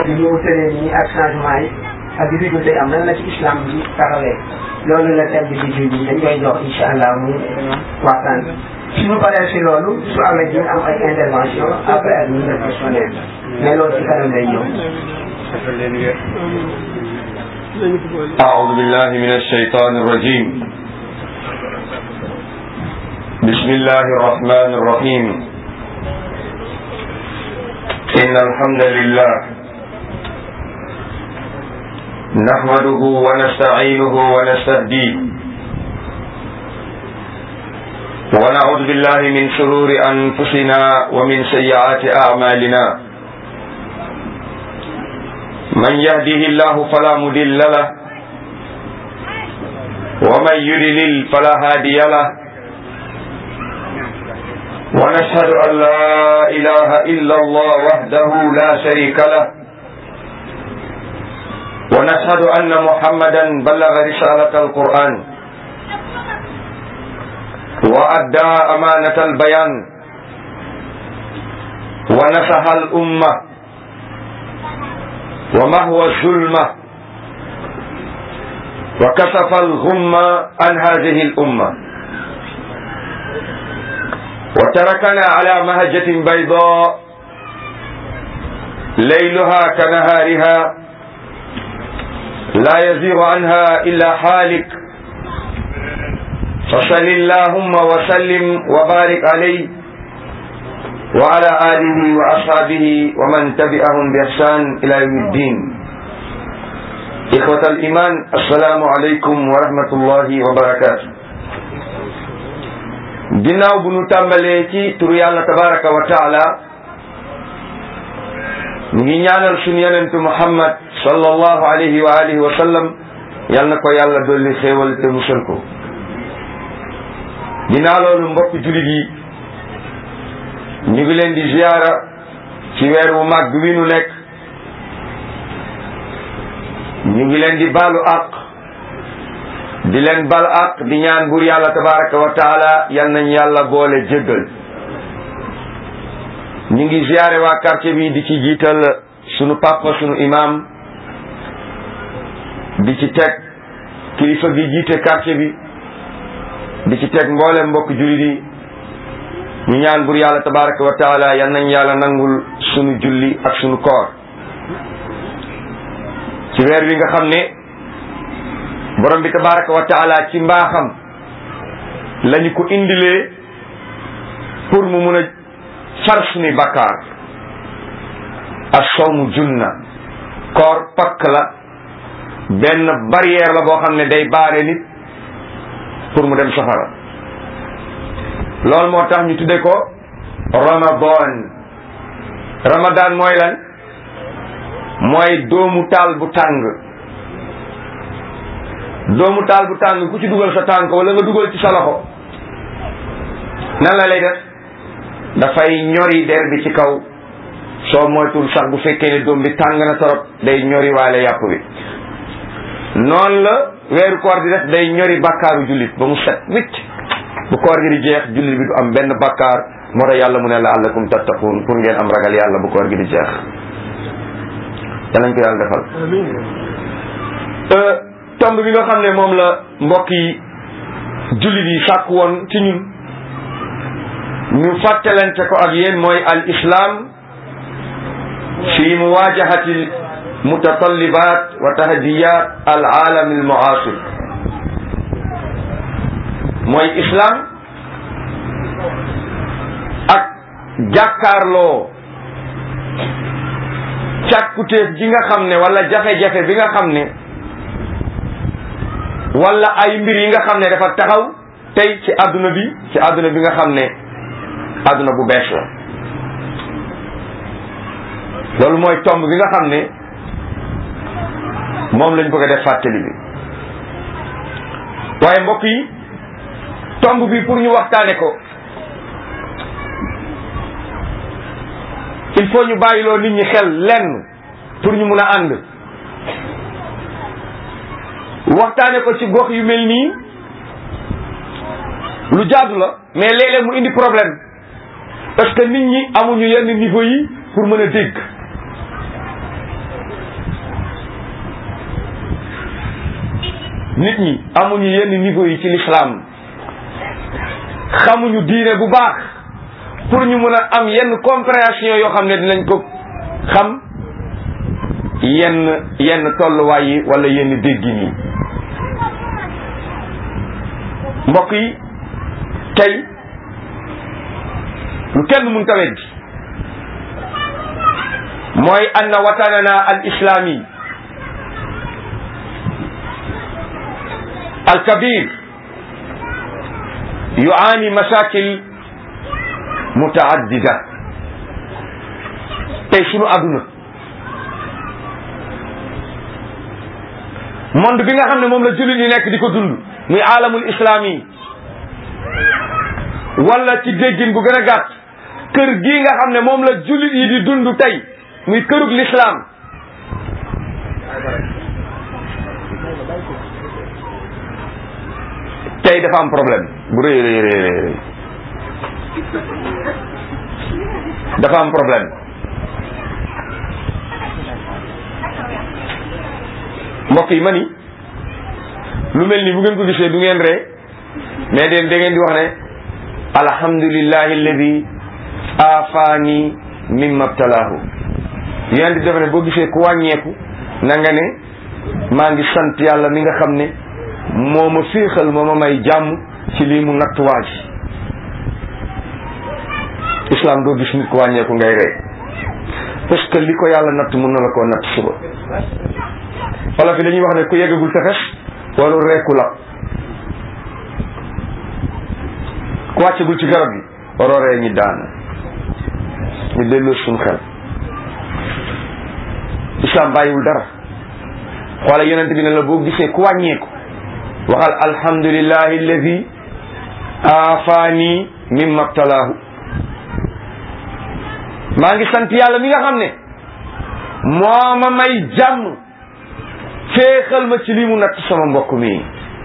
bi ñu tëree nii ak changement yi ak difficulté am nan la ci islam bi taxawee loolu la thème bi di ji dañ koy jox incha allah mu waxtaan suñu paree si loolu su amee ñu am ay intervention après ak ñu def questionnaire mais loolu ci kanam lay ñëw. أعوذ بالله من الشيطان الرجيم بسم الله الرحمن الرحيم إن الحمد لله نحمده ونستعينه ونستهديه ونعوذ بالله من شرور أنفسنا ومن سيئات أعمالنا من يهده الله فلا مضل له ومن يضلل فلا هادي له ونشهد أن لا إله إلا الله وحده لا شريك له ونشهد أن محمدا بلغ رسالة القرآن وأدى أمانة البيان ونصح الأمة ومحو الظلمة وكشف الغمة عن هذه الأمة وتركنا على مهجة بيضاء ليلها كنهارها لا يزيغ عنها إلا حالك فصل اللهم وسلم وبارك عليه وعلى آله وأصحابه ومن تبعهم بإحسان إلى يوم الدين. إخوة الإيمان السلام عليكم ورحمة الله وبركاته. ginnaaw bu nu tàmbalee ci turu yàlla tabaraka wa taala ñu ngi ñaanal suñu yonentu Muhammad sallallahu alayhi wa alihi wa sallam yal na ko yàlla dolli xéewal te musal ko. ginnaaw loolu mbokk jullit yi ñu ngi leen di ziyaara ci weer wu màgg wi nu nekk ñu ngi leen di baalu àq di leen bal àq di ñaan buur yàlla tabaraka wa taala yal nañ yàlla boole jéggal. ñu ngi ziyaare waa quartier bi di ci jiital sunu papa sunu imam di ci teg kilifa gi jiite quartier bi di ci teg mboolem mbokk jullit yi ñu ñaan buur yàlla tabaraka wa taala yal nañ yàlla nangul sunu julli ak sunu koor ci weer wi nga xam ne borom bi tabaraka wa taala ci mbaaxam lañu ko indilee pour mu mun a far suñuy bakkaar as-sawmu junna koor pakk la benn barrière la boo xam ne day baare nit pour mu dem safara loolu moo tax ñu tudde ko ramadan mooy lan mooy doomu taal bu tàng ku ci dugal sa tànk wala nga dugal ci sa loxo nan la lay def dafay ñori der bi ci kaw soo moytul sax bu fekkee ne doom bi tàng na torop day ñori waale yàpp bi noonu la weeru koor di def day ñori bàkkaaru jullit ba mu set wicc bu koor gi di jeex jullit bi du am benn bàkkaar moo tax yàlla mu ne la'allakum tattaqun pour ngeen am ragal yàlla bu koor gi di jeex danañ ko yàlla defal. tomb bi nga xam ne moom la mbokk yi jullit yi sàkk woon ci ñun ñu fàttalante ko ak yéen mooy al islam fi muwajahati mutatallibat wa tahdiyat al alam al muasir mooy islam ak jàkkaarloo càkkutéef gi nga xam ne wala jafe-jafe bi nga xam ne wala ay mbir yi nga xam ne dafa taxaw tey ci àdduna bi nga xam ne àdduna bu bees la loolu mooy tomb bi nga xam ne moom lañ bëgg a def fàttali bi waaye mbokk yi tomb bi pour ñu waxtaane ko il faut ñu bàyyiloo nit ñi xel lenn pour ñu mun a ànd waxtaane ko ci gox yu mel nii lu jaadu la mais léeg-léeg mu indi problème parce que nit ñi amuñu yenn niveau yi pour mën a dégg nit ñi amuñu yenn niveau yi ci l'islam, xamuñu diine bu baax pour ñu mun a am yenn compréhension yoo xam ne dinañ ko xam yenn tolluwaay yi wala yenn déggin yi. mbokk yi tey lu kenn mun ta weddi mooy anna watanana al islami al kabir yu'ani mashakil mutaaddida. tey sunu àdduna monde bi nga xam ne moom la jullit ñi nekk di ko dund muy alamul islami, wala ci déggin bu gën a gàtt kër gii nga xam ne moom la jullit yi di dund tey muy kërug l'islam, tey dafa am problème bu rëy rëy dafa am problème. mbokk yi ma ni lu mel ni bu ngeen ko gisee du ngeen ree, mais da ngeen di wax ne alhamdulillahi alladi afaani mimma btalaahu. yéen di defe ne boo gisee ku wàññeeku na nga ne maa ngi sant yàlla mi nga xam ne moo ma féexal moo ma may jàmm ci lii mu natt waa ji. islam doo gis nit ku wàññeeku ngay ree, parce que li ko yàlla natt mun na la koo natt suba. wala fi dañuy wax ne ku yeggagul tefes warul reeku la, ku wàccagul ci garab gi waroo ree ñi daan. ñu delloo suñu xel, islam bàyyiwul dara. xoola yonent bi ne la boo gisee ku wàññeeku waxal alhamdulillahi alladi afaani mimma btalaahu. maa ngi sant yàlla mi nga xam ne moo ma may jàmm féexal ma ci lii mu natt sama mbokk mi.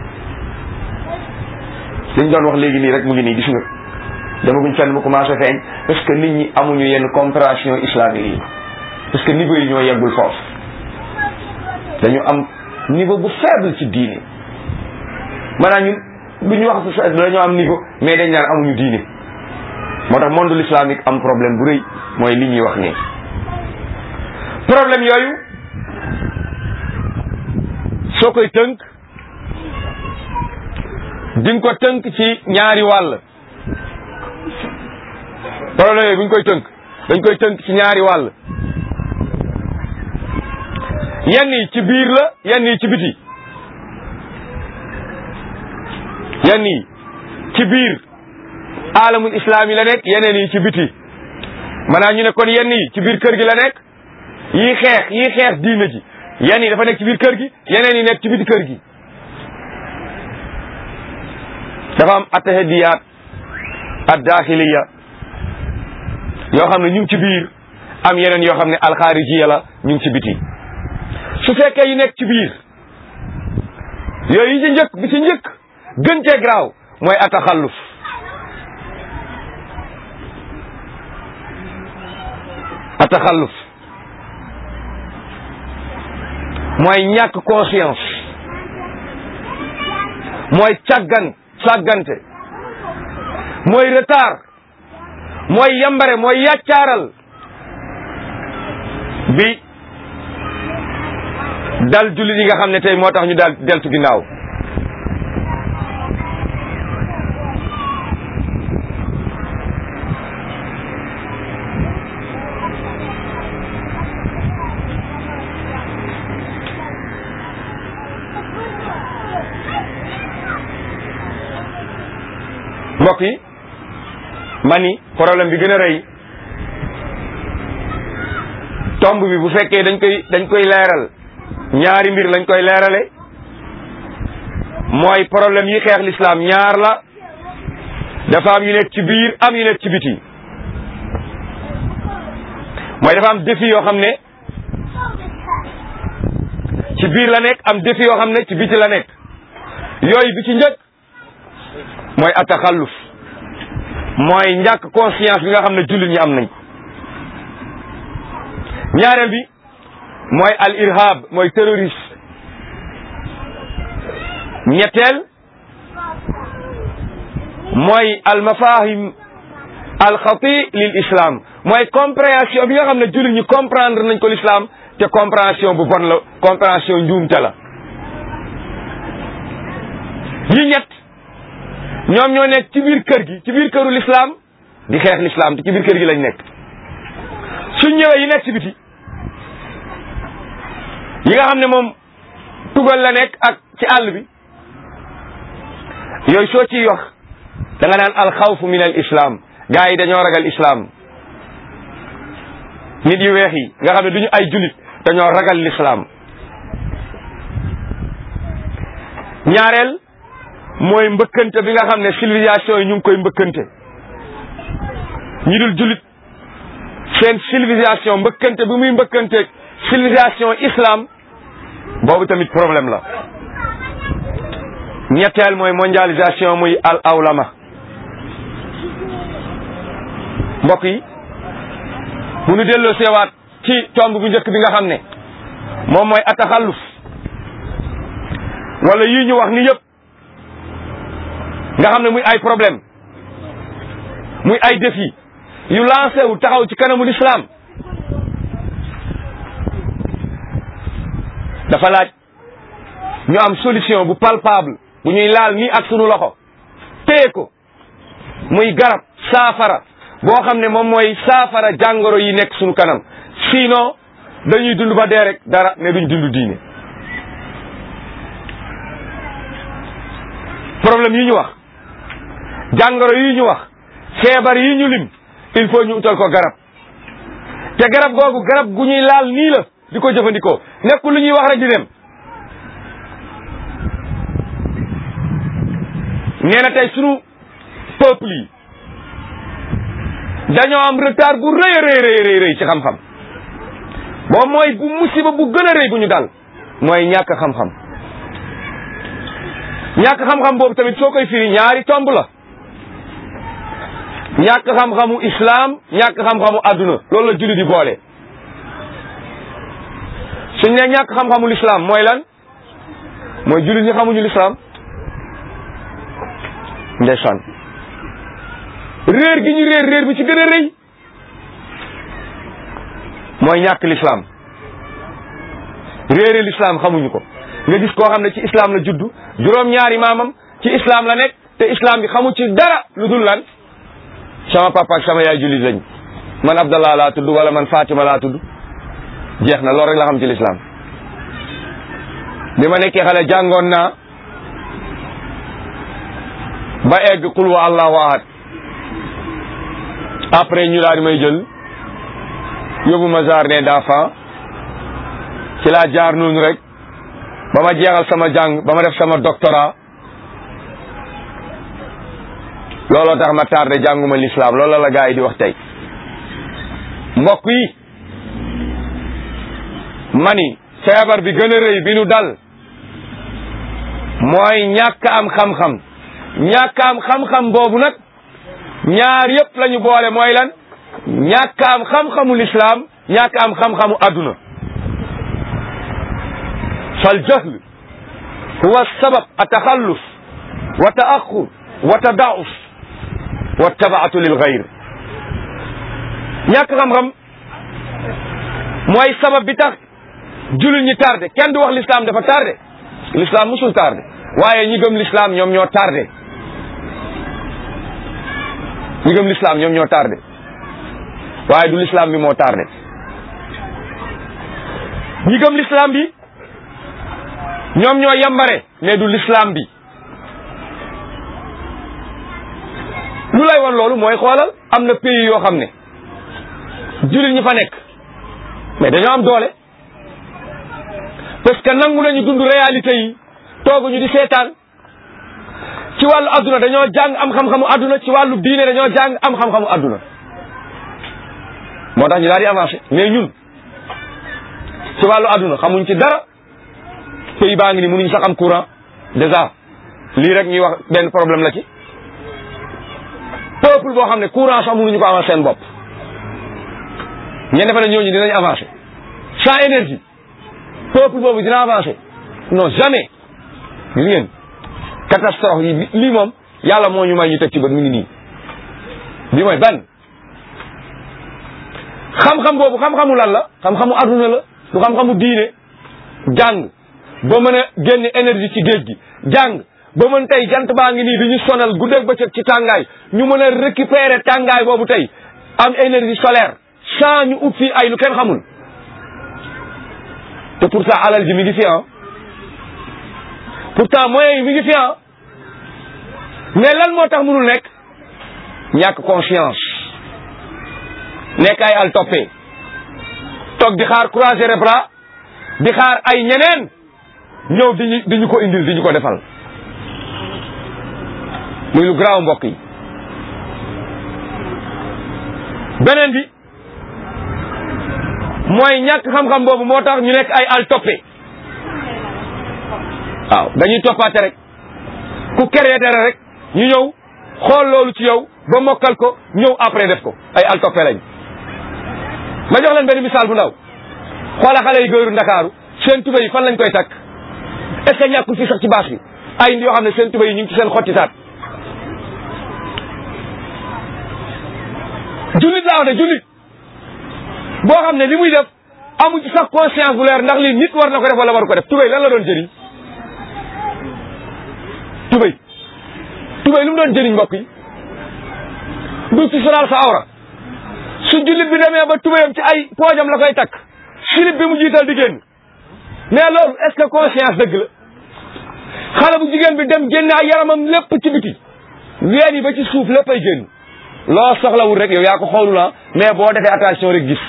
liñ doon wax léegi nii rek mu ngi nii gis nga demaguñ fenn mu commencé feeñ, parce que nit ñi amuñu yenn compréhension islamique yi, parce que niveau yi ñoo yeggul foofu. dañu am niveau bu faible ci diine. maanaam ñun bu ñu wax dañoo am niveau mais dañ naan amuñu diine. moo tax monde islamique am problème bu rëy mooy li ñuy wax nii. problème yooyu soo koy tënk di nga ko tënk ci ñaari wàll. problème yooyu bu ñu koy tënk dañ koy tënk ci ñaari wàll. yenn yi ci biir la, yenn yi ci biti. yenn yi ci biir alamul islam yi la nekk, yeneen yi ci biti. maanaam ñu ne kon yenn yi ci biir kër gi la nekk, yii xeex diine ji, yenn yi dafa nekk ci biir kër gi, yeneen yi nekk ci biti kër gi. dafa am attahadiyaat ad-daaxiliya yoo xam ne ñu ngi ci biir, am yeneen yoo xam ne alxaarijiya la ñu ngi ci biti. su fekkee yi nekk ci biir yooyu yi ci njëkk bi ci njëkk gën cee garaaw mooy ataxalluf. ataxalluf mooy ñàkk conscience, mooy sàggante, mooy retard, mooy yambare, mooy yàccaaral bi dal jullit yi nga xam ne tey moo tax ñu daal deltu ginnaaw. mbokk yi mani problème bi gën a rëy tomb bi bu fekkee dañ koy leeral ñaari mbir lañ koy leerale. mooy problème yi xeex l'islam ñaar la, dafa am yu nekk ci biir am yu nekk ci biti. mooy dafa am défi yoo xam ne ci biir la nekk, am défi yoo xam ne ci biti la nekk. yooyu bi ci njëkk mooy ataxalluf, mooy ñàkk conscience bi nga xam ne jullit ñi am nañ ko. ñaareel bi mooy al irhab, mooy terroriste. ñetteel mooy al mafahim al xati lil islam, mooy compréhension bi nga xam ne jullit ñi comprendre nañ ko l'islam te compréhension bu bon la, compréhension njuumte la. yi ñett ñoom ñoo nekk ci biir kër gi, ci biir këru l'islam di xeex l'islam te ci biir kër gi lañ nekk. suñ ñëwee yi nekk ci biti yi nga xam ne moom tugal la nekk ak ci àll bi, yooyu soo ciy wax da nga naan alxawfu min al islam, gars yi dañoo ragal islam. nit yu weex yi nga xam ne duñu ay julit dañoo ragal l'islam. ñaareel mooy mbëkkante bi nga xam ne civilisation yi ñu ngi koy mbëkkante. ñi dul julit seen civilisation mbëkkante bi muy mbëkkante civilisation islam boobu tamit problème la. ñetteel mooy mondialisation muy al awlama. mbokk yi bu ñu delloo seewaat ci tomb bu njëkk bi nga xam ne moom mooy ataxalluf wala yii ñu wax ni yëpp nga xam ne muy ay problème muy ay défi yu lancé wu taxaw ci kanamu l'islam, dafa laaj ñu am solution bu palpable bu ñuy laal nii ak sunu loxo téye ko, muy garab saafara boo xam ne moom mooy saafara jàngoro yi nekk sunu kanam. sinon dañuy dund ba dee rek dara mais duñ dund diine. problème yi ñu wax, jàngoro yi ñu wax, feebar yi ñu lim, il faut ñu utal ko garab, te garab googu garab gu ñuy laal nii la di ko jëfandikoo, nekkul lu ñuy wax rek di dem. nee na tey sunu peuple yi dañoo am retard bu rëy rëy rëy ci xam-xam. moom mooy bu musiba bu gën a rëy bu ñu dal mooy ñàkk xam-xam. ñàkk xam-xam boobu tamit soo koy firi ñaari tomb la. ñàkk xam-xamu islam, ñàkk xam-xamu adduna, loolu la julli di boole. suñ ne ñàkk xam-xamu l'islam mooy lan? mooy julli ñi xamuñu l'islam. ndeysaan réer gi ñu réer bi ci gën a rëy mooy ñàkk l'islam. réere l'islam xamuñu ko. nga gis koo xam ne ci islam la juddu, juróom-ñaari maamam ci islam la nekk, te islam bi xamu ci dara lu dul lan? sama papa ak sama yaay jullit lañ, man Abdallah laa tudd wala man Fatima laa tudd, jeex na, loolu rek la xam ci l'islam. bi ma nekkee xale jàngoon naa ba egg qul huwa allahu ahad, après ñu daal di may jël yóbbu ma jardin d'enfants, ci laa jaar noonu rek ba ma jeexal sama jàng, ba ma def sama doctorat. looloo tax ma tardé jànguma l'islam, loolu la gaa yi di wax tey. mbokk yi mani feebar bi gën a rëy bi nu dal mooy ñàkk am xam-xam. ñàkk am xam-xam boobu nag ñaar yëpp lañu boole, mooy lan? ñàkk am xam-xamu l'islam, ñàkk am xam-xamu adduna. fal jahl huwa sabab ataxalluf wa taaxur wa tadauf wa tabaatu lil gayr. ñàkk xam-xam mooy sabab bi tax jullit ñi tardé. kenn du wax l'islam dafa tardé, l'islam musul tardé, waaye ñi gëm l'islam ñoom ñoo tardé. ñi gëm l'islam ñoom ñoo tardé, waaye du l'islam bi moo tardé. ñi gëm l'islam bi ñoom ñoo yambare, mais du l'islam bi. lu lay won loolu mooy xoolal, am na pays yoo xam ne jullit ñi fa nekk mais dañoo am doole, parce que nangu nañu dund réalité yi, tooguñu di seetaan. ci wàllu adduna dañoo jàng am xam-xamu adduna, ci wàllu diine dañoo jàng am xam-xamu adduna, moo tax ñu daal di avancé. mais ñun ci wàllu adduna xamuñ ci dara. pays baa ngi ni mënuñ sax am courant, déjà lii rek ñuy wax benn problème la ci. peuple boo xam ne courant sax mënuñu ko amal seen bopp, ngeen defe ne ñooñu dinañ avancer sans énergie? peuple boobu dina avancer? non, jamais. gis ngeen catastrophe yi lii moom yàlla moo ñu may ñu teg ci bët mi ngi nii bi mooy benn xam-xam boobu xam-xamu lan la xam-xamu adduna la du xam-xamu diine jàng ba mën a génne énergie ci géej gi jàng ba mën tey jant baa ngi nii di ñu sonal guddeeg bëccëg ci tàngaay ñu mën a récupérer tàngaay boobu tey am énergie solaire sans ñu ut fii ay lu kenn xamul te pourtant alal ji mi ngi fi pourtant moyens yi mi ngi fi mais lan moo tax mënul nekk ñàkk conscience nekk ay al toppee toog di xaar croiser les bras di xaar ay ñeneen ñëw di ñu ko indil di ñu ko defal muy lu garaaw mbokk yi beneen bi mooy ñàkk xam-xam boobu moo tax ñu nekk ay al toppee waaw dañuy toppaate rek ku créé dara rek ñu ñëw xool loolu ci yow ba mokkal ko ñëw après def ko ay al toppee lañ ma jox leen benn misaal bu ndaw xoola xale yi góoru Ndakaaru seen tuba yi fan lañ koy takk est-ce que ñàkkul fii sax ci bâche bi ay yoo xam ne seen tuba yi ñu ngi ci seen xotti taat jullit laa wax ne jullit boo xam ne li muy def amu ci sax conscience bu leer ndax li nit war na ko def wala waru ko def tubéy lan la doon jëriñ tubéy lu mu doon jëriñ mbokk yi du ci sonal sa awra su jullit bi demee ba tubéyam ci ay poojam la koy takk silib bi mu jiital di génn mais loolu est-ce que conscience dëgg la xale bu jigéen bi dem génne ay yaramam lépp ci biti ween yi ba ci suuf lépp ay génn loo soxlawul rek yow yaa ko xoolul mais boo defee attention rek gis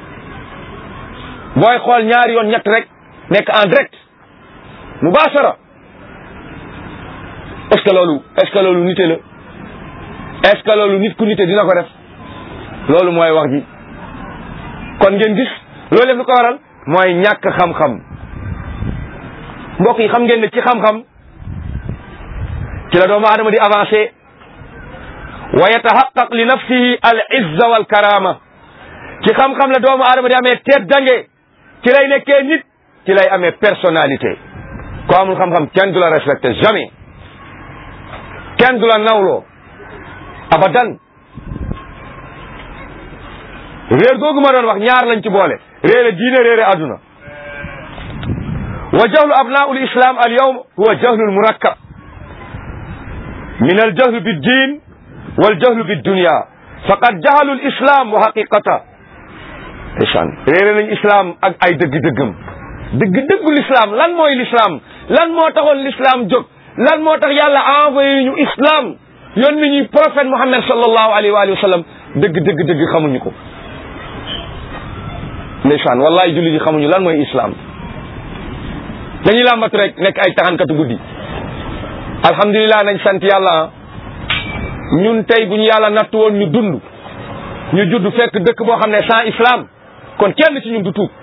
booy xool ñaari yoon ñett rek nekk en direct mubashara est-ce que loolu nite la est-ce que loolu nit ku nite dina ko def loolu mooy wax ji kon ngeen gis loolu lépp lu ko waral mooy ñàkk xam-xam mbokk yi xam ngeen ne ci xam-xam ci la doomu aadama di avancé wa yatahaqqaq li nafsihi al izza wal karama ci xam-xam la doomu aadama di amee teddange ci lay nekkee nit ci lay amee personnalité ko amul xam-xam kenn du la respecté jamais kenn du la nawloo abadan réer googu ma doon wax ñaar lañ ci boole réere diine réere adduna wa jahlu abnaa'u l-islam al-yawm huwa jahlu l-murakkab min al-jahl bid-din wal-jahl bid-dunya faqad jahalu l-islam wa haqiqata ndeysaan réere nañ islam ak ay dëgg-dëggam dëgg-dëggu l'islam lan mooy l'islam lan moo taxoon l'islam jóg lan moo tax yàlla envoyé ñu islam yónni ñu prophète Muhammad sallallahu alayhi wa sallam dëgg xamuñu ko ndeysaan wallahi julli ji xamuñu lan mooy islam dañuy làmbatu rek nekk ay taxankatu guddi alhamdulilah nañ sant yàlla ñun tey bu ñu yàlla nattu woon ñu dund ñu judd fekk dëkk boo xam ne sans islam kon kenn ci ñun du tuub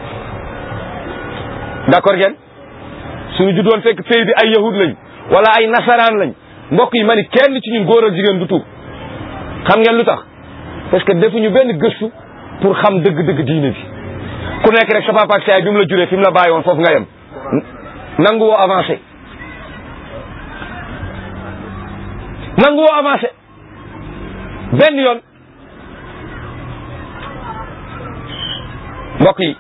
d'accord ngeen suñu juddoon fekk pays bi ay yahud lañ wala ay nasaraan lañ mbokk yi ma ni kenn ci ñun góor ak jigéen du tuub xam ngeen lu tax parce que defuñu benn gëstu pour xam dëgg-dëgg diine bi ku nekk rek sa papa ak sa yaay bi mu la juree fi mu la bàyyi woon foofu nga yem nangu woo avancé benn yoon mbokk yi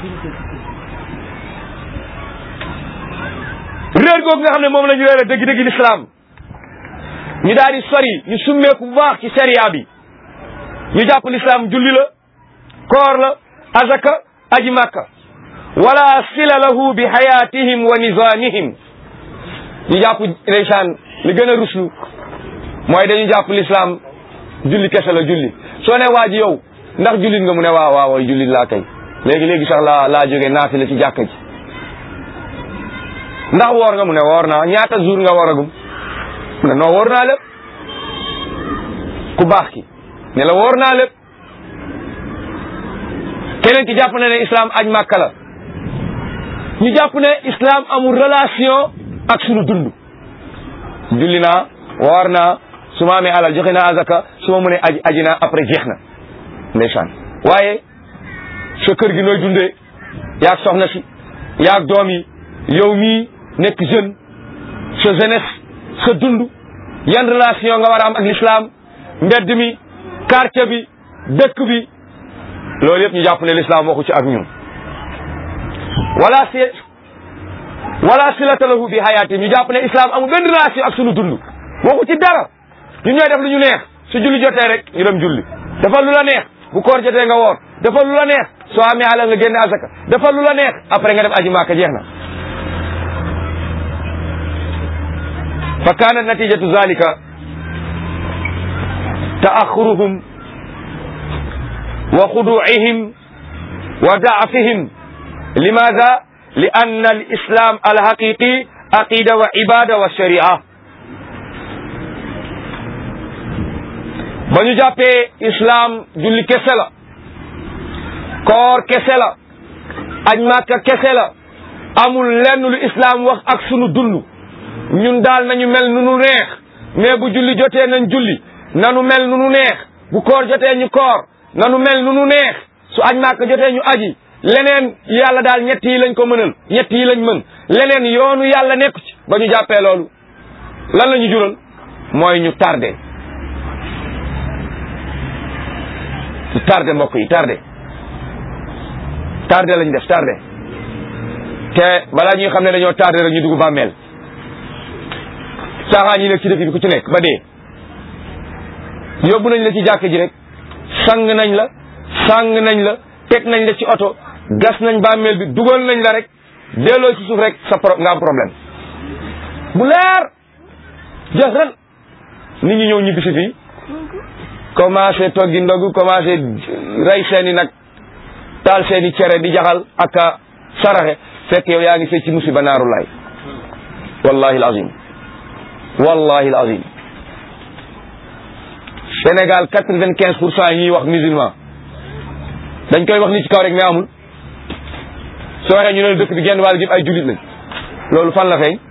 réer googu nga xam ne moom la ñu réere dëgg-dëgg l'islam ñu daal di sori ñu summeeku bu baax ci sharia bi ñu jàpp l'islam julli la koor la azaka aji makka wala sila lahu bi hayatihim wa nizamihim ñu jàpp ndeysaan li gën a ruslu mooy dañu jàpp l'islam julli kese la julli soo ne waa ji yow ndax jullit nga mu ne waaw jullit laa kay léegi sax laa jógee naafi la ci jàkka ji ndax woor nga mu ne woor naa ñaata jour nga wooragum mu ne non woor naa lépp ku baax ki ne la woor naa lépp keneen ki jàpp ne islam aj màkka la ñu jàpp ne islam amul relation ak sunu dund julli naa woor naa su ma amee alal joxe naa azaka su ma mënee aji naa après jeex na ndeysaan waaye sa kër gi nooy dundee yaag soxna si yaag doom yi yow mii nekk jeune sa jeunesse sa dund yan relation nga war a am ak l'islam mbedd mi quartier bi dëkk bi loolu yëpp ñu jàpp ne l'islam waxu ci ak ñun wala silata lahu bi hayati ñu jàpp ne islam amul benn relation ak sunu dund waxu ci dara ñu ñooy def lu ñu neex su julli jotee rek ñu dem julli dafa lu la neex bu koor jotee nga woor dafa lu la neex soo amee alal nga génne azaka dafa lu la neex après nga dem aji Maaka jeex na fa kaanat natijatu zalika taaxuruhum wa xuduucihim wa daafihim limaada li anna al islam al haqiqi aqida wa ibada wa sharia ba ñu jàppee islam julli kese la koor kese la aj Makka kese la amul lenn lu islam wax ak sunu dund ñun daal nañu mel nu nu neex mais bu julli jotee nañ julli nanu mel nu nu neex bu koor jotee ñu koor nanu mel nu nu neex su aj Makka jotee ñu aji leneen yàlla daal ñett yi lañ ko mënal ñett yi lañ mën leneen yoonu yàlla nekku ci ba ñu jàppee loolu lan la ñu jural mooy ñu tardé mbokk yi tardé lañ def tardé te balaa ñuy xam ne dañoo tardé rek ñu dugg bàmmeel caaxaan yi nekk ci dëkk bi ku ci nekk ba dee yóbbu nañ la ci jàkk ji rek sang nañ la teg nañ la ci oto gas nañ bàmmeel bi dugal nañ la rek delloo ci suuf rek nga am problème bu leer jeex ren nit ñi ñëw ñibbisi fii commencé toggi ndogu commencé rey seeni nag taal seeni cere di jaxal ak a saraxe fekk yow yaa ngi fee ci musiba naaru laay wallahi alazim Sénégal 95% yi ñuy wax musulman dañ koy wax ni ci kaw rek mais amul soo waxee ñu ne dëkk bi genn wàll gi ay jullit lañ loolu fan la feeñ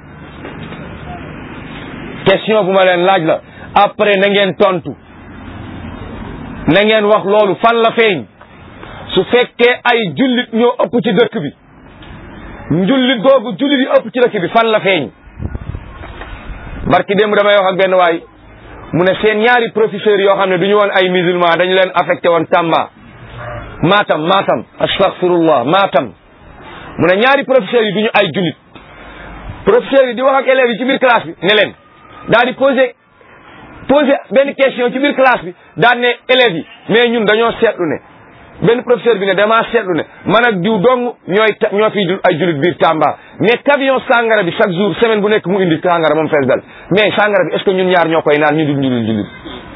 question bu ma leen laaj la après na ngeen tontu na ngeen wax loolu fan la feeñ su fekkee ay jullit ñoo ëpp ci dëkk bi njullit googu jullit yi ëpp ci dëkk bi fan la feeñ barki démb damay wax ak benn waay mu ne seen ñaari professeurs yoo xam ne du ñu woon ay musulman dañu leen affecté woon Tamba Matam astaghfirullah Matam mu ne ñaari professeurs yi du ñu ay jullit professeurs yi di wax ak élèves yi ci biir classe bi ne leen daal di poser benn question ci biir classe bi daan ne élèves yi mais ñun dañoo seetlu ne benn professeur bi ne damaa seetlu ne man ak diw dong ñoo fi ay jullit biir Tamba mais camion sangara bi chaque jour semaine bu nekk mu indi sangara moom fees dal mais sangara bi est-ce que ñun ñaar ñoo koy naan ñu dul jullit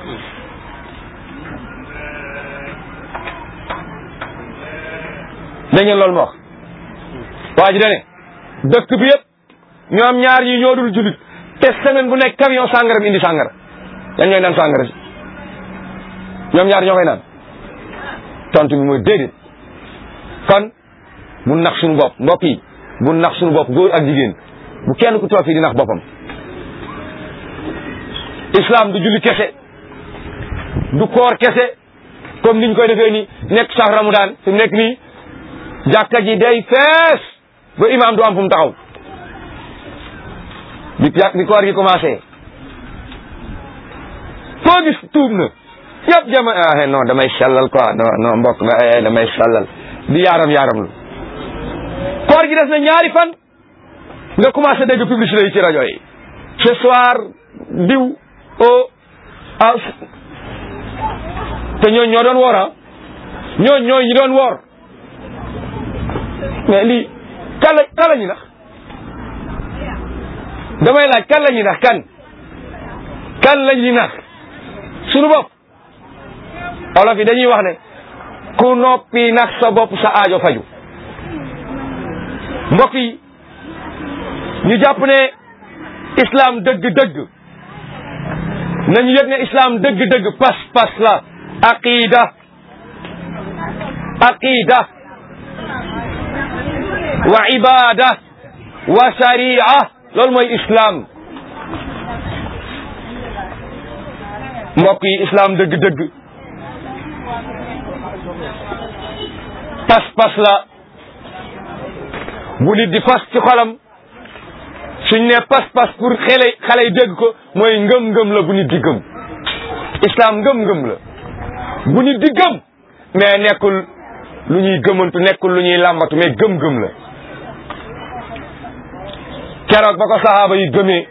dégg ngeen loolu ma wax waa ji dane dëkk bi yëpp ñoom ñaar ñi ñoo dul jullit te semaine bu nekk camion sangara bi indi sangara yan ñooy naan sangara si ñoom ñaar ñoo koy naan tontu bi mooy déedéet kon bu nax suñu bopp mbokk yi bu nax suñu bopp góor ak jigéen bu kenn ku toog fii di nax boppam islam du julli kese du koor kese comme niñ koy defee ni nekk sax ramadan fi mu nekk nii jàkka ji day fees ba imam du am fu mu taxaw bi koor gi commencé foo gis tuub na yëpp jama non damay sellal quoi non mbokk damay sellal di yaaram lu koor gi des na ñaari fan nga commencé dégg publicité yi ci rajo yi ce soir diw te ñooñu ñoo doon woor ñooñu ñi doon woor mais lii kan la ñu nax damay laaj kan la ñuy nax kan la ñuy nax suñu bopp olof yi dañuy wax ne ku noppi nax sa bopp sa aajo faju mbokk yi ñu jàpp ne islam dëgg-dëgg nañu yëg ne islam dëgg-dëgg pas la aqida wa ibada wa sharia loolu mooy islam mbokk yi islam dëgg-dëgg pas la bu nit di fas ci xolam suñ ne pas-pas pour xale yi dégg ko mooy ngëm-ngëm la bu nit di gëm islam ngëm-ngëm la bu nit di gëm mais nekkul lu ñuy gëmantu nekkul lu ñuy làmbatu mais gëm-gëm la keroog ba ko saxaaba yi gëmee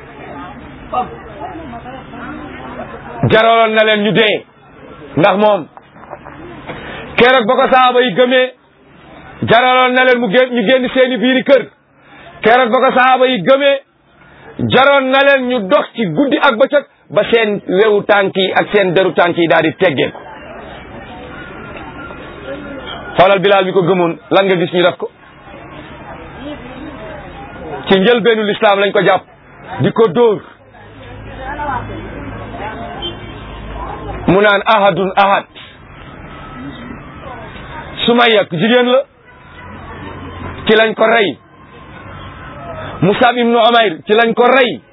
jaraloon na leen ñu dee ndax moom keroog ba ko saxaaba yi gëmee jaraloon na leen ñu génn seeni biiri kër keroog ba ko saxaaba yi gëmee jaroon na leen ñu dox ci guddi ak bëccëg ba seen wewu tànk yi ak seen deru tànk yi daal di teggeeku xoolal Bilaal bi ko gëmoon lan nga gis ñu def ko ci njëlbeenu lislaam lañ ko jàpp di ko dóor mu naan ahadun ahad Sumayya jigéen la ci lañ ko rey Musab ibnu Umayr ci lañ ko rey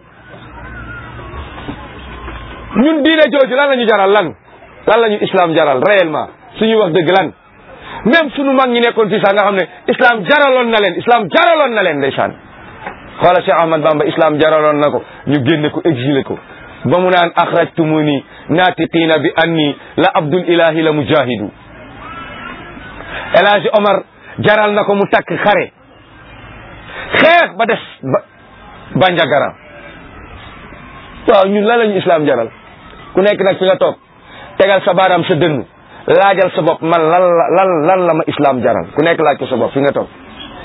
ñun diine jooju lan la ñu jaral lan la ñu islam jaral réellement suñuy wax dëgg lan même suñu mag ñi nekkoon fii sax nga xam ne islam jaraloon na leen ndeysaan xoola Cheikh Ahmad Bamba islam jaraloon na ko ñu génne ko exilé ko ba mu naan axrajtumuni naatiqiina bi anni la abdul ilahi la mujahidu El Hadji Omar jaral na ko mu takk xare xeex ba des Bandiagara waaw ñun lan la ñu islam jaral ku nekk nag fi nga toog tegal sa baaraam sa dënn laajal sa bopp man lan la ma islam jaral ku nekk laaj ko sa bopp fi nga toog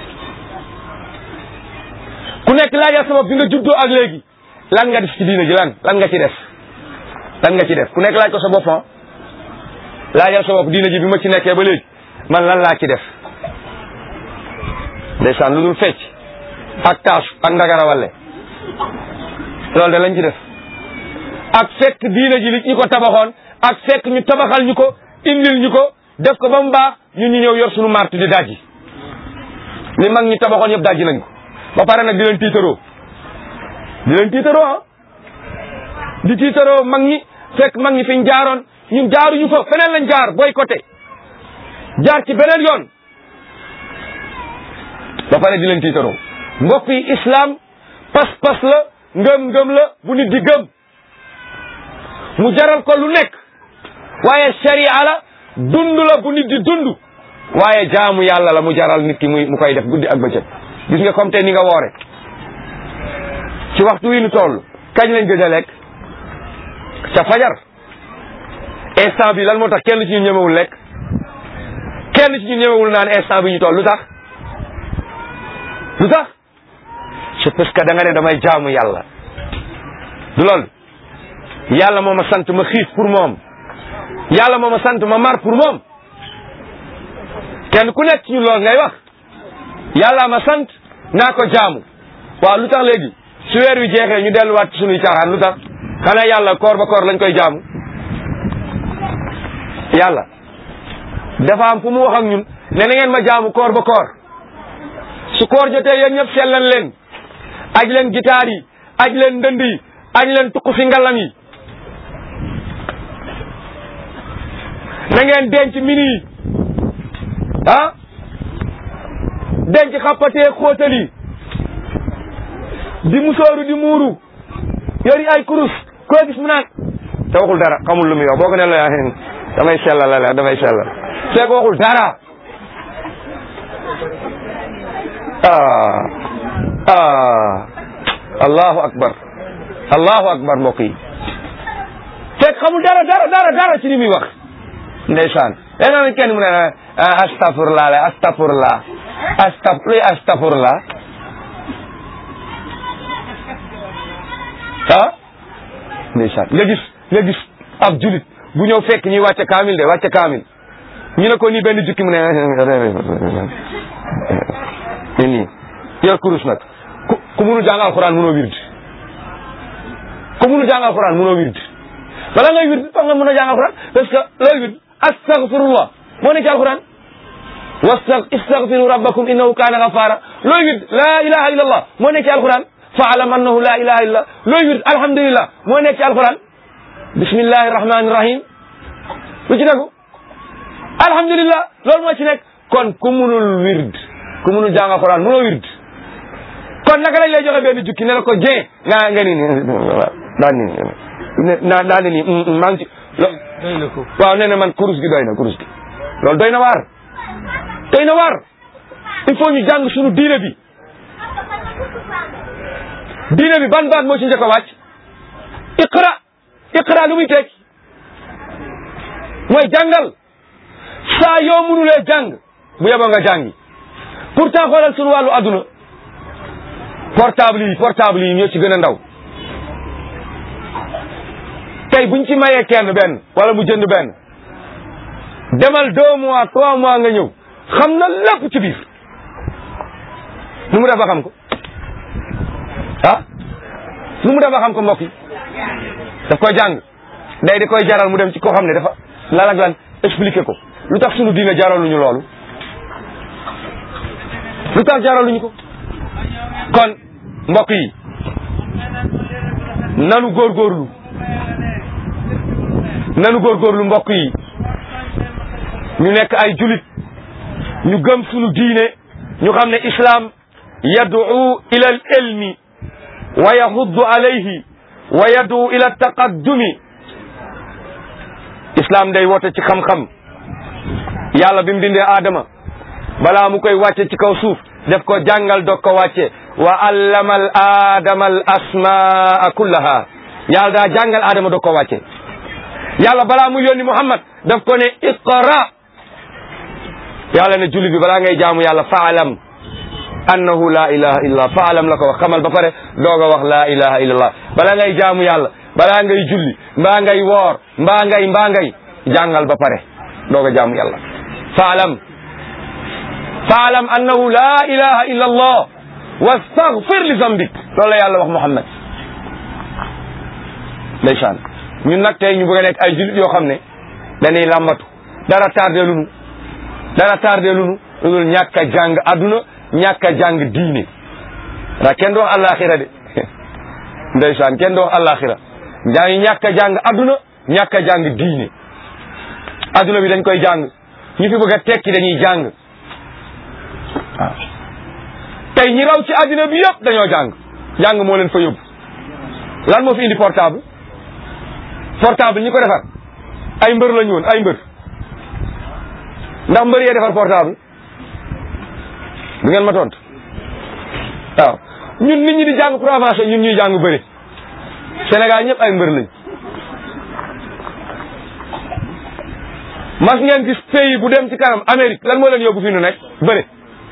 ku nekk laajal sa bopp fi nga juddoo ak léegi lan nga def ci diine ji lan nga ci def ku nekk laaj ko sa bopp laajal sa bopp diine ji bi ma ci nekkee ba léegi man lan laa ci def ndeysaan lu dul fecc ak taasu ak ndagara walle loolu de lañ ci def ak fekk diine ji li ñu ko tabaxoon ak fekk ñu tabaxal ñu ko indil ñu ko def ko ba mu baax ñun ñu ñëw yor suñu martu di dajji li mag ñi tabaxoon yëpp dajji nañ ko ba pare nag di leen tiitaroo di tiitaroo mag ñi fekk mag ñi fi ñu jaaroon ñun jaaruñu fa feneen lañ jaar boycotté jaar ci beneen yoon ba pare di leen tiitaroo mbokk yi islam pas-pas la ngëm-ngëm la bu nit di gëm mu jaral ko lu nekk waaye sharia la dund la bu nit di dund waaye jaamu yàlla la mu jaral nit ki mu koy def guddi ak bëccëg gis nga comme te ni nga woore ci waxtu wi nu toll kañ lañ gëj a lekk ca fajar instant bi lan moo tax kenn ci ñun ñemewul lekk kenn ci ñun ñemewul naan instant bi ñu toll lu tax c'est parce que da nga ne damay jaamu yàlla du loolu yàlla moo ma sant ma xiif pour moom yàlla moo ma sant ma mar pour moom kenn ku nekk ci ñun loolu ngay wax yàlla ma sant naa ko jaamu waaw lu tax léegi su weer wi jeexee ñu delluwaat ci sunuy caaxaan lu tax xanaa yàlla koor ba koor lañ koy jaamu yàlla dafa am fu mu wax ak ñun ne na ngeen ma jaamu koor ba koor su koor jotee yéen ñëpp sellan leen aj leen gitaar yi aj leen ndënd yi aj leen tuq si ngalam yi na ngeen denc mini yi denc xappatee xóotal yi di musóoru di muuru yori ay kurus koo gis mu naan te waxul dara xamul lu muy wax boo ko ne la damay sellal la damay sellal fekk waxul dara allahu akbar mbokk yi fekk xamul dara ci li muy wax ndeysaan léegi nag kenn mu ne astafurlah la astafurlah ndeysaan nga gis ab julit bu ñëw fekk ñuy wàcce kaamil ñu ne ko nii benn jukki mu ne nii yor kurus nag ku mënu jàng alxuraan mënoo wird bala ngay wird foog nga mën a jàng alxuraan parce que looy wird astaghfirullah moo nekk ci alxuraan istaghfiru rabbakum innahu kaana ghafaara looy wird la ilaha illallah moo nekk ci alxuraan fa'lam annahu la ilaha illallah looy wird alhamdulillah moo nekk ci alxuraan bismillahi rahmani rahim lu ci nekku alhamdulillah loolu moo ci nekk kon ku mënul wird ku mënul jàng alxuraan mënoo wird kon naka lañ lay joxe benn jukki ne la ko jee nga ni daan ni maa ngi ci waaw nee na man kurus gi doy na kurus gi loolu doy na waar il faut ñu jàng suñu diine bi ban baat moo ci njëkk a wàcc iqra lu muy tekki mooy jàngal saa yoo mënulee jàng bu yeboo nga jàngi pourtant xoolal suñu wàllu adduna portable yi ñoo ci gën a ndaw tey buñ ci mayee kenn benn wala mu jënd benn demal 2 mois 3 mois nga ñëw xam na lépp ci biir nu mu def ba xam ko nu mu def ba xam ko mbokk yi daf koy jàng day di koy jaral mu dem ci koo xam ne dafa lan expliquer ko lu tax sunu diine jaraluñu loolu lu tax jaraluñu ko kon mbokk yi nanu góorgóorlu mbokk yi ñu nekk ay julit ñu gëm sunu diine ñu xam ne islam yad'u ila al ilmi wa yahuddu alayhi wa yad'u ila taqaddumi islam day woote ci xam-xam yàlla bi mu bindee Adama balaa mu koy wàcce ci kaw suuf def ko jàngal doog ko wàcce wa allama al adama al asmaa kullaha yàlla daa jàngal Adama doog ko wàcce yàlla balaa mu yónni Muhammad daf ko ne iqra yàlla ne julli bi balaa ngay jaamu yàlla faalam annahu la ilaha illa faalam la ko wax xamal ba pare doog a wax la ilaha illallah balaa ngay jaamu yàlla balaa ngay julli mbaa ngay woor mbaa ngay jàngal ba pare doog a jaamu yàlla faalam annahu la ilaha illa allah wastaghfir li zambik loolu la yàlla wax Muhammad ndeysaan ñun nag tey ñu bëgg a nekk ay jullit yoo xam ne dañuy làmbatu dara tardé lunu lu dul ñàkk a jàng adduna ñàkk a jàng diine ndax kenn du wax àllaaxira de ndeysaan kenn du wax àllaaxira ñàkk a jàng adduna ñàkk a jàng diine adduna bi dañ koy jàng ñu fi bëgg a tekki dañuy jàng waaw tey ñi raw ci adduna bi yëpp dañoo jàng moo leen fa yóbbu lan moo fi indi portable ñi ko defar ay mbër lañu woon ay mbër ndax mbër yee defar portable du ngeen ma tontu waaw ñun nit ñi di jàng pour avancer ñun ñuy jàng bëri Sénégal ñëpp ay mbër lañ mas ngeen gis pays bu dem ci kanam Amérique lan moo leen yóbbu fi nu nekk bëri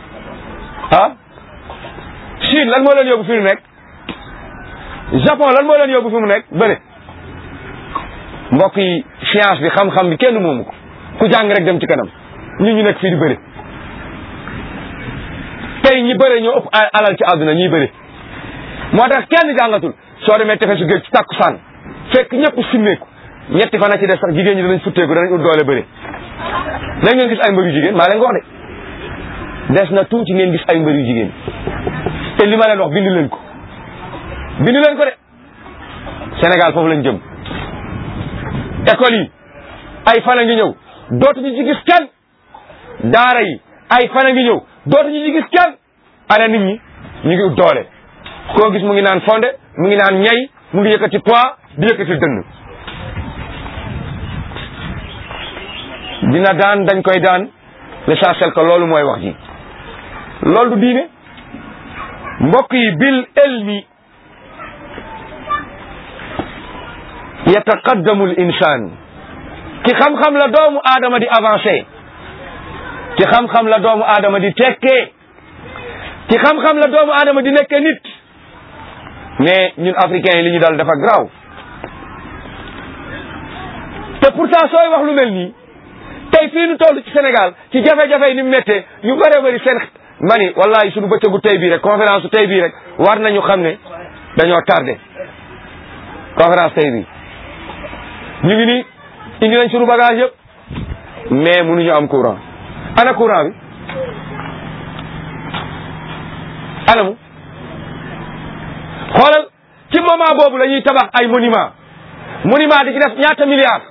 Chine lan moo leen yóbbu fi nu nekk Japon lan moo leen yóbbu fi mu nekk bëri mbokk yi science bi xam-xam bi kenn moomu ko ku jàng rek dem ci kanam ñu nekk fii di bëri tey ñi bëri ñoo ëpp alal ci àdduna ñiy bëri moo tax kenn jàngatul soo demee tefesu géej ci takkusaan fekk ñëpp simmeeku ñetti fan a ci def sax jigéen ñi danañ futteeku danañ ut doole bëri da ngeen gis ay mbër yu jigéen maa leen ko wax de des na tuuti ngeen gis ay mbër yu jigéen te li ma leen wax bind leen ko de Sénégal foofu lañ jëm école yi ay fan a ngi ñëw dootuñu ci gis kenn daara yi ay fan a ngi ñëw dootuñu ci gis kenn ana nit ñi ñu ngi ut doole koo gis mu ngi naan fonde mu ngi naan ñay mu ngi yëkkati poids di yëkkati dënn dina daan dañ koy daan l'essentiel que loolu mooy wax ji loolu du diine mbokk yi bil ilmi yataqaddamu al insan ci xam-xam la doomu aadama di avancé ci xam-xam la doomu aadama di tekkee ci xam-xam la doomu aadama di nekkee nit mais ñun africains yi li ñu dal dafa graw te pourtant sooy wax lu mel nii tey fii nu toll ci Sénégal ci jafe-jafe yi ni mu méttee ñu bëree bëri seen mani wallahi suñu bëccëgu tey bii rek conférence tey bii rek war nañu xam ne dañoo tardé conférence tey bii ñu ngi nii indi nañ suñu bagage yëpp mais mënuñu am courant ana courant bi anamu xoolal ci moment boobu la ñuy tabax ay monument di ci def ñaata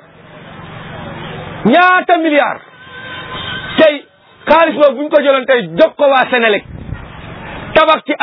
milliards tey xaalis boobu bu ñu ko jëloon tey jox ko waa Sénélec tabax ci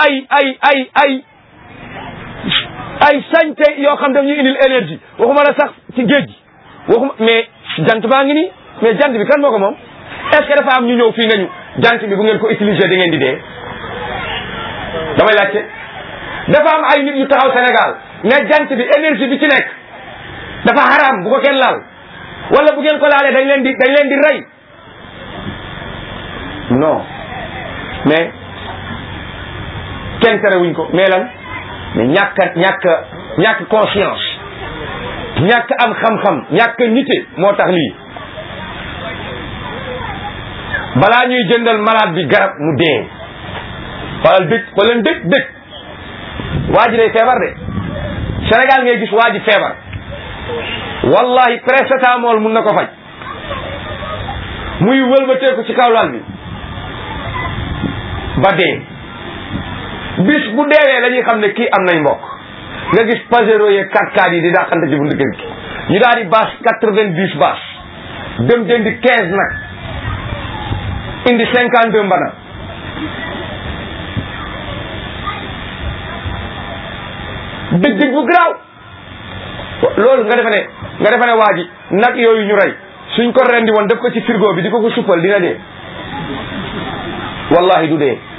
ay sañte yoo xam daf ñuy indil énergie waxuma la sax ci géej gi waxuma mais jant baa ngi nii mais jant bi kan moo ko moom est-ce que dafa am ñu ñëw fii nga ñu jant bi bu ngeen ko utiliser da ngeen di dee damay laajte dafa am ay nit yu taxaw Sénégal ne jant bi énergie bi ci nekk dafa haram bu ko kenn laal wala bu ngeen ko laalee dañ leen di rey non mais kenn terewuñ ko mais lan mais ñàkk conscience ñàkk am xam-xam ñàkk nite moo tax lii balaa ñuy jëndal malade bi garab mu dee xoolal dëj waa ji day feebar de Sénégal ngay gis waa ji feebar wallahi paracetamol mun na ko faj muy wëlbateeku ci kaw lal bi ba dee bis bu deewee la ñuy xam ne kii am nay mbokk nga gis Pajero yeeg 4x4 yi di dàqante ci buntu kër gi ñu daal di bâche 90 bâche dem jëndi 15 nag indi 52 mbana dëgg bu garaaw loolu nga defe ne waa ji nag yooyu ñu rey suñ ko rendi woon def ko ci frigo bi di ko suppal dina dee wallahi du dee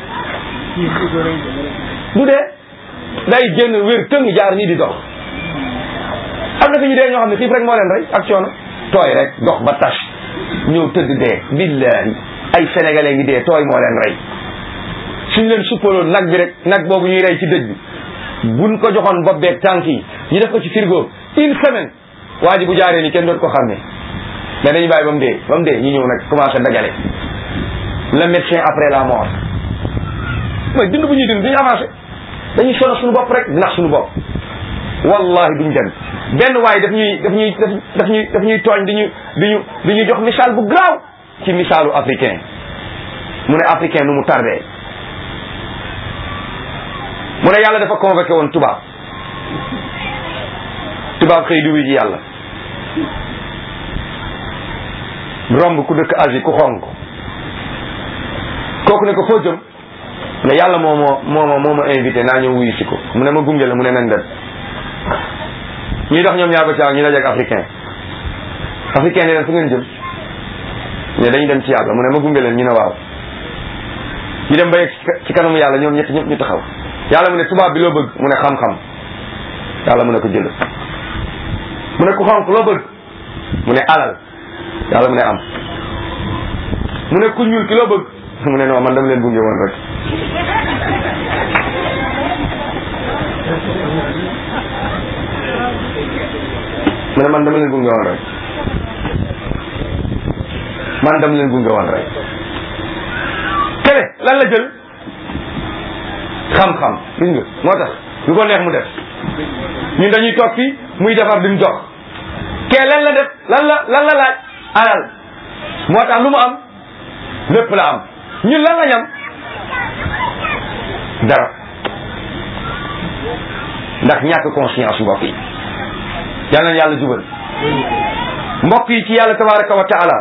day génn wér tëng jaar nii di dox am na fi ñu dee ñoo xam ne xiif rek moo leen rey ak coono tooy rek dox ba tas ñëw tëdd dee billahi ay sénégalais ngi dee tooy moo leen rey suñ leen suppaloon nag bi rek nag boobu ñuy rey ci dëj bi buñ ko joxoon bopp beeg tànk yi ñu def ko ci frigo une semaine waa ji bu jaaree ni kenn doot ko xam ne mais dañu bàyyi ba mu dee ñu ñëw nag commencé dajale le médecin après la mort mooy dund bu ñuy dund duñu avancé dañuy sonal suñu bopp rek nax suñu bopp wallahi duñ dem benn waaye daf ñuy tooñ di ñu jox misaal bu garaaw ci misaalu africain mu ne africain nu mu tardé mu ne yàlla dafa convoqué woon tubaab xëy di wuy ji yàlla romb ku dëkk Asie ku xonk kooku ne ko foo jëm ne yàlla moo ma invité naa ñëw wuyu si ko mu ne ma gunge la mu ne nañ dem ñuy dox ñoom ñaar ba caaw ñu dajeeg africain ne leen fu ngeen jëm ne dañuy dem ci yàlla mu ne ma gunge leen ñu ne waaw ñu dem ba yegg ci kanamu yàlla ñoom ñëpp ñu taxaw yàlla mu ne tubaab bi loo bëgg mu ne xam-xam yàlla mu ne ko jël mu ne ku xonk loo bëgg mu ne alal yàlla mu ne am mu ne ku ñuul ki loo bëgg mu ne non man dama leen gunge woon rek mu ne man dama leen gunge woon rek kene lan la jël xam-xam gis nga moo tax lu ko neex mu def ñun dañuy toog fii muy defar duñ jox kee lan la def lan la laaj alal moo tax lu mu am lépp la am ñun lan la ñam dara ndax ñàkk conscience mbokk yi yal na yàlla jubal mbokk yi ci yàlla tabaraka wa taala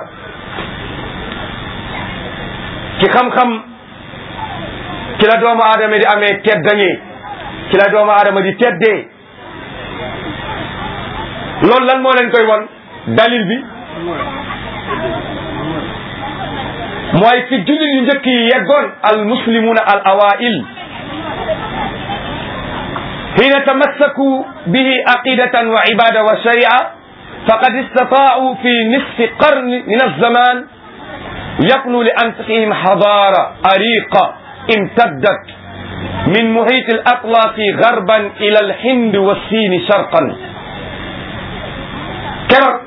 ci xam-xam ci la doomu aadama di amee teddaŋee ci la doomu aadama di teddee loolu lan moo leen koy won dalil bi mooy fi jullit yu njëkk yi yeggoon al muslimuna al awail حين تمسكوا به عقيدة وعبادة وشريعة فقد استطاعوا في نصف قرن من الزمان يبنوا لأنفسهم حضارة عريقة امتدت من محيط الأطلس غربا إلى الهند والصين شرقا keroog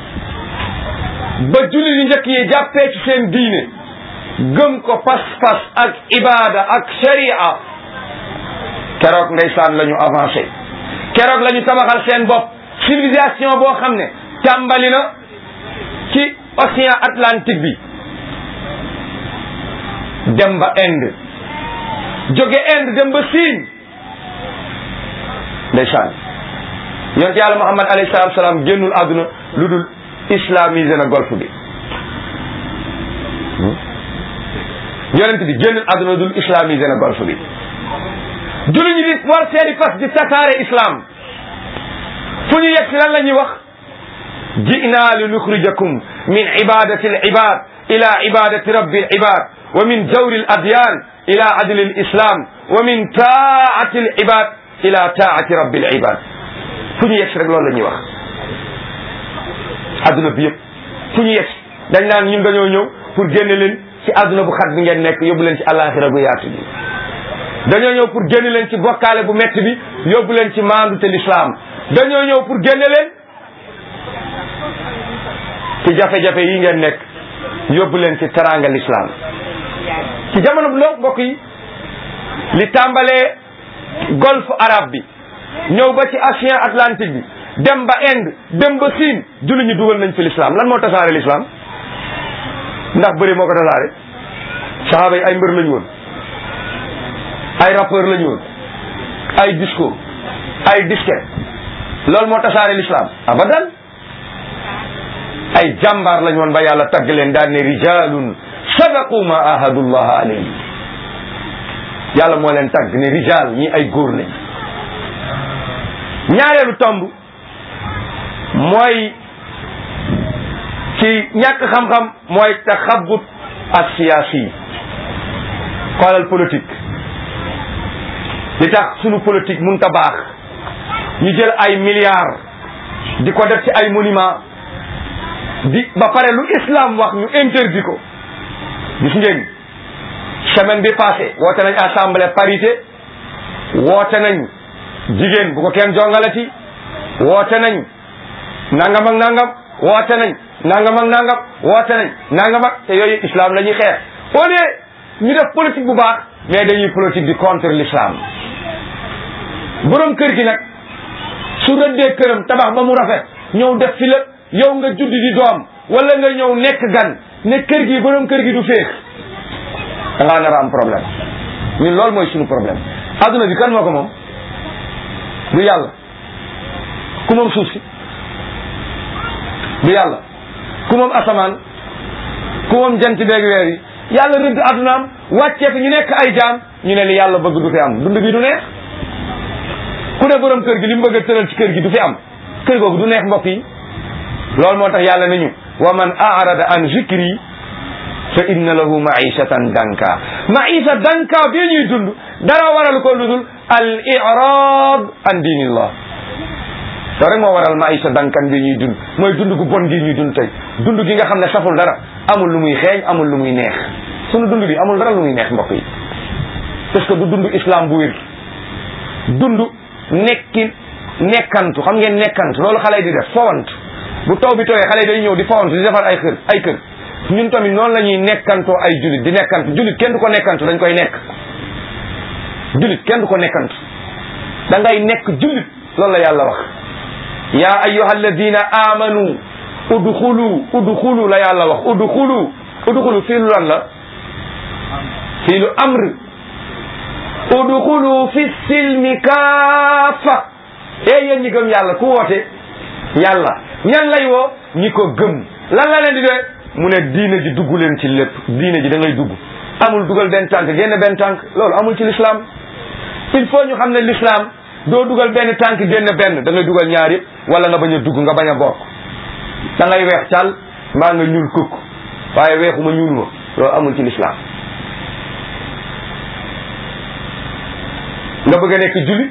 ba jullit yi njëkk yi jàppee ci seen diine gëm ko pas-pas ak ibada ak sharia keroog ndeysaan la ñu avancé keroog la ñu tabaxal seen bopp civilisation boo xam ne tàmbali na ci océan Atlantique bi dem ba Inde jóge Inde dem ba Siin ndeysaan yonent yàlla Muhammad alayhi salaatu salaam génnul àdduna lu dul islamisé na golfe bi yonent bi génnul àdduna lu dul islamisé na golfe bi jullit ñi di war seeni fas di tasaare islam fu ñu yegg si lan la ñuy wax ji'na li nuxrijakum min ibadati al ibad ila ibadati rabbi al ibad wa min jawri al adyan ila adli al islam wa min taati al ibad ila taati rabbi al ibad fu ñu yegg si rek loolu la ñuy wax adduna bi yëpp fu ñu yegg dañ naan ñun dañoo ñëw pour génne leen ci adduna bu xat bi ngeen nekk yóbbu leen ci alaxira bu yaatu bi dañoo ñëw pour génne leen ci bokkaale bu metti bi yóbbu leen ci maandu te l'islam dañoo ñëw pour génne leen ci jafe-jafe yi ngeen nekk yóbbu leen ci teranga l'islam ci jamono bu loog mbokk yi li tàmbalee golfe arabe bi ñëw ba ci océan Atlantique bi dem ba Inde dem ba Chine jullit ñi dugal nañ fi l'islam lan moo tasaare l'islam ndax bëri moo ko tasaare sahaaba yi ay mbër lañu woon ay rappeur lañu woon ay disco ay disquette loolu moo tasaare l'islam abadan ay jàmbaar lañu woon ba yàlla tagg leen daan ne rijalun sadaqu ma ahadullah alayhi yàlla moo leen tagg ne rijal ñi ay góor lañ ñaareelu tomb mooy ci ñàkk xam-xam mooy taxabut as-siyaasi xoolal politique li tax sunu politique mun ta baax ñu jël ay milliards di ko def ci ay monument di ba pare lu islam wax ñu interdit ko gis ngeen semaine bi passé woote nañ assemblée parité woote nañ jigéen bu ko kenn jongalati woote nañ nangam ak nangam woote nañ nangam ak nangam woote nañ nangam ak te yooyu islam la ñuy xeex au lieu ñu def politique bu baax mais dañuy politique di contre l'islam borom kër gi nag su rëddee këram tabax ba mu rafet ñëw def fi la yow nga judd di doom wala nga ñëw nekk gan ne kër gi borom kër gi du féex da ngaa nar a am problème ñun loolu mooy suñu problème adduna bi kan moo ko moom du yàlla ku moom suuf si du yàlla ku moom asamaan ku moom jant beeg weer yi yàlla rëdd addunaam wàccee fi ñu nekk ay jaam ñu ne li yàlla bëgg du fi am dund bi du neex ku ne borom kër gi li mu bëgg a tëral ci kër gi du fi am kër googu du neex mbokk yi loolu moo tax yàlla nañu wa man arada an zikri fa inna lahu maishatan danka maisha danka bi ñuy dund dara waral ko lu dul al i'rad an dinillah loolu rek moo waral maisha dankan bi ñuy dund mooy dund gu bon gi ñuy dund tey dund gi nga xam ne saful dara amul lu muy xeeñ amul lu muy neex sunu dund bi amul dara lu muy neex mbokk yi parce que du dund islam bu wér dund nekkantu xam ngeen nekkantu loolu xale yi di def fowant bu taw bi tooyee xale yi day ñëw di fowant di defar ay kër ñun tamit noonu la ñuy nekkantoo ay julit di nekkantu julit kenn du ko nekkantu dañ koy nekk julit kenn du ko nekkantu da ngay nekk julit loolu la yàlla wax ya ayyuha alladina amanu udxulu la yàlla wax udxulu fii lu lan la fii lu amr udxulu fi silmi kaafa yéen ñi gëm yàlla ku woote yàlla ñan lay woo ñi ko gëm lan la leen di dee mu ne diine ji dugg leen ci lépp diine ji da ngay dugg amul dugal benn tànk génn benn tànk loolu amul ci l'islam il faut ñu xam ne l'islam doo dugal benn tànk génn benn da ngay dugal ñaar yëpp wala nga bañ a dugg nga bañ a bokk da ngay weex cal mbaa nga ñuul kukk waaye weexuma ñuuluma loolu amul ci l'islam nga bëgg a nekk julli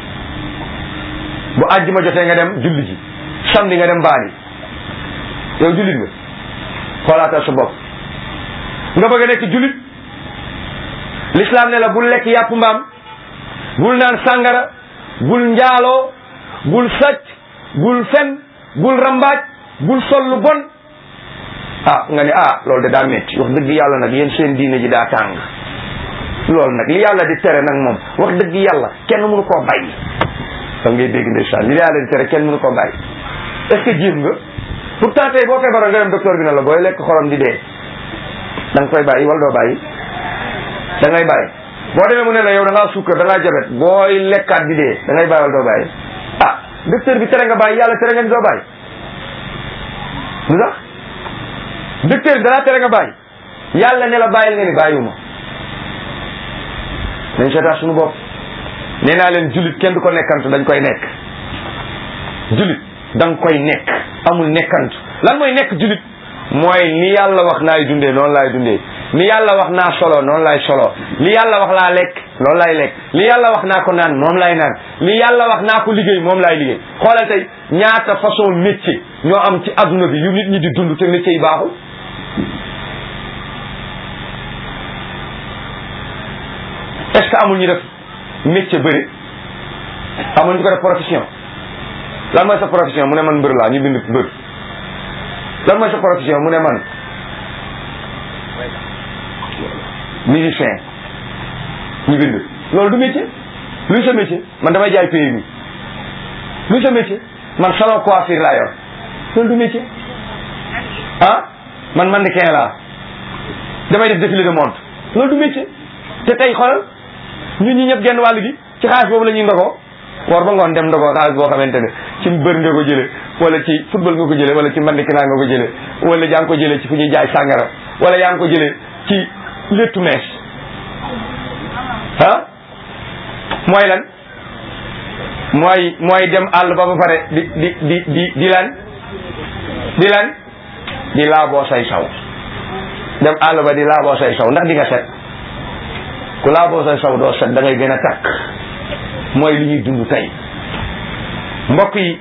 bu àjjuma jotee nga dem julli ji samedi nga dem baali yow jullit nga xoolaatal sa bopp nga bëgg a nekk jullit l'islam ne la bul lekk yàpp mbaam bul naan sàngara bul njaaloo bul sàcc bul fen bul rambaaj bul sol lu bon nga ne loolu de daa metti wax dëgg yàlla nag yéen seen diine ji daa tàng loolu nag li yàlla di tere nag moom wax dëgg yàlla kenn mënu koo bàyyi da ngay dégg ndeysaan li yàlla di tere kenn mënu koo bàyyi est-ce que jéem nga pourtant tey boo feebaroon nga dem docteur bi ne la booy lekk xorom di dee da nga koy bàyyi wala doo bàyyi da ngay bàyyi boo demee mu ne la yow da ngaa sukkar da ngaa jabet booy lekkaat di dee da ngay bàyyi wala doo bàyyi docteur bi tere nga bàyyi yàlla tere nga ni doo bàyyi lu tax docteur bi dalaa tere nga bàyyi yàlla ne la bàyyil nga ni bàyyiwuma nañ seetaat suñu bopp. nee naa leen jullit kenn du ko nekkantu, dañ koy nekk. jullit da nga koy nekk, amul nekkantu. lan mooy nekk jullit? mooy li yàlla wax naay dundee noonu laay dundee, li yàlla wax naa solo noonu laay solo, li yàlla wax laa lekk loolu laay lekk, li yàlla wax naa ko naan moom laay naan, li yàlla wax naa ko liggéey moom laay liggéey. xoolal tey ñaata façon métier ñoo am ci adduna bi yu nit ñi di dund te métier yi baaxul. est-ce que amul ñu def métier bëri, amul ñu ko def profession. lan mooy sa profession? mu ne man mbër laa, ñu bind mbër. lan mooy sa profession? mu ne man musicien, ñu bind. loolu du métier. luy sa métier? man damay jaay PMI. luy sa métier? man salon coiffure laa yor. loolu du métier. ah man mannequin laa, damay def défilé de mode. loolu du métier. te tey xoolal ñun ñi ñëpp genn wàll gi ci xaalis boobu la ñuy ndogoo. war ba ngoon dem ndogoo xaalis boo xamante ne ci bër nga ko jële, wala ci football nga ko jële, wala ci mannequinat nga ko jële, wala yaa ngi ko jële ci fu ñuy jaay sàngara, wala yaa ngi ko jële ci léttu mees. ah mooy lan? mooy dem àll ba pare di lan di laaboo say saw. dem àll ba di laaboo say saw, ndax di nga set? ku laaboo say saw doo set, da ngay gën a takk. mooy li ñuy dund tey. mbokk yi,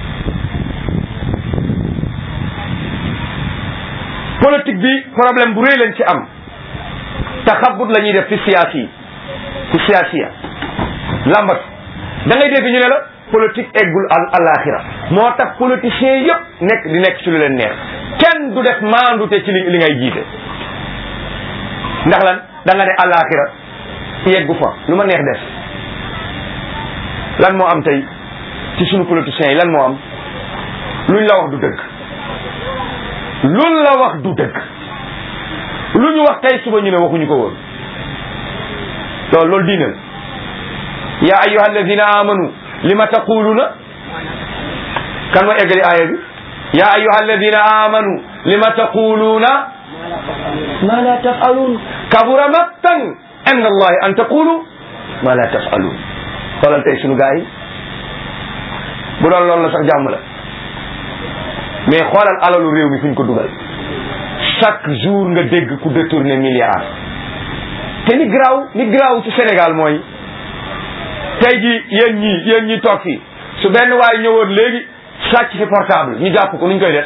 politique bi problème bu rëy lañ ci am. taxabut la ñuy def fi siyaasiya lambatu. da ngay dégg ñu ne la politique eggul alaxira, moo tax politiciens yëpp nekk ci lu leen neex. kenn du def maandute ci li ngay jiite. ndax lan? da nga ne alaxira yeggu fa, lu ma neex def. lan moo am tey ci sunu politiciens yi? lan moo am? luñ la wax du dëgg. luñ la wax du dëgg. lu ñu wax tey suba ñu ne waxuñu ko woon. loolu diine la. yaa ayyuha alladina amanu lima taquluna. kan ma eggali aaya bi? yaa ayyuha alladina amanu lima taquluna ma la tafalun kabura maqtan inda allahi an taqulu ma la tafalun. xoolal tey sunu gars yi bu doon loolu la sax jàmm la, mais xoolal alalu réew mi fu ñu ko dugal. chaque jour nga dégg ku détourné milliard. te ni garaaw ci Sénégal mooy tey ji yéen ñi toog fii, su benn waay ñëwoon léegi sàcc fi portable ñu jàpp ko, nuñ koy def?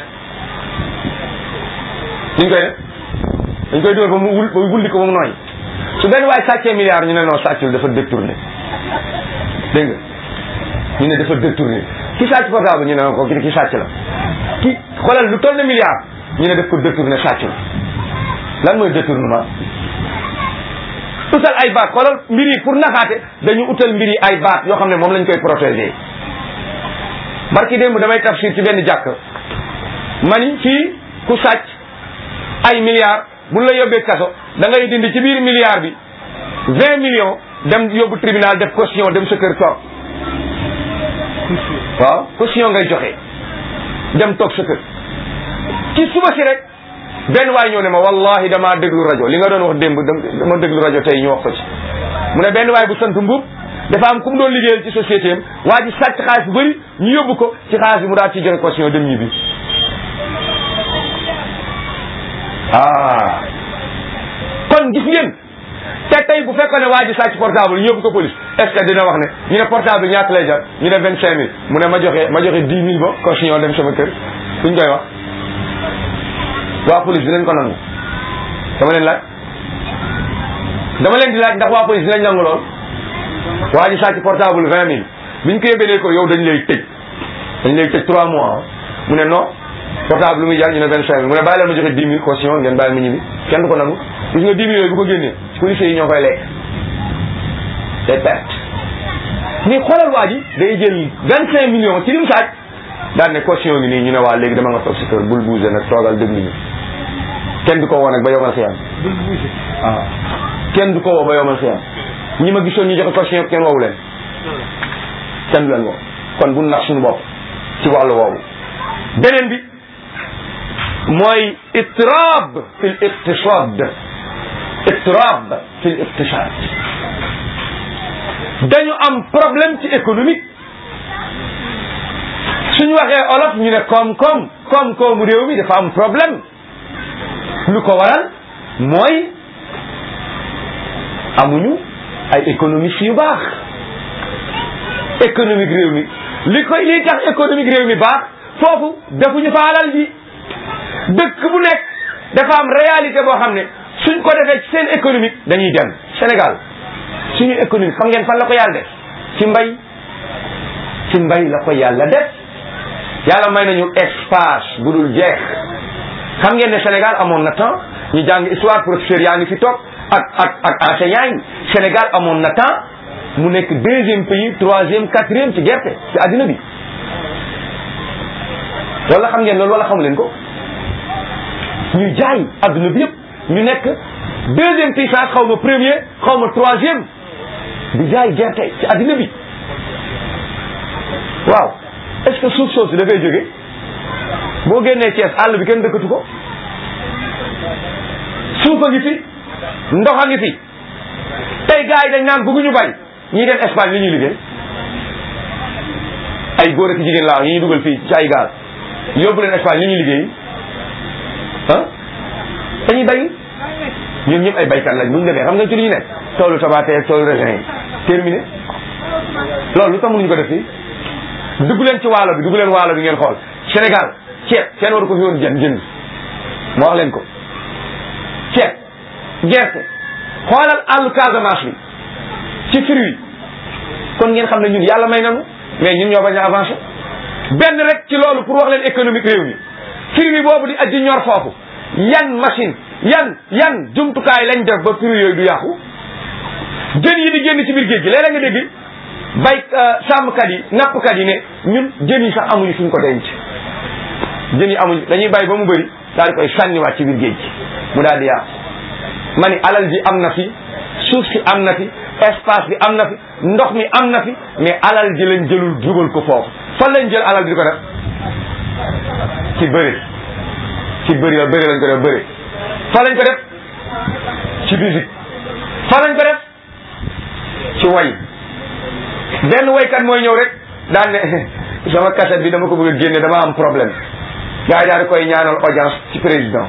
dañ koy dugal ba mu wulli ko ba mu nooy. su benn waay sàccee milliard ñu ne non sàccul, dafa détourné. dégg nga ñu ne dafa détourné. ki sàcc portable ñu ne ko ki sàcc la. ki xoolal lu toll na milliard ñu ne daf ko détourné, sàcc la. lan mooy détournement? utal ay baat. xoolal mbir yi pour naxaate dañu utal mbir yi ay baat yoo xam ne moom lañ koy protéger. barki démb damay tafsir ci benn jàkk mani fii ku sàcc ay milliards buñ la yóbbee kaso da ngay dindi ci biir milliard bi 20 millions dem yóbbu tribunal def caution, dem sa kër toog. waaw caution ngay joxe dem toog sa kër. ci suba si rek benn waay ñëw ne ma wallahi damaa déglu rajo li nga doon wax démb dama déglu rajo tey ñu wax ko ci. mu ne benn waay bu sant Mbuub dafa am ku mu doon liggéeyal ci société am, waa ji sàcc xaalis bu bëri ñu yóbbu ko ci xaalis bi mu daal ci joxe caution dem ñibbi. kon gis ngeen te tey bu fekkoon ne waa ji sàcc portable ñu yóbbu ko police, est ce que dina wax ne ñu ne portable ñaata lay jar? ñu ne 25000. mu ne ma joxe 10 000 ba caution dem sama kër. suñ koy wax waa police dinañ ko nangu? dama leen di laaj ndax waa police dinañ nangu lool? waa ji sàcc portable 20000 biñ ko yëgalee ko yow dañ lay tëj 3 mois. mu ne non portable lu muy jar? ñu ne 25000. mu ne bàyyi leen ma joxe 10 000 caution ngeen bàyyi ma ñibbi. kenn du ko nangu. gis nga 10 000 yooyu bu ko génnee policiers yi ñoo koy lekk. day perte. mais xoolal waa ji day jël 25 millions ci li mu sàcc daan ne caution bi nii ñu ne waa léegi dama nga toog si kër bul bougé nag toogal déglu ñu. kenn du ko woo nag ba yomal xiyam. waaw kenn du ko woo ba yomal xiyam. ñi ma gisoon ñu joxe caution kenn woowu leen. kenn du leen woo. kon bu nax suñu bopp ci wàllu woowu. beneen bi mooy ittiraab fi l iqtisaad. ittiraab fi l iqtisaad. dañu am problème ci économique suñu waxee olof ñu ne koom-koomu réew mi dafa am problème lu ko waral mooy amuñu ay économistes yu baax économique réew mi liy tax économique réew mi baax foofu defuñu fa alal ji dëkk bu nekk dafa am réalité boo xam ne suñ ko defee ci seen économique dañuy dem Sénégal suñu économique xam ngeen fan la ko yàlla def ci mbay la ko yàlla def yàlla may nañu espace bu dul jeex xam ngeen ne Sénégal amoon na temps ñu jàng histoire professeur yaa ngi fi toog ak enseignant yi Sénégal amoon na temps mu nekk 2e pays 3e 4e ci gerte ci addina bi wala xam ngeen loolu wala xamu leen ko ñu jaay adduna bi yëpp ñu nekk 2e puissance xaw ma 1er xaw ma 3e di jaay gerte ci addina bi waaw est-ce que suuf soosu dafay jóge boo génnee Thiès àll bi kenn dëkkatu ko suuf a ngi fi ndox a ngi fi tey gars yi dañ naan bëgguñu bay ñii dem Espagne li ñuy liggéey ay góor ak jigéen laa ñi ñuy dugal fii ci ay gaal yóbbu leen Espagne li ñuy liggéey dañuy bay ñun ñëpp ay baykat lañ bu ñu demee xam nga ci li ñu nekk toolu tomate ak toolu raisin yi terminé loolu lu tax mënuñu ko def fii dugg leen ci waalo bi ngeen xool Sénégal ceeb kenn waru ko fi woon jënd moo wax leen ko ceeb gerte xoolal àllu Casamance bi ci fruit kon ngeen xam ne ñun yàlla may nanu mais ñun ñoo bañ a avancé benn rek ci loolu pour wax leen économique réew mi fruit boobu di aji ñor foofu yan machine yan jumtukaay lañ def ba fruit yooyu du yàqu jën yi di génn ci biir géej gi léeg-léeg nga dégg bay sàmmkat yi nappkat yi ne ñun jën yi sax amuñu fuñ ko denc jën yi amuñu dañuy bay ba mu bëri daal di koy sànniwaat ci biir géej gi mu daal di yàqu ma ni alal ji am na fi suuf si am na fi espace bi am na fi ndox mi am na fi mais alal ji lañ jëlul dugal ko foofu fan lañ jël alal bi di ko def ci bëri la bëri lañ ko def bëri fan lañ ko def ci musique fan lañ ko def ci way benn waykat mooy ñëw rek daan ne sama cassette bi dama ko bëgg a génne dama am problème gars yi daal di koy ñaanal audience ci président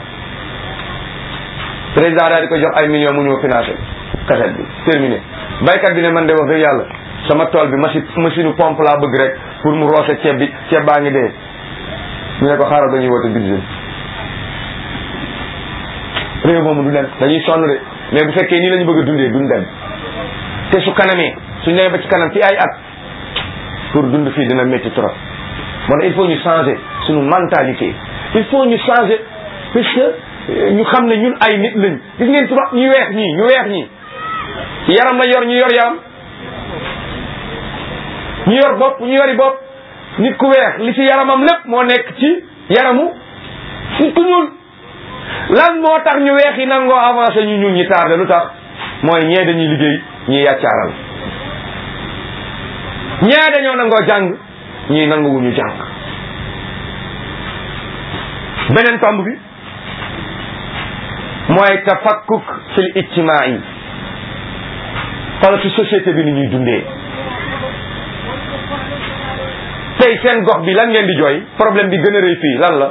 daal di koy jox ay millions mu ñëw financé cassette bi terminé baykat bi ne man de wax dëgg yàlla sama tool bi machine pompe laa bëgg rek pour mu roose ceeb baa ngi dee ñu ne ko xaaral dañuy woote budget réew moomu du dem dañuy sonn de mais bu fekkee nii la ñu bëgg a dundee duñ dem te su kanamee suñ demee ba ci kanam ci ay at pour dund fii dina métti trop moo tax il faut ñu changer suñu mentalité il faut ñu changer parce que ñu xam ne ñun ay nit lañ gis ngeen tubaab ñu weex ñii yaram la yor ñu yor yaram ñu yor bopp ñu yori bopp nit ku weex li ci yaramam lépp moo nekk ci yaramu nit ku ñuul lan moo tax ñu weex yi nangoo avancé ñu ñuul ñi tardé lu tax mooy ñee dañuy liggéey ñii yàccaaral ñee dañoo nangoo jàng ñii nanguwuñu jàng beneen tomb bi mooy tafakkuk fil ijtimaai xoolal ci société bi ni ñuy dundee tey seen gox bi lan ngeen di jooy problème bi gën a rëy fii lan la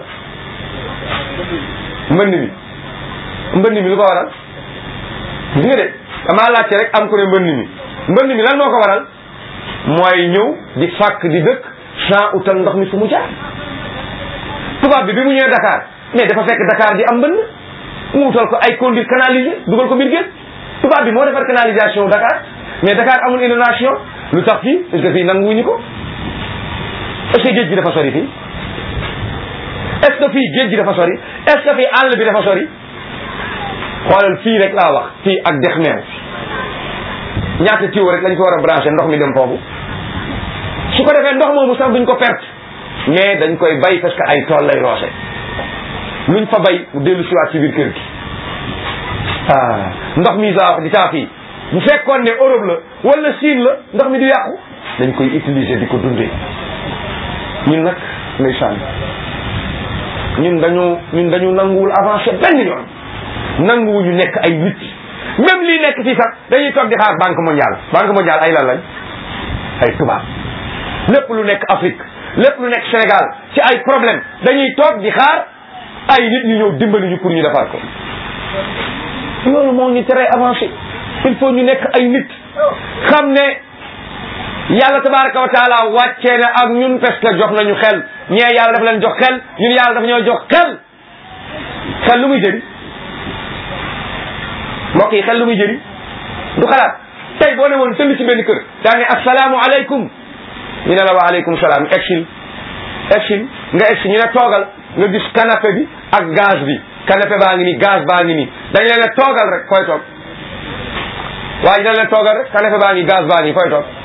mbënd mi lu ko waral gis nga de damaa laajte rek am ko ne mbënd mi lan moo ko waral mooy ñëw di fàkk di dëkk sans utal ndox mi fu mu jaar tubaab bi mu ñëwee Dakar mais dafa fekk Dakar di am mbënd mu utal ko ay conduite canalisée dugal ko biir géej tubaab bi moo defar canalisation Dakar mais Dakar amul inondation lu tax fii parce que fii nanguwuñu ko est-ce que géej gi dafa sori fii est-ce que fii géej gi dafa sori est-ce que fii àll bi dafa sori xoolal fii rek laa wax fii ak dex meew ñaata tiwo rek lañ ko war a branché ndox mi dem foofu su ko defee ndox moomu sax duñ ko perte mais dañ koy bay parce que ay tool lay roose luñ fa bay mu dellu siwaat ci biir kër gi ndox mi saa wax di taa fii bu fekkoon ne Europe la wala Chine la ndox mi du yàqu dañ koy utiliser di ko dundee ñun nag ndeysaan ñun dañu nanguwul avancer benn yoon nanguwuñu nekk ay nit même lii nekk fii sax dañuy toog di xaar banque mondiale ay lan lañ ay tubaab lépp lu nekk Afrique lépp lu nekk Sénégal ci ay problème dañuy toog di xaar ay nit ñu ñëw dimbali ñu pour ñu defar ko loolu moo ñu tere avancé il faut ñu nekk ay nit xam ne yàlla tabaraka wa taala wàccee na ak ñun parce que jox nañu xel ñee yàlla dafa leen jox xel ñun yàlla dafa ñoo jox xel lu muy jëriñ mbokk yi xel lu muy jëriñ du xalaat tey boo ne woon tëll ci benn kër daa ne assalaamu aleykum ñu ne la wa aleykum salaam egsil nga egsi ñu ne toogal nga gis canapé bi ak gaz bi canapé baa ngi nii gaz baa ngi nii dañ leen ne toogal rek fooy toog waaye dañ leen toogal rek canapé baa ngi gaz baa ngi fooy toog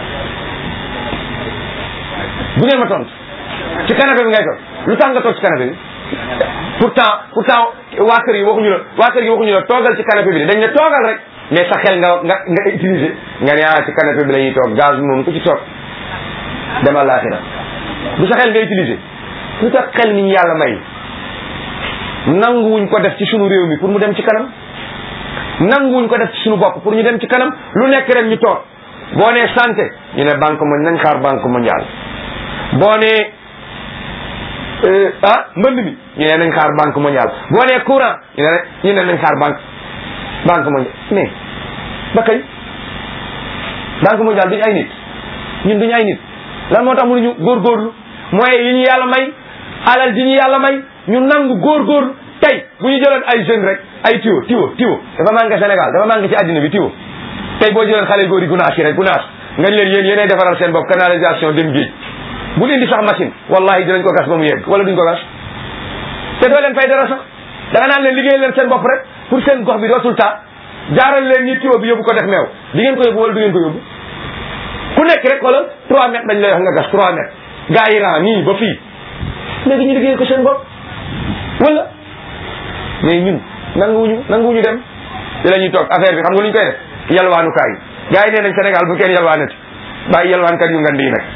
bu ngeen ma tontu ci canapé bi ngay toog lu tax nga toog ci canapé bi pourtant waa kër yi waxuñu la toogal ci canapé bi dañ ne toogal rek mais sa xel nga utiliser nga ne ci canapé bi la ñuy toog gaz bi moom ku ci toog demal laaxira bu sa xel nga utiliser lu tax xel ni ñu yàlla may nanguwuñ ko def ci sunu réew mi pour mu dem ci kanam nanguwuñ ko def ci sunu bopp pour ñu dem ci kanam lu nekk rek ñu toog boo nee santé ñu ne nañ xaar banque mondiale boo nee mbënd mi ñu ne nañ xaar banque mondiale boo nee courant ñu ne nañ xaar banque mondiale mais ba kay banque mondiale duñu ay nit ñun duñu ay nit lan moo tax mënuñu góorgóorlu mooy yi ñu yàlla may alal ji ñu yàlla may ñu nangu góorgóorlu tey bu ñu jëloon ay jeunes rek ay tiwo dafa manqué Sénégal dafa manqué ci àddina bi tiwo tey boo jëloon xale góor yi gunaas yi rek gunaas nga leen yéenay defaral seen bopp canalisation dem géej bu leen di sax machine wallahi dinañ ko gas ba mu yegg wala duñ ko gas te doo leen fay dara sax da nga naan leen liggéey leen seen bopp rek pour seen gox bi dootul taa jaaral leen ni tiwo bi yóbbu ko def meew di ngeen ko yóbbu wala du ngeen ko yóbbu ku nekk rek wala 3 mètres dañ lay wax nga gas 3 mètres gaa yi ran nii ba fii léegi ñu liggéey ko seen bopp wala mais ñun nanguwuñu dem di la ñuy toog affaire bi xam nga lu ñu koy def yalwaanukaay gaa yi nee nañ Sénégal bu kenn yalwaanati bàyyi yalwaankat yu ngand yi nag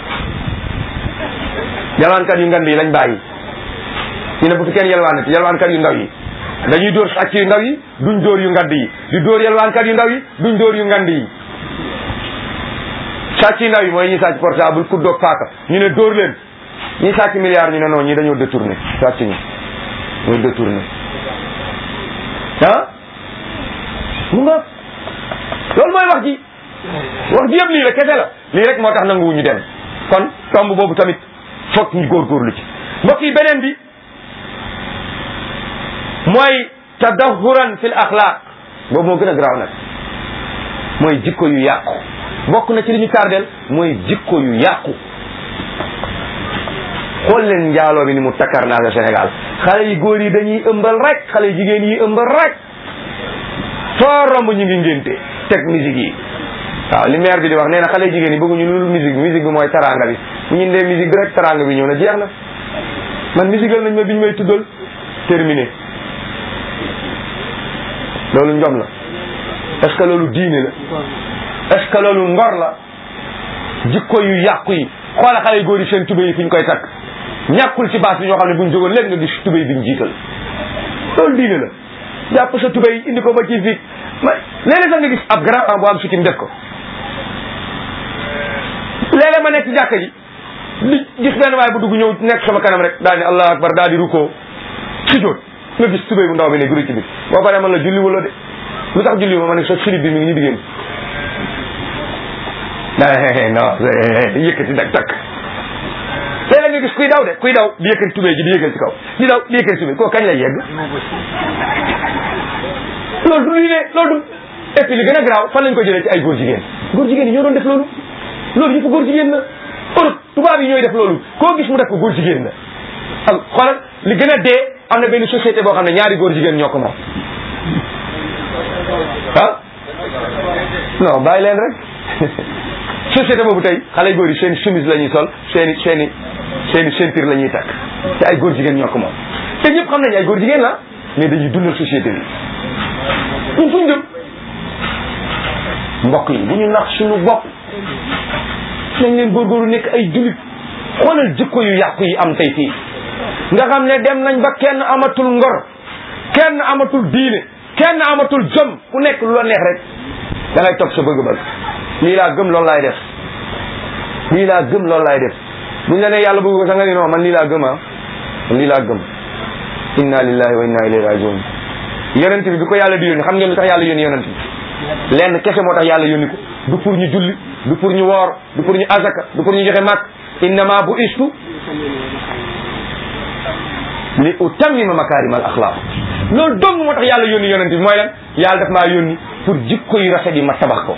yalwaankat yu ngand yi lañ bàyyi ñu ne bu fi kenn yalwaanati yalwaankat yu ndaw yi dañuy dóor sàcc yu ndaw yi duñ dóor yu ngand yi di dóor yalwaankat yu ndaw yi duñ dóor yu ngand yi sàcc yu ndaw yi mooy ñi sàcc portable ku doog paaka ñu ne dóor leen ñi sàcc milliards ñu ne non ñi dañoo détourné sàcc ñoo détourné mu nga loolu mooy wax ji yëpp lii la kese la lii rek moo tax nanguwuñu dem kon tomb boobu tamit foog ñu góorgóorlu ci mbokk yi beneen bi mooy tadahuran fil axlaaq boobu moo gën a garaaw nag mooy jikko yu yàqu bokk na ci li ñu tardel mooy jikko yu yàqu xool leen njaaloo bi ni mu takkar naa Sénégal xale yi góor yi dañuy ëmbal rek xale yi jigéen yi ëmbal rek foo romb ñu ngi ngénte teg musique yi waaw li maire bi di wax nee na xale jigéen yi bëgguñu lu musique bi mooy taranga bi bu ñu ndee musique bi rek taranga bi ñëw na jeex na man musical nañ ma biñ may tuddal terminé loolu njom la est-ce que loolu diine la est-ce que loolu ngor la jikko yu yàqu yi xoola xale góor yi seen tubéy yi fi ñu koy takk ñàkkul ci baas bi ñoo xam ne buñ jógoon léegi nga gis tubéy biñ jiital loolu diine la jàpp sa tubéy indi ko ba ci fii léeg-léeg sax nga gis ab grand am bu am sikkim def ko léeg-léeg ma nekk ci jàkka ji di gis benn waay bu dugg ñëw nekk sama kanam rek daal di allahu akbar daal di rukkoo si jóot nga gis tubéy bu ndaw bi ne guru ci bi boo paree man la julli wala de lu tax julli ma ne sa silib bi mi ngi ñu diggéen non yëkkati dak takk léeg-léeg nga gis kuy daw di yëkkati tubéy ji di yëkkati ci kaw di daw di yëkkati tubéy koo kañ lay yegg loolu du lii loolu du et puis li gën a garaaw fan lañ ko jëlee ci ay góor jigéen yi ñoo doon def loolu yëpp góor jigéen la Europe tubaab yi ñooy def loolu koo gis mu def ko góor jigéen la ak xoolal li gën a dee am na benn société boo xam ne ñaari góor jigéen ñoo ko moom non bàyyi leen rek société boobu tey xale góor yi seen chemise la ñuy sol seeni ceinture la ñuy takk te ay góor jigéen ñoo ko moom te ñëpp xam nañ ay góor jigéen la mais dañuy dundal société bi ñun fu ñu jëm mbokk yi bu ñu nax suñu bopp nañ leen góorgóorlu nekk ay jullit xoolal jikko yu yàqu yi am tey fii nga xam ne dem nañ ba kenn amatul ngor kenn amatul diine kenn amatul jom ku nekk lu la neex rek da ngay toog sa bëgg-bëgg lii laa gëm loolu laay def lii laa gëm loolu laay def buñ la ne yàlla bëgg ko sax nga ni non man lii laa gëm man lii laa gëm inna lillahi wa inna ilayhi rajiun yonent bi ko yàlla di yónni xam ngeen lu tax yàlla yónni yonent bi lenn kese moo tax yàlla yónni ko du pour ñu julli du pour ñu woor du pour ñu azaka du pour ñu joxe màkk innama bu istu li utammima makaarimal axlaaq loolu dong moo tax yàlla yónni yonent bi mooy lan yàlla daf maa yónni pour jikko yu rafet yi ma tabax ko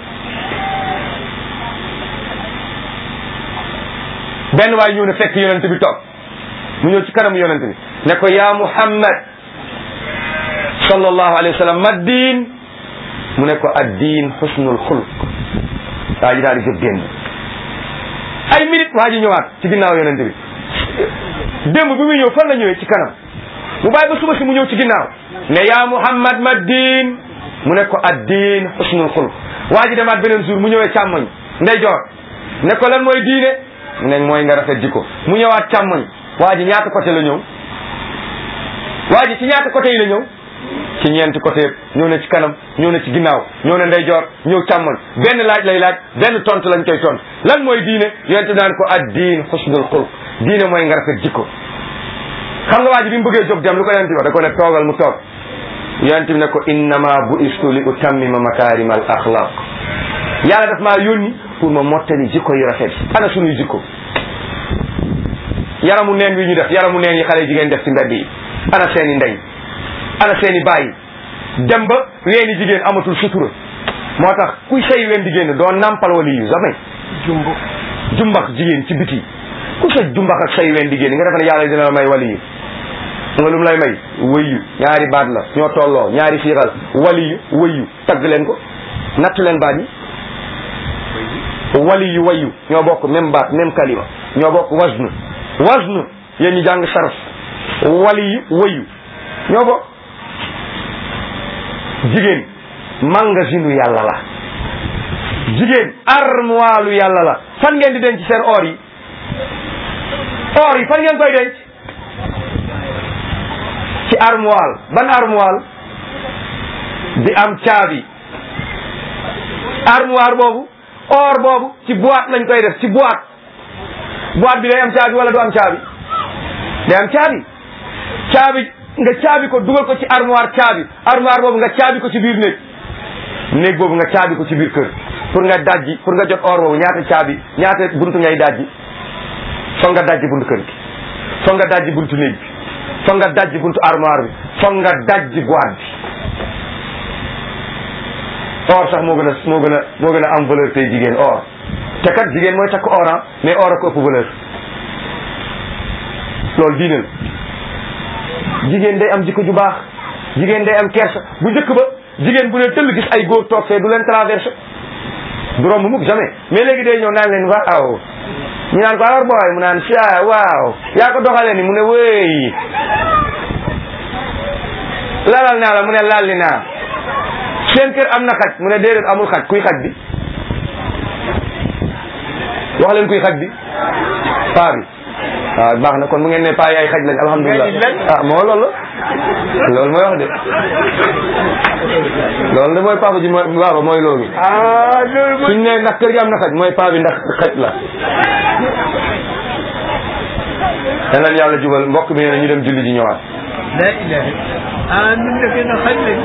benn waay ñëw ne fekk yonent bi toog mu ñëw ci kanamu yonent bi ne ko yaa Muhammad sallallahu alayhi wa sallam ma diin mu ne ko ad-diin husnul xuluq waa ji daal di jóg génn ay minute waa ji ñëwaat ci ginnaaw yonent bi démb bi muy ñëw fan la ñëwee ci kanam mu bàyyi ba suba si mu ñëw ci ginnaaw ne yaa Muhammad ma diin mu ne ko ad-diin husnul xuluq waa ji demaat beneen jour mu ñëwee càmmoñ ndeyjoor ne ko lan mooy diine mu ne mooy nga rafet jikko mu ñëwaat càmmoñ waa ji ñaata côté la ñëw waa ji ci ñaata côté yi la ñëw ci ñeenti côté yëpp ñëw na ci kanam ñëw na ci ginnaaw ñëw na ndeyjoor ñëw càmmoñ benn laaj lay laaj benn tontu lañ koy tontu lan mooy diine yonent naan ko ad-diin husnul xuluq diine mooy nga rafet jikko xam nga waa ji bi mu bëggee jóg dem lu ko yonent bi wax da ko ne toogal mu toog yonent bi ne ko innama bu'istu li utammima makaarimal axlaaq yàlla daf maa yónni pour ma mottali jikko yu rafet ana sunuy jikko yaramu neen wi ñu def yaramu neen yi xale jigéen def ci mbedd yi ana seeni ndey ana seeni bàyyi dem ba weeni jigéen amatul sutura moo tax kuy say wen di génn doo nampal wala yu jamais jumbax jigéen ci biti ku sa jumbax ak say wen di génn nga defe ne yàlla dina la may wali yu nga lu mu lay may wëyu ñaari baat la ñoo tolloo ñaari fiiral wali yu wëyu tagg leen ko natt leen baat yi wali yu wayu ñoo bokk même baat même kalima ñoo bokk wazn yéen ñi jàng sarf wali yu wayu ñoo bokk jigéen magasinu yàlla la jigéen armoire yàlla la fan ngeen di denc seen or yi fan ngeen koy denc ci armoire ban armoire di am caabi armoire boobu or boobu ci boîte lañ koy def ci boîte bi day am caabi wala du am caabi day am caabi nga caabi ko dugal ko ci armoire boobu nga caabi ko ci biir néeg boobu nga caabi ko ci biir kër pour nga jot or boobu ñaata buntu ngay dajji foog nga dajji buntu kër gi foog nga dajji buntu néeg bi foog nga dajji buntu armoire bi foog nga dajji boîte bi or sax moo gën a am valeur tey jigéen or te kat jigéen mooy takk or mais or a ko ëpp valeur loolu diine la jigéen day am jikko ju baax jigéen day am kersa bu njëkk ba jigéen bu ne tëll gis ay góor toog fee du leen traversé du romb mukk jamais mais léegi day ñëw naan leen waaw ñu naan ko alors booy mu naan sia waaw yaa ko doxalee ni mu ne wéy lalal naa la mu ne lalli naa seen kër am na xaj mu ne déedéet amul xaj kuy xaj bi wax leen kuy xaj bi paa bi waaw baax na kon mu ngeen ne paa yi ay xaj lañ alhamdulilah moo loolu mooy wax de loolu de mooy papa ji waaw mooy loolu suñ ne ndax kër gi am na xaj mooy paa bi ndax xaj la daneen yàlla jubal mbokk mi ne ñu dem julli ji ñëwaat la ilaha ñun defe na xaj lañ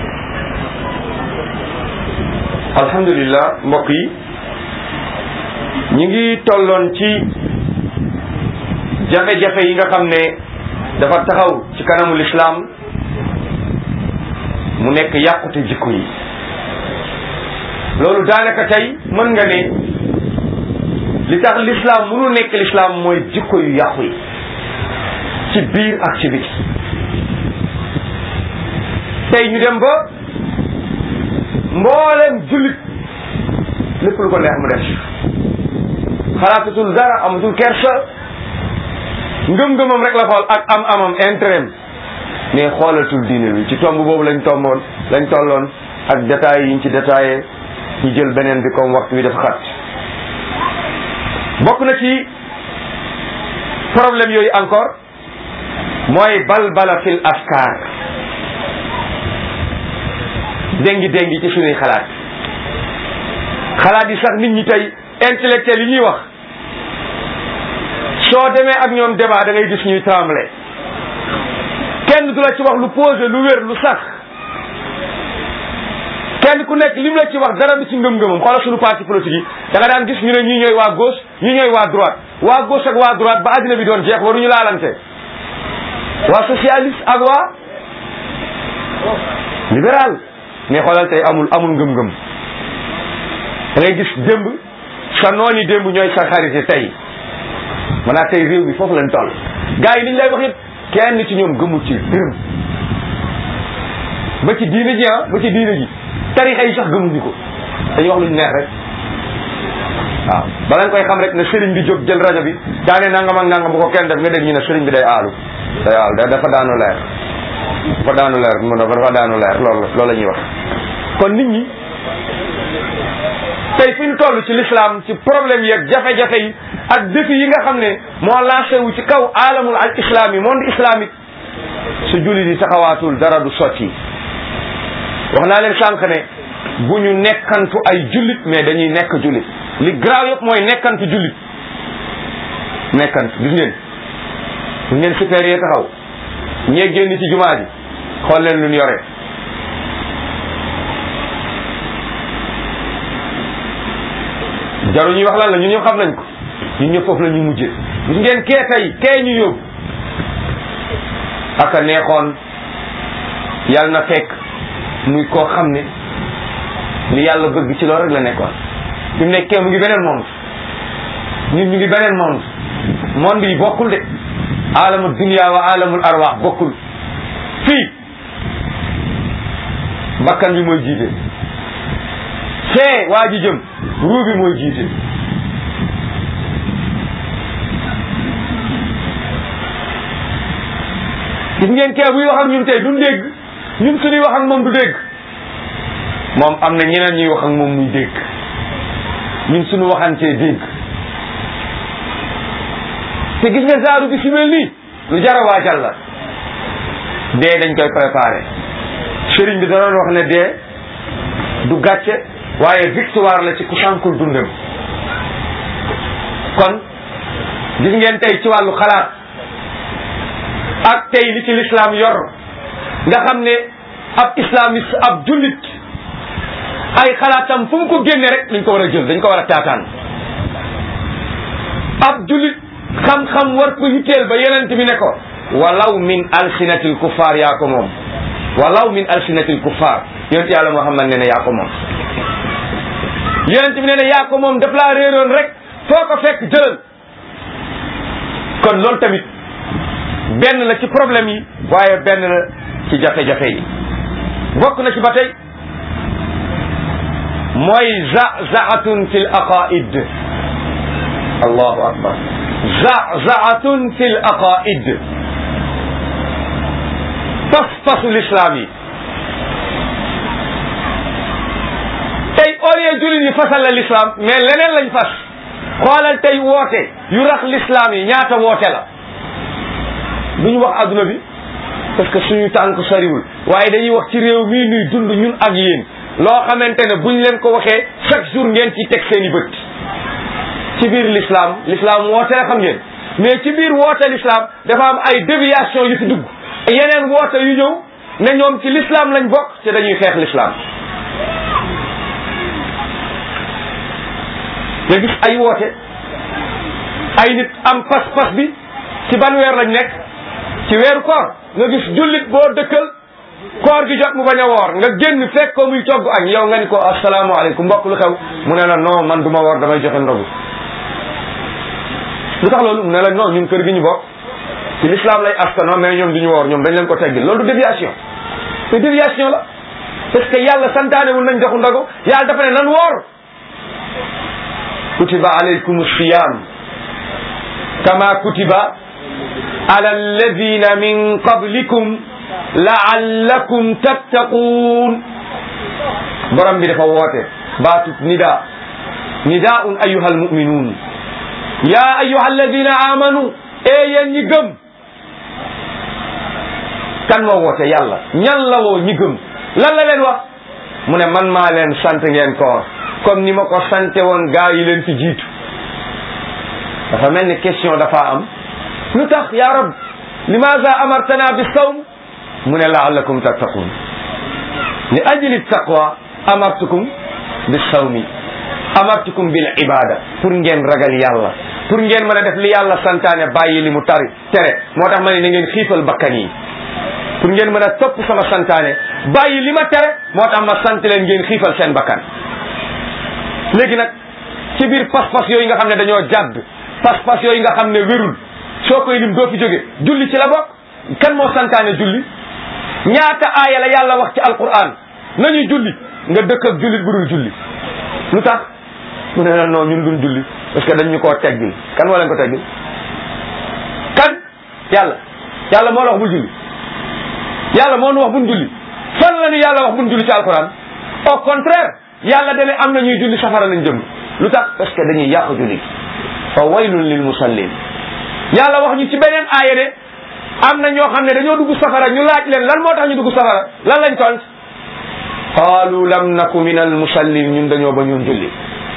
alhamdulilah mbokk yi ñu ngi tolloon ci jafe-jafe yi nga xam ne dafa taxaw ci kanamu l'islam mu nekk yàqute jikko yi loolu daanaka tey mën nga ne li tax l'islam mënul nekk l'islam mooy jikko yu yàqu yi ci biir ak ci biti tey ñu dem ba mboolem jullit lépp lu ko neex mu def xalaatatul dara amatul kersa ngëm-ngëmam rek la xool ak am-amam intérêt mais xoolatul diine bi ci tomb boobu lañ tolloon ak détails yi ñu ci détaillé ñu jël beneen bi comme waxtu bi dafa xat bokk na ci problème yooyu encore mooy balbala fil afkaar déngi ci suñuy xalaat yi sax nit ñi tey intellectuel yi ñuy wax soo demee ak ñoom débat da ngay gis ñuy tremble kenn du la ci wax lu posé lu wér lu sax kenn ku nekk lim la ci wax dara du ci ngëm-ngëmam. xoolal suñu parti politique yi da nga daan gis ñu ne ñii ñooy waa gauche ñii ñooy waa droite ak waa droite ba àddina bi doon jeex waruñu laalante waa socialiste ak waa libéral mais xoolal tey amul ngëm-ngëm da ngay gis démb sa nooni démb ñooy sa xarit tey maanaam tey réew mi foofu lañ toll gars yi liñ lay wax it kenn ci ñoom gëmu ci dërëm ba ci diine ji tarixa yi sax gëmuñu ko dañuy wax luñ neex rek waaw bala nga koy xam rek ne sëriñ bi jóg jël rajo bi daane nangam ak nangam bu ko kenn def nga dégg ñu ne sëriñ bi day aalu dafa daanu leer loolu la ñuy wax. kon nit ñi tey fi ñu toll ci l'islam ci problème yi ak jafe-jafe yi ak défi yi nga xam ne moo lancé wu ci kaw alamul al islami monde islamique su jullit yi taxawaatul dara du sotti. wax naa leen sànq ne bu ñu nekkantu ay jullit mais dañuy nekk jullit li graaw yëpp mooy nekkantu jullit gis ngeen super yee taxaw ñee génn ci jumaa ji xool leen lu ñu yore jaru ñuy wax lan la ñun ñëpp xam nañ ko ñun ñëpp foofu la ñu mujjee gis ngeen kee ñu yóbbu aka neexoon yàlla na fekk muy koo xam ne li yàlla bëgg ci loolu rek la nekkoon fi mu nekkee mu ngi beneen monde ñun ñu ngi beneen monde yi bokkul de alamul dunia wa alamul arwaax bokkul fii bakkan bi mooy jiite fee waa ji jëm ruu bi mooy jiite gis ngeen kee buy wax ak ñun tey duñ dégg ñun suñuy wax ak moom du dégg moom am na ñeneen ñuy wax ak moom muy dégg ñun suñu waxantee dégg te gis nga zaaru bi si mel nii lu jar a waajal la dee dañ koy préparé sëriñ bi da doon wax ne dee du gàcce waaye victoire la ci ku sànkul dundam kon gis ngeen tey ci wàllu xalaat ak tey li ci l'islam yor nga xam ne ab islamiste ab jullit ay xalaatam fu mu ko génne rek dañ ko war a jël dañ ko war a taataan ab jullit xam-xam war ko yitteel ba yenent bi ne ko walaw min alsinatil kuffar yaa ko moom walaw min alsinatil kuffar yonent yàlla Muhammad ne ne yaa ko moom yonent bi ne ne yaa ko moom daf laa réeroon rek foo ko fekk jëlal kon loolu tamit benn la ci problème yi waaye benn la ci jafe-jafe yi bokk na ci ba tey mooy zaatun fil aqaid allahu akbar zaatun fil aqaid pas-pasu l'islam yi tey au lieu jullit yi fasal la l'islam mais leneen lañ fas xoolal tey woote yu rax l'islam yi ñaata woote la duñu wax adduna bi parce que suñu tànk soriwul waaye dañuy wax ci réew mii nuy dund ñun ak yéen loo xamante ne buñ leen ko waxee chaque jour ngeen ci teg seen i bët ci biir l'islam woote la xam ngeen mais ci biir woote l'islam dafa am ay déviation yu fi dugg yeneen woote yu ñëw ne ñoom ci l'islam lañ bokk te dañuy xeex l'islam nga gis ay woote ay nit am pas-pas bi ci ban weer lañ nekk ci weeru koor nga gis jullit boo dëkkal koor gi jot mu bañ a woor nga génn fekk ko muy togg añ yow nga ni ko asalaamaaleykum mbokk lu xew mu ne la non man du ma woor damay joxe ndogu lu tax loolu mu ne la non ñun kër gi ñu bokk ci l'islam lay askano mais ñoom du ñu woor ñoom dañ leen ko teggil loolu du déviation te déviation la parce que yàlla santaanewul nañ joxu ndogu yàlla dafa ne nan woor kutiba alaykum siyam kama kutiba ala alladina min qablikum laallakum tattaquun borom bi dafa woote baatu nidaun ayuha almuminuun ya ayuha alladina amanu yéen ñi gëm kan moo woote yàlla ñan la woo ñi gëm lan la leen wax mu ne man maa leen sant ngeen koor comme ni ma ko sante woon gaa yi leen fi jiitu. dafa mel ni question dafa am lu tax ya rab limaza amartana bi sawm mu ne laallakum tattaqun li ajli taqwa amartukum bi sawmi amartukum bil ibada pour ngeen ragal yàlla pour ngeen mën a def li yàlla santaane bàyyi li mu tere moo tax ma ne na ngeen xiifal bakkan yi pour ngeen mën a topp sama santaane bàyyi li ma tere moo tax ma sant leen ngeen xiifal seen bakkan. léegi nag ci biir pas-pas yooyu nga xam ne dañoo jàdd pas-pas yooyu nga xam ne wérul soo koy lim doo fi jóge julli ci la bokk. kan moo santaane julli? ñaata aaya la yàlla wax ci alquran nañuy julli nga dëkk ak jullit bu dul julli lu tax mu ne la non ñun duñ julli parce que dañ ñu koo teggil. kan moo leen ko teggil? kan? yàlla moo la wax bul julli. yàlla moo nu wax buñ julli. fan la ñu yàlla wax buñ julli ci alquran? au contraire yàlla dane am na ñuy julli safara lañ jëm. lu tax? parce que dañuy yàq julli. fa waylun lil musallin. yàlla wax ñu ci beneen aaya ne am na ñoo xam ne dañoo dugg safara ñu laaj leen lan moo tax ñu dugg safara lan lañ tont qaalu lam naku min al musallin ñun dañoo ba ñun julli.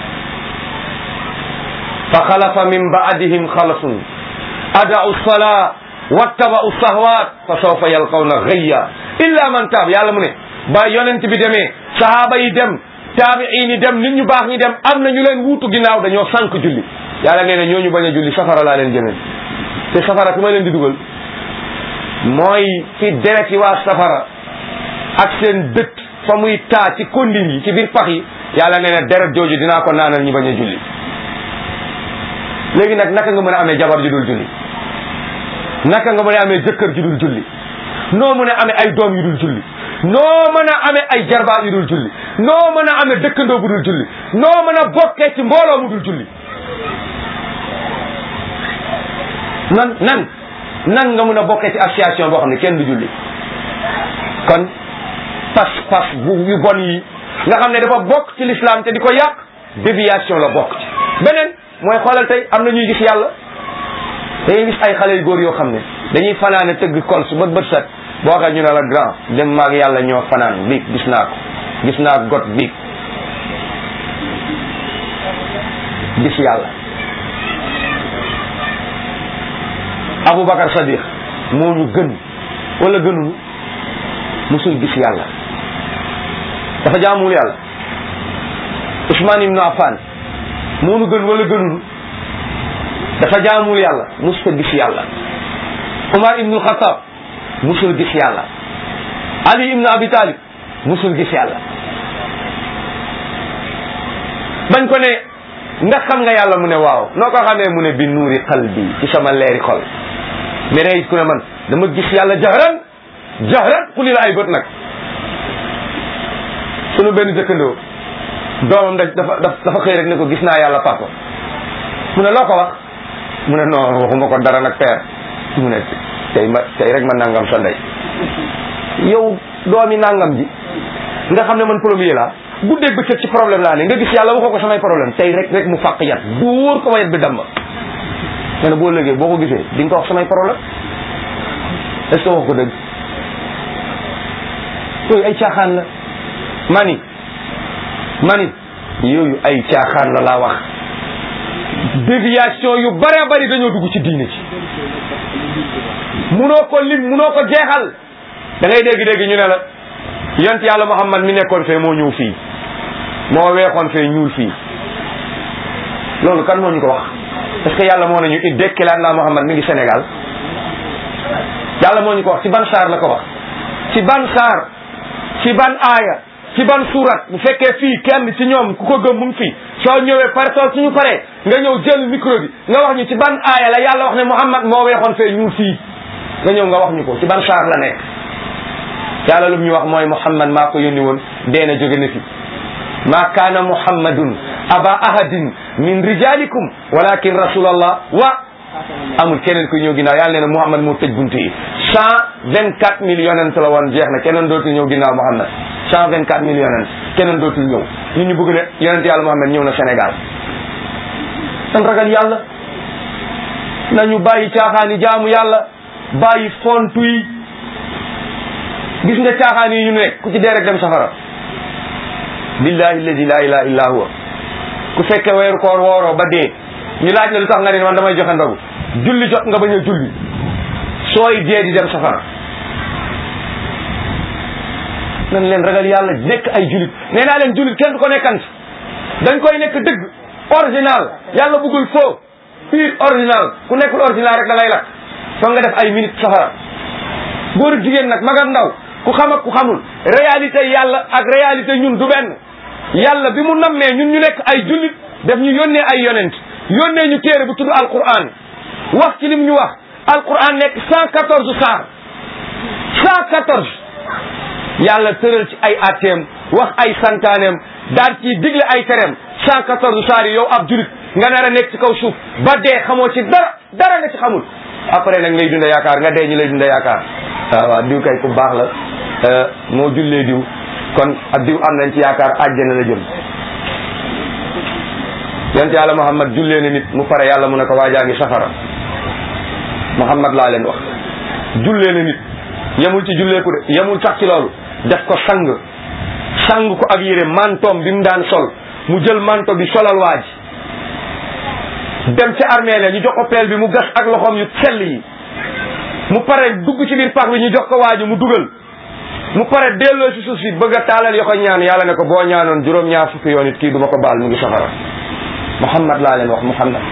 fa xalafa min baadihim xalafun ada'u salaa wattaba'u sahwaat fa sawfa yalqawna ghayya illa man taab. yàlla mu ne ba yonent bi demee sahaaba yi dem taabiin yi dem nit ñu baax ñi dem am na ñu leen wuutu ginnaaw dañoo sànq julli. yàlla nee na ñooñu bañ a julli safara laa leen jëmee te safara fi ma leen di dugal mooy fi deret yi waa safara ak seen dëtt fa muy taa ci kondin yi ci biir pax yi yàlla nee na deret jooju dinaa ko naanal ñu bañ a julli. léegi nag naka nga mën a amee jabar ju dul julli? naka nga mën a amee jëkkër ju dul julli? noo mën a amee ay doom yu dul julli? noo mën a amee ay jarbaat yu dul julli? noo mën a amee dëkkandoo bu dul julli? noo mën a bokkee ci mbooloo mu dul julli? nan nga mën a bokkee ci association boo xam ne kenn du julli? kon pas yu bon yi nga xam ne dafa bokk ci l'islam te di ko yàq déviation la bokk ci. beneen mooy xoolal tey am na ñuy gis yàlla dañuy gis ay xale yu góor yoo xam ne dañuy fanaane tëgg kol su bët set boo xam ñu ne la grand dem maag yàlla ñoo fanaan biig gis naa got biig gis yàlla. Aboubacar Sadiq moo ñu gën wala gënul musul gis yàlla dafa jaamul yàlla. Ousmane Ibn Affan moo ñu gën wala gënul dafa jaamul yàlla musul gis yàlla. Omar Ibn Khattab musul gis yàlla. Ali Ibn Abi Talib musul gis yàlla. bañ ko ne ndax xam nga yàlla mu ne waaw noo ko xamee mu ne bi nuuri qalbi ci sama leeri xol. mais day ku ne man dama gis yàlla jahran xuli la ay bët nag. sunu benn dëkkandoo doomam dafa xëy rek ne ko gis naa yàlla papa mu ne loo ko wax mu ne non waxuma ko dara nag père mu ne tey rek ma nangam sa ndey. yow doomi nangam ji nga xam ne man premier la guddeeg bëccëg ci problème laa ne nga gis yàlla waxoo ko samay problème tey rek mu fàq yat dóor ko yat bi damba nee na boo léegi boo ko gisee di nga ko wax samay problème est ce que wax ko dëgg yooyu ay caaxaan la mani yooyu ay caaxaan la laa wax. déviation yu bare bari dañoo dugg ci diine ci munoo ko lim munoo ko jeexal. da ngay dégg ñu ne la yonent yàlla Muhammad mi nekkoon fee moo ñëw fii moo weexoon fee ñuul fii loolu kan moo ñu ko wax? parce que yàlla moo nañu it dekkilaat naa Muhammad mi ngi Sénégal. yàlla moo ñu ko wax ci ban saar la ko wax? ci ban saar? ci ban aaya? ci ban surat? bu fekkee fii kenn ci ñoom ku ko gëm mu ngi fii soo ñëwee pare tool suñu paree nga ñëw jël micro bi nga wax ñu ci ban aaya la yàlla wax ne Muhammad moo weexoon fee ñuul fii nga ñëw nga wax ñu ko ci ban saar la nekk. yàlla lu ñu wax mooy Muhammad maa ko yónni woon deena jóge na fi. ma kaana Muhammadun aba ahadin min rijalikum walakin rasulallah wa amul keneen ku ñëw ginnaaw yàlla nee na Muhammad moo tëj buntu yi 124 000 yonent la woon jeex na keneen dootul ñëw ginnaaw Muhammad 124 000 yonent keneen dootul ñëw ñun ñu bëgg ne yonent yàlla Muhammad ñëw na Sénégal. san ragal yàlla nañu bàyyi caaxaani jaamu yàlla bàyyi fontu yi. gis nga caaxaan yi ñu nekk ku ci dee rek dem safara billahi alladi la ilaha illa huwa ku fekke weeru koor wooroo ba dee ñu laaj la lu tax nga ne man damay joxe ndogu julli jot nga bañ a julli sooy dee di dem safara. nan leen ragal yàlla nekk ay julit nee naa leen julit kenn du ko nekkant dañ koy nekk dëgg original yàlla bëggul faux pur original ku nekkul original rek da ngay lakk foog nga def ay minutes safara. góor ak jigéen nag mag ak ndaw ku xam ak ku xamul réalité yàlla ak réalité ñun du benn. yàlla bi mu nammee ñun ñu nekk ay jullit daf ñu yónnee ay yonent yónnee ñu téere bu tudd alquran wax ci lim ñu wax alquran nekk 114 saar 114 yàlla tëral ci ay atteem wax ay santaaneem daal ci digle ay tereem 114 saar yi yow ab jullit nga nar a nekk ci kaw suuf ba dee xamoo ci dara nga ci xamul après nag ngay dunda yaakaar nga dee ñu lay dunda yaakaar waaw diw kay ku baax la moo jullee diw kon ak diw am nañ ci yaakaar àjjana la jëm. yonent yàlla Muhammad jullee na nit mu pare yàlla mu ne ko waajaa ngi safara Muhammad laa leen wax jullee na nit yemul ci jullee ko de yemul sax ci loolu def ko sang ko ak yére mantoom bi mu daan sol mu jël manto bi solal waaj dem ci armée la ñu jox ko peel bi mu gas ak loxoom yu sell yi mu pare dugg ci biir pax bi ñu jox ko waaju mu dugal mu pare delloo ci suuf si bëgg a taalal yoo ko ñaan yàlla ne ko boo ñaanoon juróom-ñaar fukki yoon it kii duma ko baal mu ngi safara. Muhammad laa leen wax Muhammad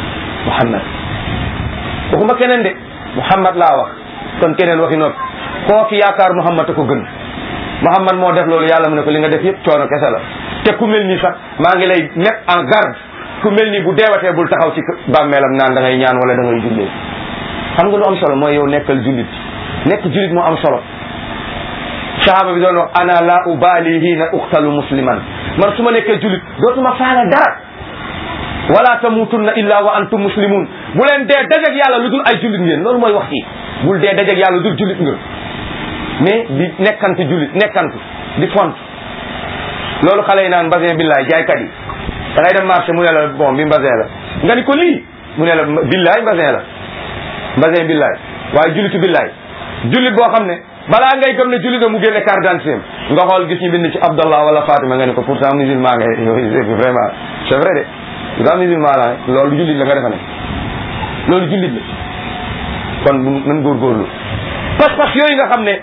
waxuma keneen de Muhammad laa wax kon keneen waxi noppi koo fi yaakaar Muhammad a ko gën. Muhammad moo def loolu yàlla mu ne ko li nga def yëpp coono kese la te ku mel nii sax maa ngi lay mettre en garde ku mel nii bu deewatee bul taxaw ci bàmmeelam naan da ngay ñaan wala da ngay jullee. xam nga lu am solo mooy yow nekkal jullit nekk jullit moo am solo. sahaaba bi doon wax ana la ubali hiina uqtalu musliman man su ma nekkee jullit dootuma faale dara wala tamutunna illa wa antum muslimun bu leen dee dajeg yàlla lu dul ay jullit ngeen loolu mooy wax ci bul dee dajeg yàlla lu dul jullit nga mais di nekkantu jullit nekkantu di font loolu xale yi naan mbasin billaay jaaykat yi da ngay dem marché mu ne la bon bi mbasin la nga ni ko lii mu ne la billaay mbasin la mbasin billaay waaye jullitu billaay jullit boo xam ne balaa ngay gëm ne jullit nga mu génne carte d'identité nga xool gis ñu bind ci Abdallah wala Fatima nga ne ko pourtant musulman nga vraiment c'est vrai de daa musulman la loolu jullit la nga defe ne loolu jullit la kon bu nan góorgóorlu pas-pas yooyu nga xam ne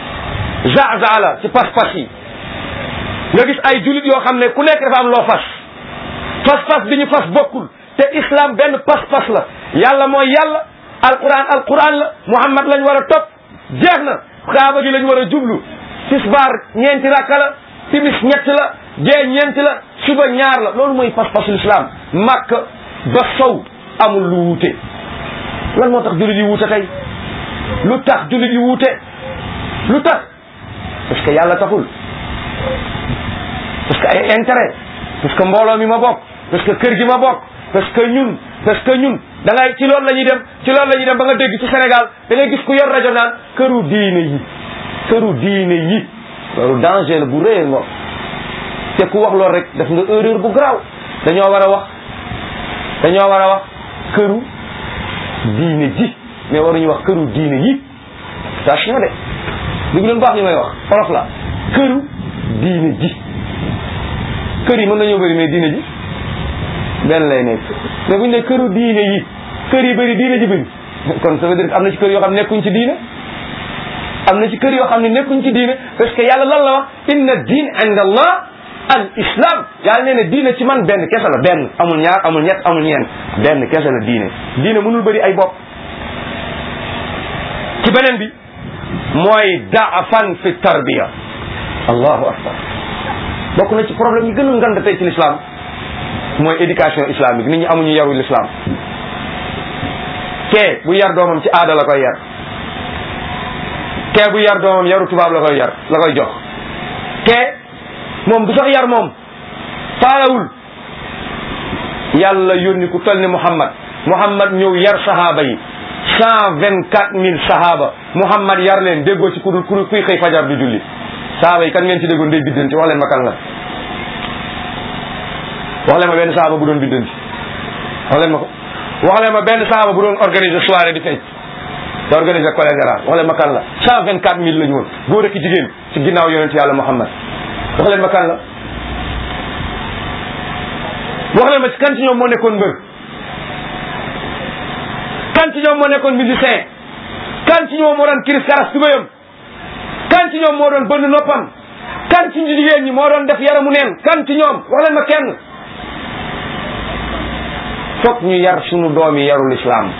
zaza la ci pas-pas yi nga gis ay jullit yoo xam ne ku nekk dafa am loo pas-pas bi ñu fas bokkul te islam benn pas-pas la yàlla mooy yàlla alquran la Muhammad lañ war a topp jeex na kaaba gi lañ war a jublu tisbaar 4 rakka la timis 2 la gee 4 la suba 2 la loolu mooy pas-pasul islam màkk ba sow amul lu wuute lan moo tax jullit yi wuute tey lu tax jullit yi wuute lu tax parce que yàlla taxul parce que ay intérêt parce que mbooloo mi ma bokk parce que kër gi ma bokk parce que ñun da ngay ci loolu la ñuy dem ba nga dégg ci Sénégal da ngay gis ku yor rajo naan këru diine yi loolu danger la bu rëy nga te ku wax loolu rek def nga erreur bu garaaw dañoo war a wax këru diine ji mais waruñu wax këru diine yi attention de dégg leen baax li may wax olof la këru diine ji kër yi mën nañoo bëri mais diine ji benn lay nekk mais buñ ne këru diine yi kër yi bëri diine ji bëri kon ça veut dire am na ci kër yoo xam ne nekkuñ ci diine am na ci kër yoo xam ne nekkuñ ci diine parce que yàlla lan la wax inna diin inda allah al islam yàlla nee na diine ci man benn kese la benn amul ñaar amul ñett amul ñeent benn kese la diine mënul bëri ay bopp ci beneen bi mooy daafan fi tarbiya allahu akbar bokk na ci problème yi gën a ngand tey ci l'islam mooy éducation islamique nit ñi amuñu yaru l'islam kee bu yar doomam ci aada la koy yar kee bu yar doomam yaru tubaab la koy jox kee moom du sax yar moom faalawul yàlla yónni ku toll ni Muhammad ñëw yar sahaba yi 124 000 sahaba Muhammad yar leen déggoo ci kuy xëy fajar du julli sahaba yi kan ngeen ci déggoon day biddanti wax leen ma kan la wax leen ma benn sahaba bu doon biddanti wax leen ma ko wax leen ma benn sahaba bu doon organiser soirée di fecc di organiser choléra wax leen ma kan la 124 000 la ñu woon góor ak jigéen ci ginnaaw yonent yàlla Muhammad wax leen ma kan la wax leen ma ci kan ci ñoom moo nekkoon mbër kan ci ñoom moo nekkoon musicien kan ci ñoom moo doon kiris karas tubayam kan ci ñoom moo doon bënn noppam kan ci jigéen ñi moo doon def yaramu neen kan ci ñoom wax leen ma kenn. fokk ñu yar sunu doom yi yarul islam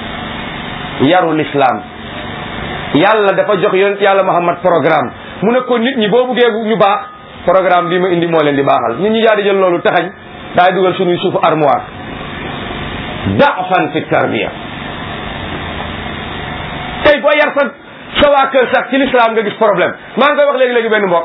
yàlla dafa jox yonent yàlla Muhammad programme mu ne ko nit ñi boo buggee ñu baax programme bi ma indi moo leen di baaxal nit ñi daal di jël loolu taxañ daay dugal sunuy suufu armoire da'fan fi tarbiya. tey boo yar sa waa kër sax ci l'islam nga gis problème maa ngi koy wax léegi-léegi benn mbokk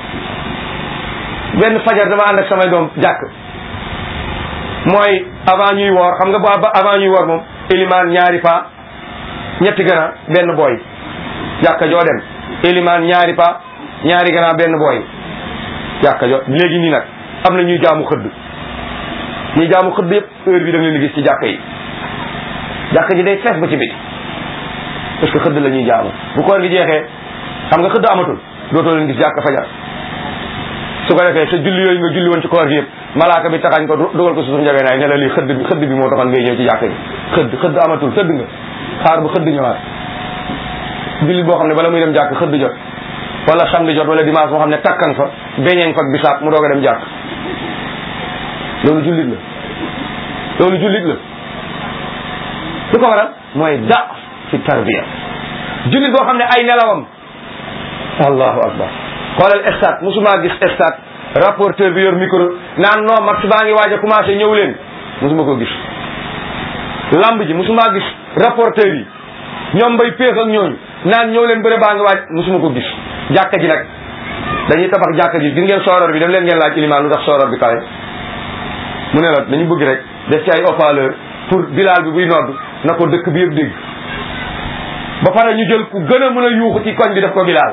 benn fajar dama ànd ak samay doom jàkk mooy avant ñuy woor xam nga ba avant ñuy woor moom ilimaan ñaari pa ñetti gana benn booy jàkka joo dem ilimaan ñaari pa ñaari gana benn booy jàkka joo léegi nii nag am na ñuy jaamu xëdd ñuy jaamu xëdd yëpp heure bi da nga leen di gis ci jàkka yi jàkka ji day fees ba ci biti parce que xëdd la ñuy jaamu bu koor gi jeexee xam nga xëdd amatul dootoo leen gis jàkka fajar su ko defee sa julli yooyu nga julli woon ci koor gi yëpp malaaka bi taxañ ko dugal ko suuf njageenaay ne la lii xëdd bi moo taxoon ngay ñëw ci jàkka ji xëdd amatul xëdd nga xaar bu xëdd ñëwaat julli boo xam ne bala muy dem jàkk xëdd jot wala samedi jot wala dimanche boo xam ne takkan fa beñeeñ fa bisaab mu doog a dem jàkk loolu jullit la lu ko waral mooy da fi tarbiya jullit boo xam ne ay nelawam allahu akbar xoolal stade musuma gis stade rapporteur bi yor micro naan non match baa ngi waaj a commencé ñëw leen musuma ko gis lamb ji musuma gis rapporteur yi ñoom bay péex ak ñooñu naan ñëw leen bëre baa ngi waaj musuma ko gis jàkka ji nag dañuy tabax jàkka ji gis ngeen sooroor bi dem leen ngeen laaj ilimaan lu tax sooroor bi kawe mu ne la dañu bëgg rek def ci ay haut-parleur pour bilaal bi buy nodd na ko dëkk bi yëpp dégg ba pare ñu jël ku gën a mën a yuuxu ci koñ bi def ko bilaal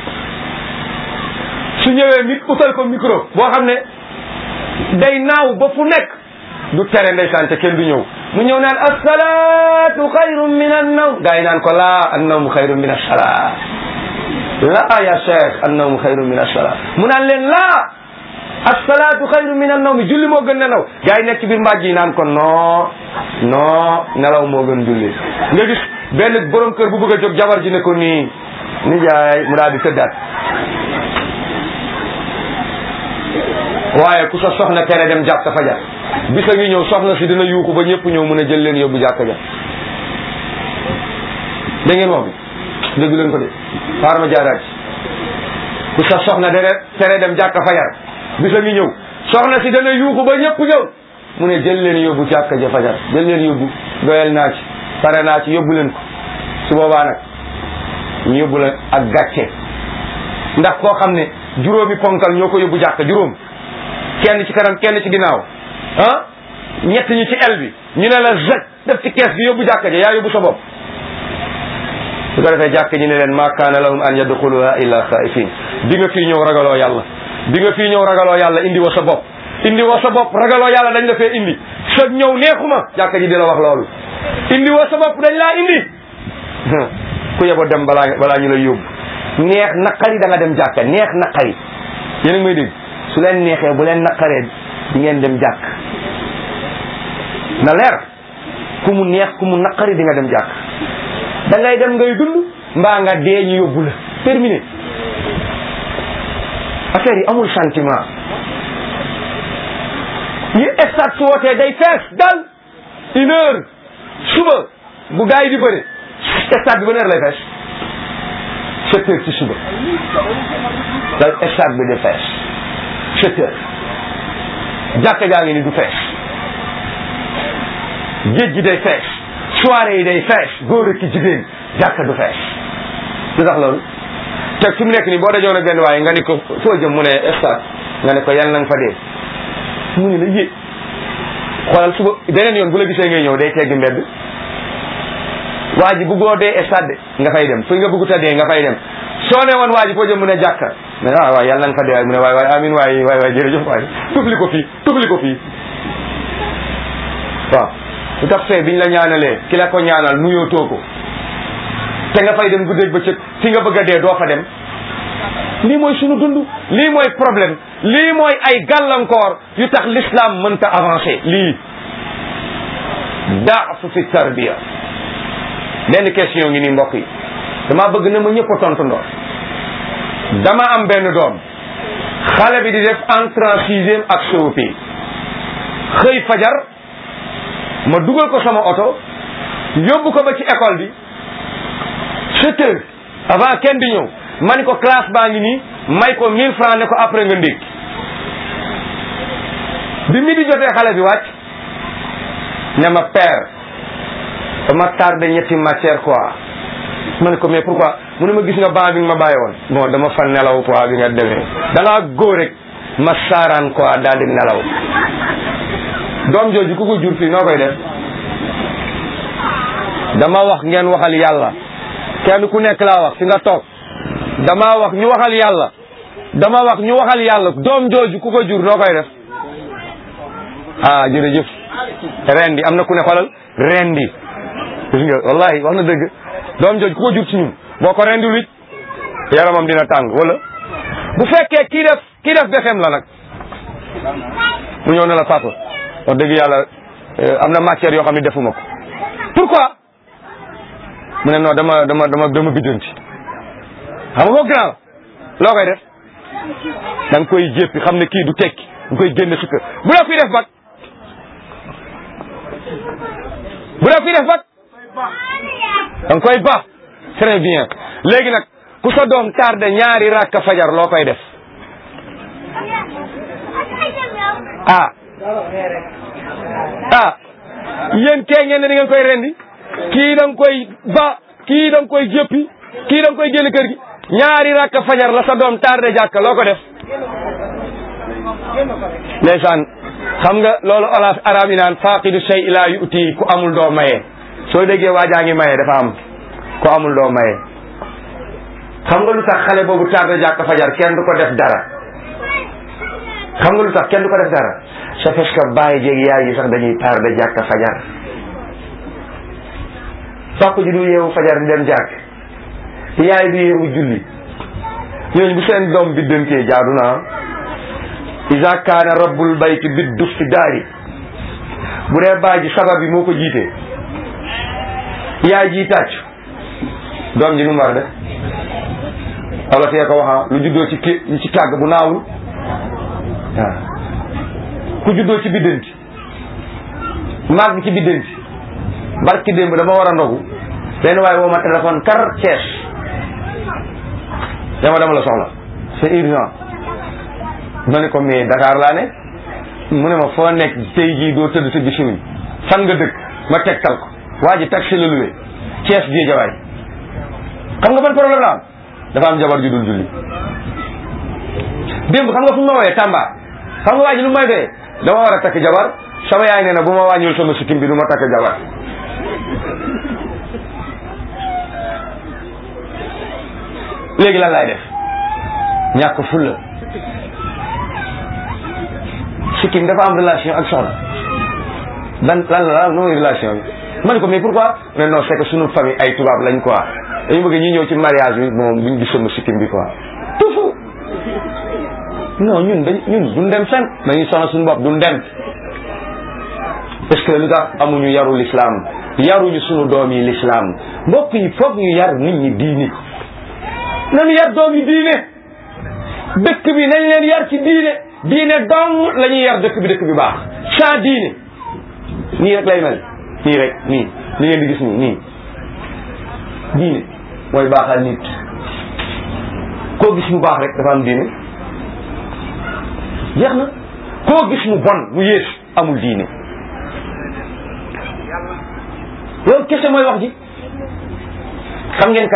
su ñëwee nit utal ko micro boo xam ne day naaw ba fu nekk du tere ndeysaan te kenn du ñëw mu ñëw naan as-salaatu xayrun min an-nawm gaa yi naan ko laa an-nawmu xayrun min as-salaa laa ya cheikh an-nawmu xayrun min as-salaa mu naan leen laa as-salaatu xayrun min an-nawm julli moo gën nelaw gaa yi nekk ci biir mbàjj yi naan ko non nelaw moo gën julli nga gis benn borom kër bu bëgg a jóg jabar ji ne ko nii nijaay mu daal di tëddaat waaye ku sa soxna tere dem jàkka fajar bisa ngi ñëw soxna si dina yuuxu ba ñëpp ñëw mën a jël leen yóbbu jàkka ja da ngeen wax bi déggu leen ko de xaar ma jaaraat ku sa soxna tere dem jàkka fajar bisa ngi ñëw soxna si dana yuuxu ba ñëpp ñëw mu ne jël leen yóbbu jàkka ja fajar jël leen yóbbu doyal naa ci pare naa ci yóbbu leen ko su boobaa nag ñu yóbbu la ak gàcce ndax koo xam ne juróomi ponkal ñoo ko yóbbu jàkka juróom kenn ci kanam kenn ci ginnaaw ah ñett ñi ci el bi ñu ne la zëj def ci kees bi yóbbu jàkka ja yaa yóbbu sa bopp su ko defee jàkka ji ne leen ma kaana lahum an yadxuluha illa xaifin di nga fii ñëw ragaloo yàlla di nga fii ñëw ragaloo yàlla indi wa sa bopp indi wa sa bopp ragaloo yàlla dañ la fee indi sa ñëw neexuma jàkka ji di la wax loolu indi wa sa bopp dañ laa indi ku yebo dem balaa ñu lay yóbbu neex naqari da nga dem jàkka neex naqari yéen a ngi may dégg su leen neexee bu leen naqaree di ngeen dem jàkk na leer ku mu neex ku mu naqari di nga dem jàkk da ngay dem ngay dund mbaa nga dee ñu yóbbu la terminé affaire yi amul sentiment yi stade su wootee day fees dal 1 heure suba bu gars yi di bëri stade bi ban heure lay fees 7 heures ci suba da stade bi di fees 7 heures jàkka jaa ngi ni du fees géej gi day fees soirée yi day fees góor ak jigéen jàkka du fees lu tax loolu te fi mu nekk nii boo dajoon ak benn waaye nga ni ko foo jëm mu ne stade nga ne ko yàlla na nga fa dee mu ngi la yéeg xoolal suba beneen yoon bu la gisee ngay ñëw day teggi mbedd waa ji bëggoo dee stade nga fay dem fu nga bëggut a dee nga fay dem soo ne woon waa ji foo jëm mu ne jàkka mais waaw yàlla na nga fa dee mu ne waay amin waay jërëjëf waay tufli ko fii waaw lu tax fee biñ la ñaanalee ki la ko ñaanal nuyoo too ko te nga fay dem guddeeg bëccëg fi nga bëgg a dee doo fa dem lii mooy sunu dund lii mooy problème lii mooy ay gàllankoor yu tax l'islam mënta avancer lii daafu fi tarbiya benn question ngi nii mbokk yi dama bëgg na ma ñëpp a tontu ndoor dama am benn doom xale bi di def entrée en sixième ak COP xëy fajar ma dugal ko sama oto yóbbu ko ba ci école bi 7 heures avant kenn di ñëw ma ni ko classe baa ngi nii may ko 1000 francs ne ko après nga ndékki bi midi jotee xale bi wàcc ne ma père dama tardé ñetti matière quoi ma ne ko mais pourquoi mu ne ma gis nga ban bi nga ma bàyyi woon bon dama fa nelaw quoi bi nga demee da ngaa góor rek ma saaraan quoi daal di nelaw doom jooju ku ko jur fii noo koy def dama wax ngeen waxal yàlla kenn ku nekk laa wax fi nga toog dama wax ñu waxal yàlla dama wax ñu waxal yàlla doom jooju ku ko jur noo koy def ah jërëjëf rendi am na ku ne xoolal rendi gis nga wallahi wax na dëgg doom jooju ku ko jur ci ñun boo ko rendiwul it yaramam dina tàng wala bu fekkee kii def BFEM la nag mu ñëw ne la papa wax dëgg yàlla am na matière yoo xam ne defuma ko pourquoi mu ne non dama biddanti xam nga ko grand loo koy def da nga koy jéppi xam ne kii du tekki nga koy génne sukka bu la kuy def bak da nga koy baax très bien léegi nag ku sa doom tardé ñaari rakka fajar loo koy def yéen kee ngeen ne da ngeen koy rendi kii da nga koy ba kii da nga koy jëppi kii da nga koy génn kër gi ñaari rakka fajar la sa doom tardé jàkka loo ko def ndeysaan xam nga loolu olaf arab yi naan faqidu shay ila yu'ti ku amul doo maye soo déggee waajaa ngi maye dafa am ku amul doo maye xam nga lu tax xale boobu tardé jàkka fajar kenn du ko def dara xam nga lu tax kenn du ko def dara c'est parce que bàyyi jéeg yaay yi sax dañuy tardé jàkka fajar papa ji du yeewu fajar di dem jàkk yaay du yeewu julli ñooñu bu seen doom bi dënkee jaadu na iza kaana rabbul bayti bi duf fi daari bu dee baay ji sabab bi moo ko jiitee yaay ji tàcc doom ji nu mu war def wala fee ko waxa lu juddoo ci tàgg bu naawul waaw ku juddoo ci biddanti maag ci biddanti barki démb dama war a ndogu benn waaye woo ma téléphone kar Thiès dama la soxla c'est urgent ma ne ko mais Dakar laa ne mu ne ma foo nekk tey jii doo tëdd sa gisuñ fan nga dëkk ma tegtal ko waa ji taxi la luwe Thiès Guédiawaye xam nga ban problème la am dafa am jabar ju dul julli démb xam nga fu ma wooyee Tamba xam nga waa ji lu may doyee dama war a takk jabar sama yaay nee na bu ma wàññiwul sama sikkim bi du ma takk jabar léegi lan laay def ñàkk fulla sikkim dafa am relation ak soxna lan la mooy relation bi ma ne ko mais pourquoi mais non c'est que sunu famille ay tubaab lañ quoi dañu bëgg ñi ñëw ci mariage bi moom buñ gis sama sikkim bi quoi tufu non ñun duñ dem fenn dañuy soxna suñu bopp duñ dem parce que lu tax amuñu yaru l'islam yaruñu sunu doom yi l'islam mbokk yi foog ñu yar nit ñi diini nañu yar doom yi diine dëkk bi nañ leen yar ci diine dong la ñuy yar dëkk bi baax sans diine nii rek lay mel nii rek nii li ngeen di gis nii diine mooy baaxal nit koo gis mu baax rek dafa am diine jeex na koo gis mu bon mu yées amul diine loolu kese mooy wax ji xam ngeen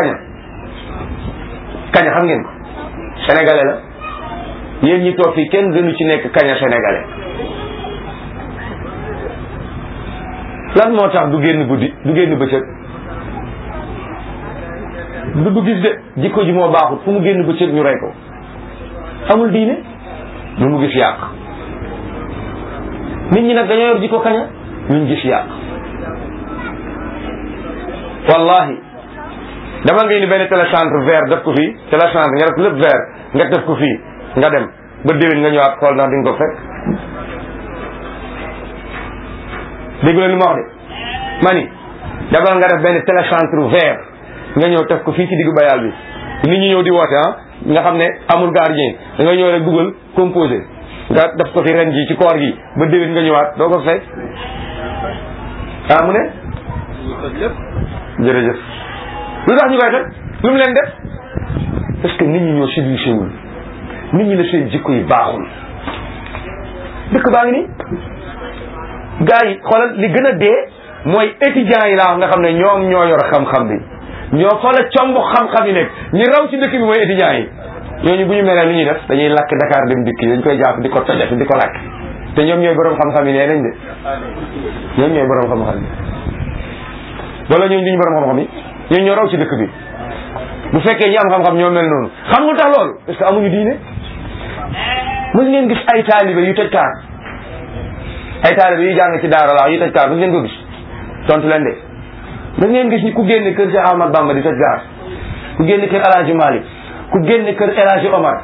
kaña xam ngeen ko sénégalais la yéen ñi toog fii kenn gënu ci nekk kaña sénégalais lan moo tax du génn guddi du génn bëccëg du gis de jikko ji moo baaxut fu mu génn bëccëg ñu rey ko amul diine lu mu gis yàq nit ñi nag dañoo yor jikko kaña ñu gis yàq wallahi dama nga indi benn télécentre vert def ko fii télécentre nga def lépp vert nga def ko fii nga dem ba déwén nga ñëwaat xool ndax di nga ko fekk. dégg la li ma wax de ma ni dabal nga def benn télécentre vert nga ñëw def ko fii ci diggu bayal bi nit ñi ñëw di woote nga xam ne amul gardien da nga ñëw rek dugal composé nga def ko fi ren ji ci koor gi ba déwén nga ñëwaat doo ko fekk. mu ne jërëjëf lu tax ñu koy def lu mu leen def parce que nit ñi ñoo civilisé wul nit ñi la seen jikko yi baaxul. dëkk baa ngi nii gars yi xoolal li gën a dee mooy étudiants yi laa wax nga xam ne ñoom ñoo yor xam-xam bi ñoo xoolal comb xam-xam yi nekk ñi raw ci dëkk bi mooy étudiants yi ñooñu bu ñu meree lu ñuy def dañuy lakk Dakar dem dikk dañ koy jàpp di ko tojati di ko lakk te ñoom ñooy borom xam-xam yi nee nañ de ñoom ñooy borom xam-xam yi wala ñooñu duñu borom xam-xam yi ñooñu ñoo raw ci dëkk bi bu fekkee ñi am xam-xam ñoo mel noonu xam nga tax loolu parce que amuñu diine. mës ngeen gis ay taalibe yu tëj kaar ay taalibe yu jàng ci daara laa yu tëj kaar mës ngeen ko gis tontu leen de mës ngeen gis ni ku génne kër Cheikh Ahmad Bamba di tëj kaar ku génne kër El Hadji Malick ku génne kër El Hadji Omar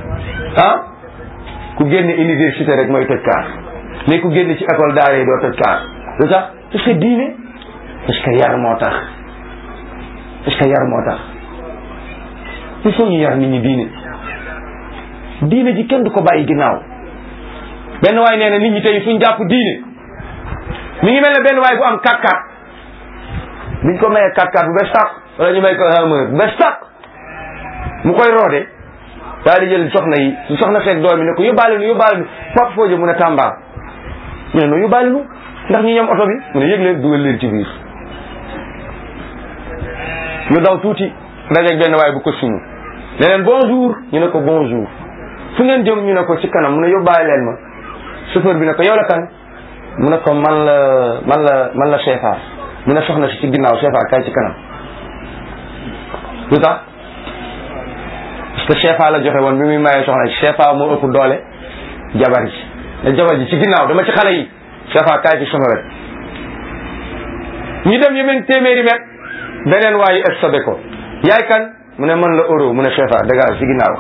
ku génne université rek mooy tëj kaar mais ku génne ci école daara yi doo tëj kaar lu tax parce que diine parce que yar moo tax parce que yar moo tax il faut ñu yar nit ñi diine ji kenn du ko bàyyi ginnaaw. benn waay nee na nit ñi tey suñ jàpp diine mi ngi mel ne benn waay bu am 4x4 biñ ko mayee 4x4 bu bees tàq wala ñu may ko Hummer bu bees tàq mu koy roode daal di jël soxna yi soxna seeg doom yi ne ko yóbbaale nu pap foo jëm mu ne Tamba ñu ne no yóbbaale nu ndax ñu ñoom oto bi mu ne yëg leen dugal leen ci biir ñu daw tuuti dajeeg benn waay bu ko suñu ne leen bonjour ñu ne ko bonjour fu ngeen jëm ñu ne ko ci kanam mu ne yóbbaale leen ma chauffeur bi ne ko yow la kan mu ne ko man la Chefa mu ne soxna si ci ginnaaw Chefa kay ci kanam lu tax parce que Chefa la joxe woon bi muy mayee soxna si Chefa moo ëpp doole jabar ji ne jabar ji ci ginnaaw dama ci xale yi Chefa kay ci sama wet ñu dem yeneen téeméeri mètre beneen waayu stoppé ko yaay kan mu ne man la euro mu ne Chefa dégage ci ginnaaw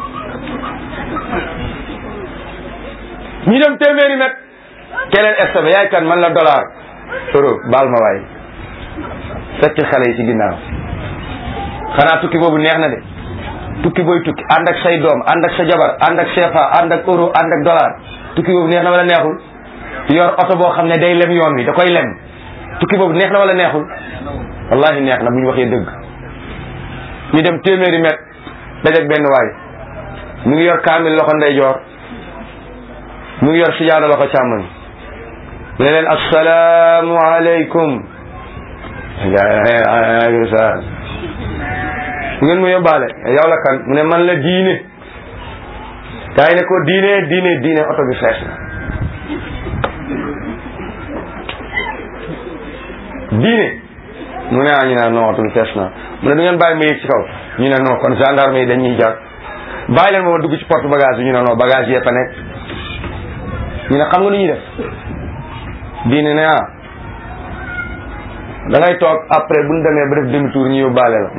ñu dem téeméeri mètre keneen stoppé yaay kan man la dollar euro baal ma waay fekk xale yi ci ginnaaw xanaa tukki boobu neex na de tukki booy tukki ànd ak say doom ànd ak sa jabar ànd ak CFA ànd ak euro ànd ak dollar tukki boobu neex na wala neexul yor oto boo xam ne day lem yoon wi da koy lem tukki boobu neex na wala neexul wallahi neex na bu ñu waxee dëgg ñu dem téeméeri mètre dajeeg benn waay mu ngi yor kaamil loxo ndeyjoor mu ngi yor sijaada loxo càmmoñ mu ne leen assalaamu aleykum ngeen mu yóbbaale yow la kan mu ne man la diine kaay ne ko diine oto bi fees na diine mu ne ñu ne non oto bi fees na mu ne du ngeen bàyyi ma yéeg ci kaw ñu ne non kon gendarme yi dañuy jaar bàyyi leen ma dugg ci porte bagage bi ñu ne non bagage yee fa nekk ñu ne xam nga lu ñuy def diine ne da ngay toog après bu ñu demee ba def demi tour ñu yóbbaale la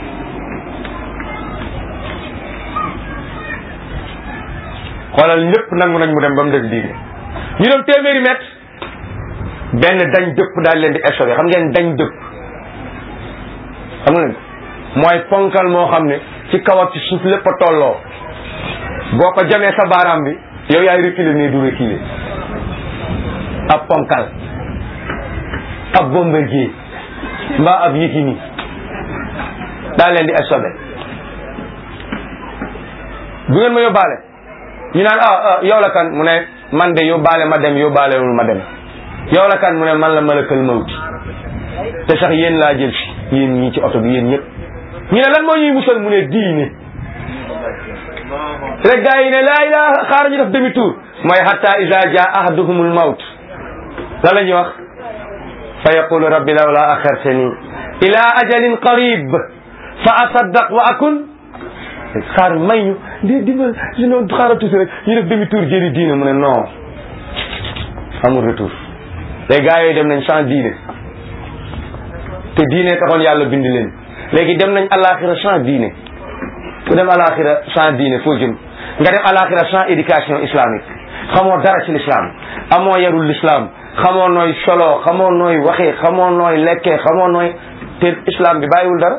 xoolal ñëpp nangu nañ mu dem ba mu def diine ñu dem téeméeri mètre benn dañ dëpp daal leen di échauffé xam ngeen dañ dëpp xam nga leen mooy ponkal moo xam ne ci kaw ak ci suuf lépp a tolloo boo ko jamee sa baaraam bi yow yaay reculer mais du reculer ab ponkal ab Bombardier mbaa ab Yékini daal leen di échauffé bu ngeen ma yóbbaale ñu naan yow la kan mu ne man de yóbbaale ma dem yóbbaalewul ma dem yow la kan mu ne man la malakal mawti te sax yéen laa jël si yéen ñii ci oto bi yéen ñëpp ñu ne lan moo ñuy musal mu ne diine rek gaa yi ne laa ilaha xaar ñu def demi tour mooy hatta iza jaa ahaduhumul mawt la la ñuy wax fa yaqulu rabbi lawla axartani ila ajalin qarib fa asaddaq wa akun xaar may ñu dimbal sinon xaaral tuuti rek ñu def demi tour jëri diine mu ne non amul retour les gars yooyu dem nañ sans diine te diine taxoon yàlla bind leen léegi dem nañ àllaaxira sans diine ku dem alaxira sans diine foo jëm nga dem alaxira sans éducation islamique xamoo dara ci l'islam amoo yarul l'islam xamoo nooy solo xamoo nooy waxee xamoo nooy lekkee xamoo nooy te islam bi bàyyiwul dara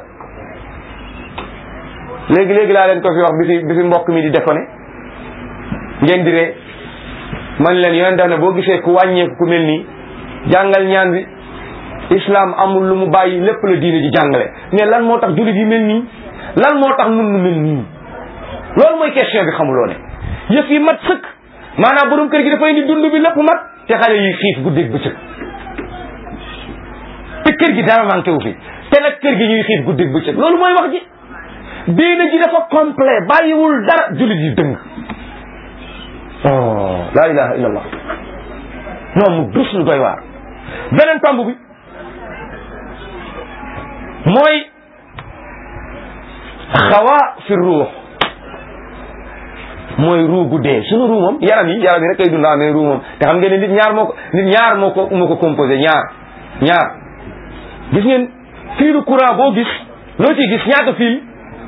léegi laa leen ko fi wax bi fi mbokk mi di déconné ngeen di ree man leen yoon daf ne boo gisee ku wàññeeku ku mel nii jàngal ñaan bi islam amul lu mu bàyyi lépp la diine ji jàngale mais lan moo tax jullit yi mel nii lan moo tax nun nu mel nii loolu mooy question bi xamuloo ne yëf yi mat sëkk maanaam borom kër gi dafay indi dund bi lépp mat te xale yi xiif guddeeg bëccëg te kër gi dara manqué wu fi te nag kër gi ñuy xiif guddeeg bëccëg loolu mooy wax ji diine ji dafa complet bàyyiwul dara jullit yi dëng oh la ilaha illallah non mu dus lu doy waar beneen tomb bi mooy xawa fi ruux mooy ruu gu dee sunu ruu moom yaram yi rek kay dund mais ruu moom te xam ngeen ne nit ñaar moo ko composé ñaar gis ngeen fiilu courant boo gis loo ci gis ñaata fil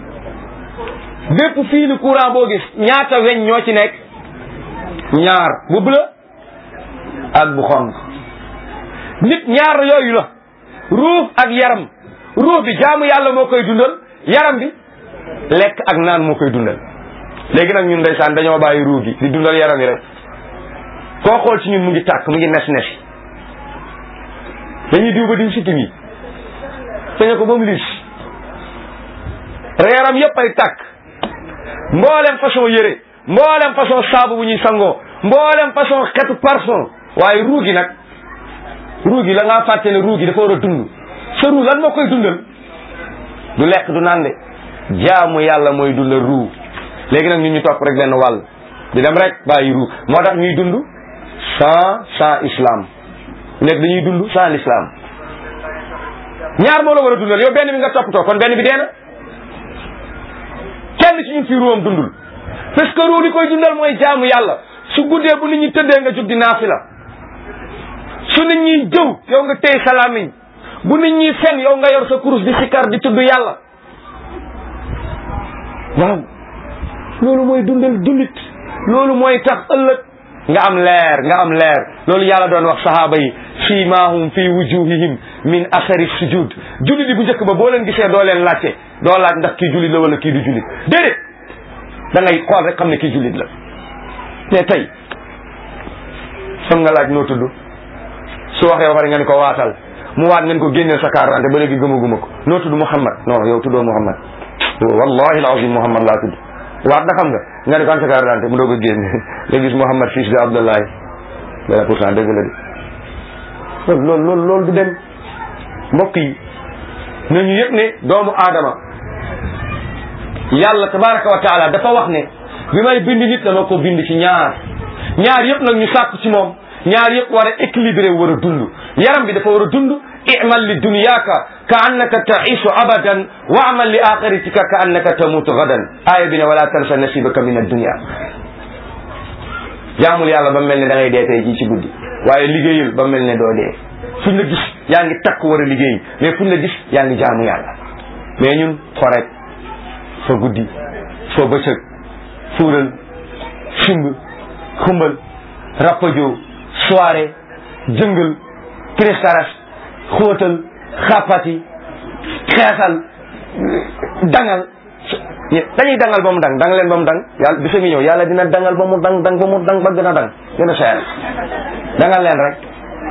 bépp fiilu courant boo gis ñaata weñ ñoo ci nekk ñaar bu bleu ak bu xonq nit ñaar yooyu la ruux ak yaram ruux bi jaamu yàlla moo koy dundal yaram bi lekk ak naan moo koy dundal léegi nag ñun ndeysaan dañoo bàyyi ruux gi di dundal yaram yi rek koo xool ci ñun mu ngi tàkk mu ngi nes dañuy diw ba diw sikkim yi sañe ko ba mu liis yaram yépp ay tàkk mboolem façon yére mboolem façon saabu bu ñuy sangoo mboolem façon xetu parfum waaye ruu gi nag ruu gi la ngaa fàtte ne ruu gi dafa war a dund sa ruu lan moo koy dundal du lekk du naan de jaamu yàlla mooy dundal ruu léegi nag ñun ñu topp rek benn wàll di dem rek bàyyi ruu moo tax ñuy dund sans islam nekk dañuy dund sans l'islam ñaar moo la war a dundal yow benn bi nga toppatoo kon benn bi dee na kenn ci ñun fii ruwam dundul parce que ruu li koy dundal mooy jaamu yàlla su guddee bu nit ñi tëddee nga jóg di naafila su nit ñi jëw yow nga téy sa làmmiñ bu nit ñi fen yow nga yor sa kurus di sikkar di tudd yàlla waaw loolu mooy dundal jullit loolu mooy tax ëllëg nga am leer loolu yàlla doon wax sahaaba yi siimaahum fi wujuhihim min athari sujud jullit yi bu njëkk ba boo leen gisee doo leen laajte doo laaj ndax kii jullit la wala kii du jullit déedéet da ngay xool rek xam ne kii jullit la mais tey foog nga laaj noo tudd su waxee ba pare ngeen ko waatal mu waat ngeen ko génneel sa carte d'identité ba léegi gëmaguma ko noo tudd Muhammad non yow tuddoo Muhammad wallahi alazim Muhammad laa tudd waat na xam nga ne ko an sa carte d'identité mu doog a génne nga gis Muhammad fils de Abdoulaye bala pourcent dëgg la de loolu du dem mbokk yi nañu yëpp ne doomu aadama yàlla tabaraka wa taala dafa wax ne bi may bind nit dama ko bind ci ñaar yëpp nag ñu sàkk ci moom ñaar yëpp war a équilibré war a dund yaram bi dafa war a dund i'mal li dunyaaka ka annaka ta'isu abadan wa amal li axiratika ka annaka tamutu gadan aaya bi ne wala tansa nasibaka min ad-dunya jaamul yàlla ba mel ne da ngay dee tey jii ci guddi waaye liggéeyul ba mel ne doo dee fuñ la gis yaa ngi takk war a liggéey mais fuñ la gis yaa ngi jaamu yàlla mais ñun forek fa guddi fa bëccëg fuural simb xumbal rapajo soirée jëngal kristaras xóotal xàppati xeesal dangal dañuy dangal ba mu dang dang leen ba mu dang yàlla bisa ngi ñëw yàlla dina dangal ba mu dang ba mu dang ba gën a dang gën a seer dangal leen rek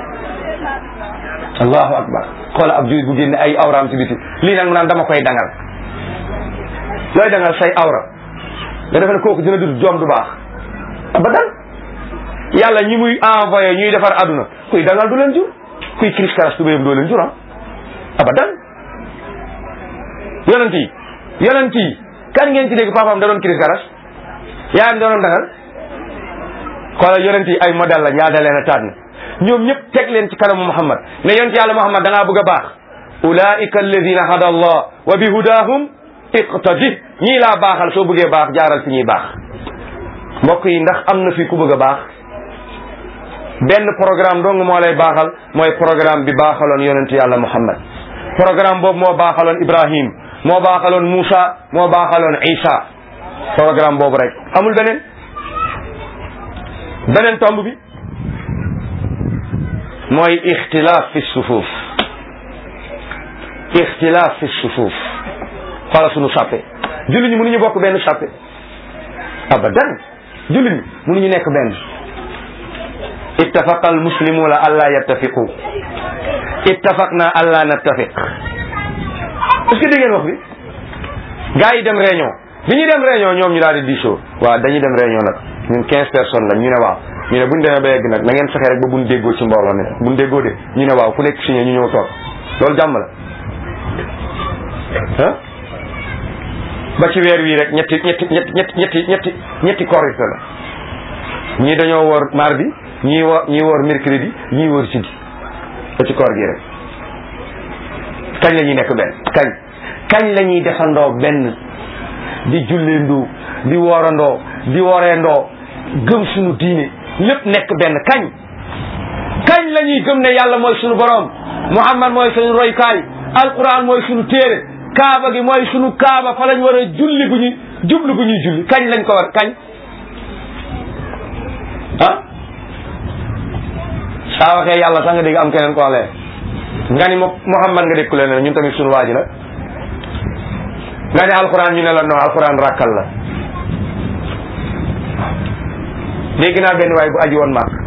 allahu akbar xoola ab julit bu génne ay awraam ci biti lii nag mu naan dama koy dangal looy dangal say awra nga defe ne kooku dina dund joom du baax abadan yàlla ñi muy envoyé ñuy defar aduna kuy dangal du leen jur kuy cris karas tubéyam doo leen jur abadan yonent yi kan ngeen ci dégg papaam da doon cris karas yaayam da doon dangal xoolal yonent yi ay modèle la ñaa da leen a tànn ñoom ñëpp teg leen ci kanamu Muhammad ne yonent yàlla Muhammad da ngaa bëgg a baax ulaika alladina hada allah wa bi hudahum iqtadi ñii laa baaxal soo bëggee baax jaaral fi ñuy baax mbokk yi ndax am na fi ku bëgg a baax benn programme dong moo lay baaxal mooy programme bi baaxaloon yonent yàlla Muhammad programme boobu moo baaxaloon Ibrahim moo baaxaloon Moussa moo baaxaloon Isa programme boobu rek amul beneen tomb bi mooy ixtilaaf fi sufuuf ixtilaaf fi sufuuf xoola sunu sàppe julli ñi mënuñu bokk benn sàppe abadan julli ñi mënuñu nekk benn ittafaqa al muslimuna alla yattafiqu ittafaqna alla nattafiq est-ce que dégg ngeen wax bi gars yi dem réunion bi ñuy dem réunion ñoom ñu daal di diisoo waaw dañuy dem réunion nag ñun 15 personnes la ñu ne waaw ñu ne buñ demee ba yegg nag na ngeen fexe rek ba buñ déggoo ci mbooloo ne buñ déggoo de ñu ne waaw ku nekk signé ñu ñëw toog loolu jàmm la ah ba ci weer wii rek ñetti korite la ñii dañoo woor mardi ñii woor mercredi ñii woor jeudi ba ci koor gi rek kañ la ñuy nekk benn kañ la ñuy defandoo benn di julleendoo di woorandoo di woreendoo gëm suñu diine lépp nekk benn kañ la ñuy gëm ne yàlla mooy suñu borom Muhammad mooy suñu roykaay alquran mooy suñu téere kaaba gi mooy suñu kaaba fa lañ war a julli jublu bu ñuy julli kañ lañ ko war kañ ah saa waxee yàlla sax nga dégg am keneen ko waxlee nga ni Muhammad nga dégg ku leen ne ñun tamit suñu waaji la nga ne alquran ñu ne la non alquran rakkal la dégg naa benn waay bu aji woon maak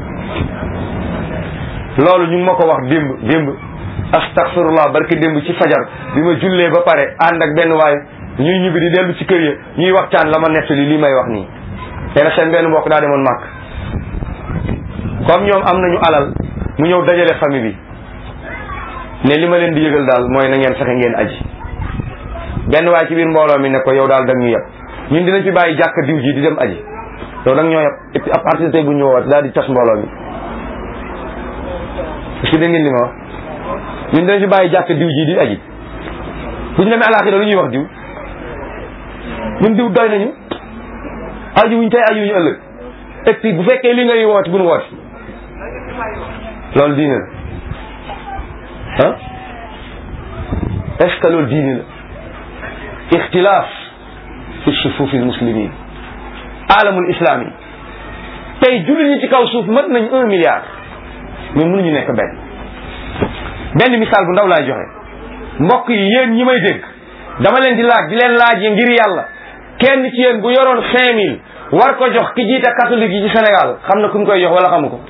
loolu ñu ngi ma ko wax démb astaghfirullah barki démb ci fajar bi ma jullee ba pare ànd ak benn waay ñuy ñibbi di dellu ci kër ya ñuy waxtaan la ma nettali lii may wax nii te na seen benn mbokk daa demoon màkk comme ñoom am nañu alal mu ñëw dajale famille bi ne li ma leen di yëgal daal mooy na ngeen fexe ngeen aji benn waay ci biir mbooloo mi ne ko yow daal dag ñu yeb ñun dinañ fi bàyyi jàkk diw ji di dem aji yow dag ñoo yeb et puis à partir de tey bu ñu woowaat daal di tas mbooloo mi est-ce que dégg ngeen li ma wax ñun dinañ fi bàyyi jàkk diw ji di aji bu ñu demee alaxira lu ñuy wax diw ñun diw doy nañu aji wuñ tey aji wuñu ëllëg et puis bu fekkee li ngay woote bu nu woote loolu diine la ah est-ce que loolu diine la ixtilaaf fi sufuufi muslimin alamul islami tey jullit ñi ci kaw suuf mat nañ 1 milliard mais mënuñu nekk benn misaal bu ndaw laay joxe mbokk yi yéen ñi may dégg dama leen di laaj yi ngir yàlla kenn ci yéen bu yoroon 5000 war ko jox ki jiite catholique yi ci Sénégal xam na ku mu koy jox wala xamu ko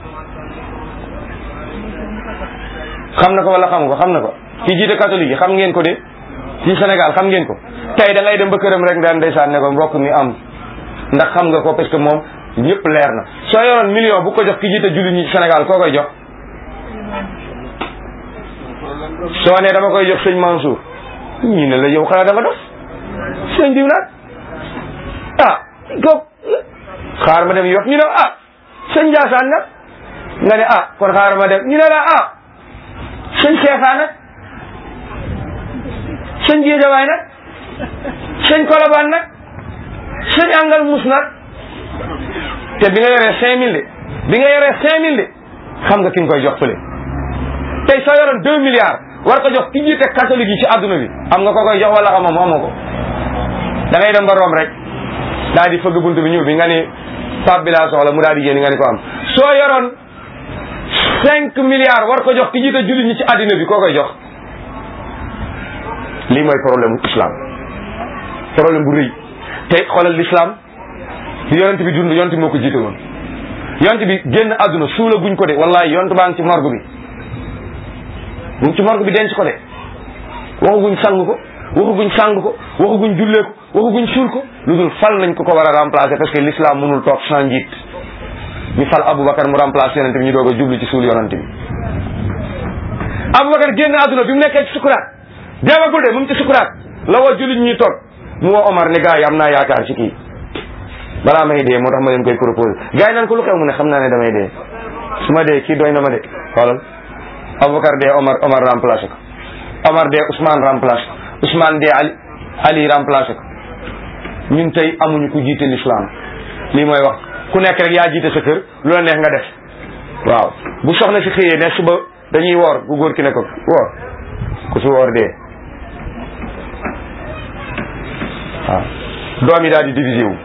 xam na ko wala xamu ko xam na ko ki jiite catholique yi xam ngeen ko de ci Sénégal xam ngeen ko tey da ngay dem ba këram rek daan ndeysaan ne ko mbokk mi am ndax xam nga ko parce que moom ñëpp leer na soo yoroon million bu ko jox ki jiite jullit ñi ci Sénégal koo koy jox soo ne dama koy jox sëñ Mansour ñii ne la yow xanaa da nga dof sëñ diw nag ko xaar ma dem yof ñu ne sëñ Ndiassane nag nga ne kon xaar ma dem ñu ne la sëñ Cheikha nag sëñ Géejawaay nag sëñ Kolobaan nag sëñ Angal Mus nag te bi nga yoree 5000 de xam nga ki nga koy jox fële tey soo yoroon 2 milliards war ko jox ki jiite catholique yi ci adduna bi am nga ko koy jox wala xamoo amoo ko da ngay dem ba Rome rek daal di fëgg buntu bi ñëw bi nga ni Pape bi laa soxla mu daal di génn nga ni ko am soo yoroon 5 milliards war ko jox ki jiite jullit ñi ci adduna bi koo koy jox lii mooy problème islam problème bu rëy te xoolal l'islam bi yonent bi dund yonent moo ko jiite woon yonent bi génn adduna suula guñ ko de wallahi yonent baa ngi ci morgue bi mu ngi ci morgue bi denc ko de waxaguñ sang ko waxaguñ sang ko waxaguñ jullee ko waxaguñ suul ko lu dul fal nañ ko war a remplacer parce que l'islam mënul toog sans njiit ñu fal Aboubacar mu remplacer yonent bi ñu doog a jublu ci suul yonent bi Aboubacar génn adduna bi mu nekkee ci sukuraat deewagul de mu ngi ci sukuraat la woo jullit ñuy toog mu woo Omar ne gars yi am naa yaakaar ci kii balaa may dee moo tax ma leen koy proposé gars yi naan ko lu xew mu ne xam naa ne damay dee su ma dee kii doy na ma de xoolal Aboubacar dee Omar remplacé ko Omar dee Ousmane remplacé ko Ousmane dee Ali remplacé ko ñun tey amuñu ku jiite l'islam lii mooy wax ku nekk rek yaa jiite sa kër lu la neex nga def waaw bu soxna si xëyee ne suba dañuy woor bu góor ki ne ko woor ku si woor dee waaw doom yi daal di divisé wu.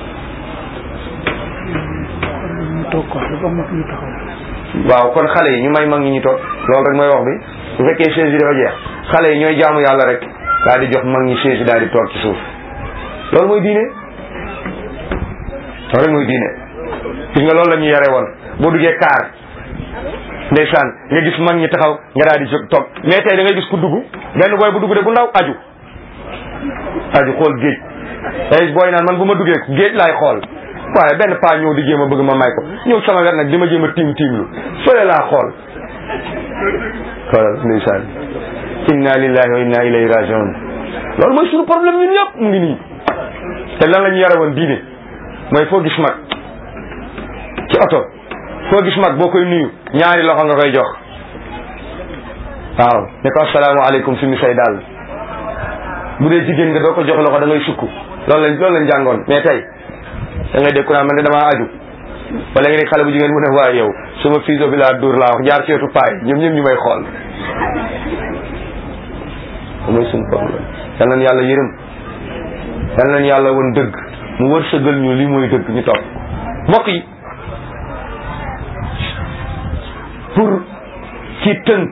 waaw kon xale yi ñu may mag ñi ñu toog loolu rek mooy wax bi bu fekkee chaise yi dafa jeex xale yi ñooy jaamu yàlla rek daal di jox mag ñi chaise yi daal di toog ci suuf loolu mooy diine loolu rek mooy diine. gis nga loolu la ñu yare woon boo duggee kaar ndeysaan nga gis mag ñi taxaw nga daal di jóg toog mais tey da ngay gis ku dugg benn booy bu dugg de bu ndaw aju xool géej tey booy naan man bu ma duggee géej laay xool waaye benn paa ñëw di jéem a bëgg ma may ko ñëw sama wet nag di ma jéem a tiimlu fële laa xool xoolal ndeysaan inna lillahi wa inna ilayhi rajiun loolu mooy suñu problème ñun ñëpp mu ngi nii te lan la ñu yare woon diine mooy foo gis mag ci oto foo gis mag boo koy nuyu ñaari loxo nga koy jox waaw ne ko asalaamaaleykum fi mi say daal bu dee jigéen nga doo ko jox loxo da ngay sukk loolu lañ jàngoon mais tey da ngay dégg ku naan man de damaa aju wala nga nekk xale bu jigéen mu ne waaye yow suma fiso bi laa dóor laa wax jaar ci wetu paay ñoom ñëpp ñu may xool mooy suñu problème yal nañ yàlla yërëm yal nañ yàlla woon dëgg mu wërsëgal ñu li mooy dëgg ñu topp mbokk yi pour ci tënk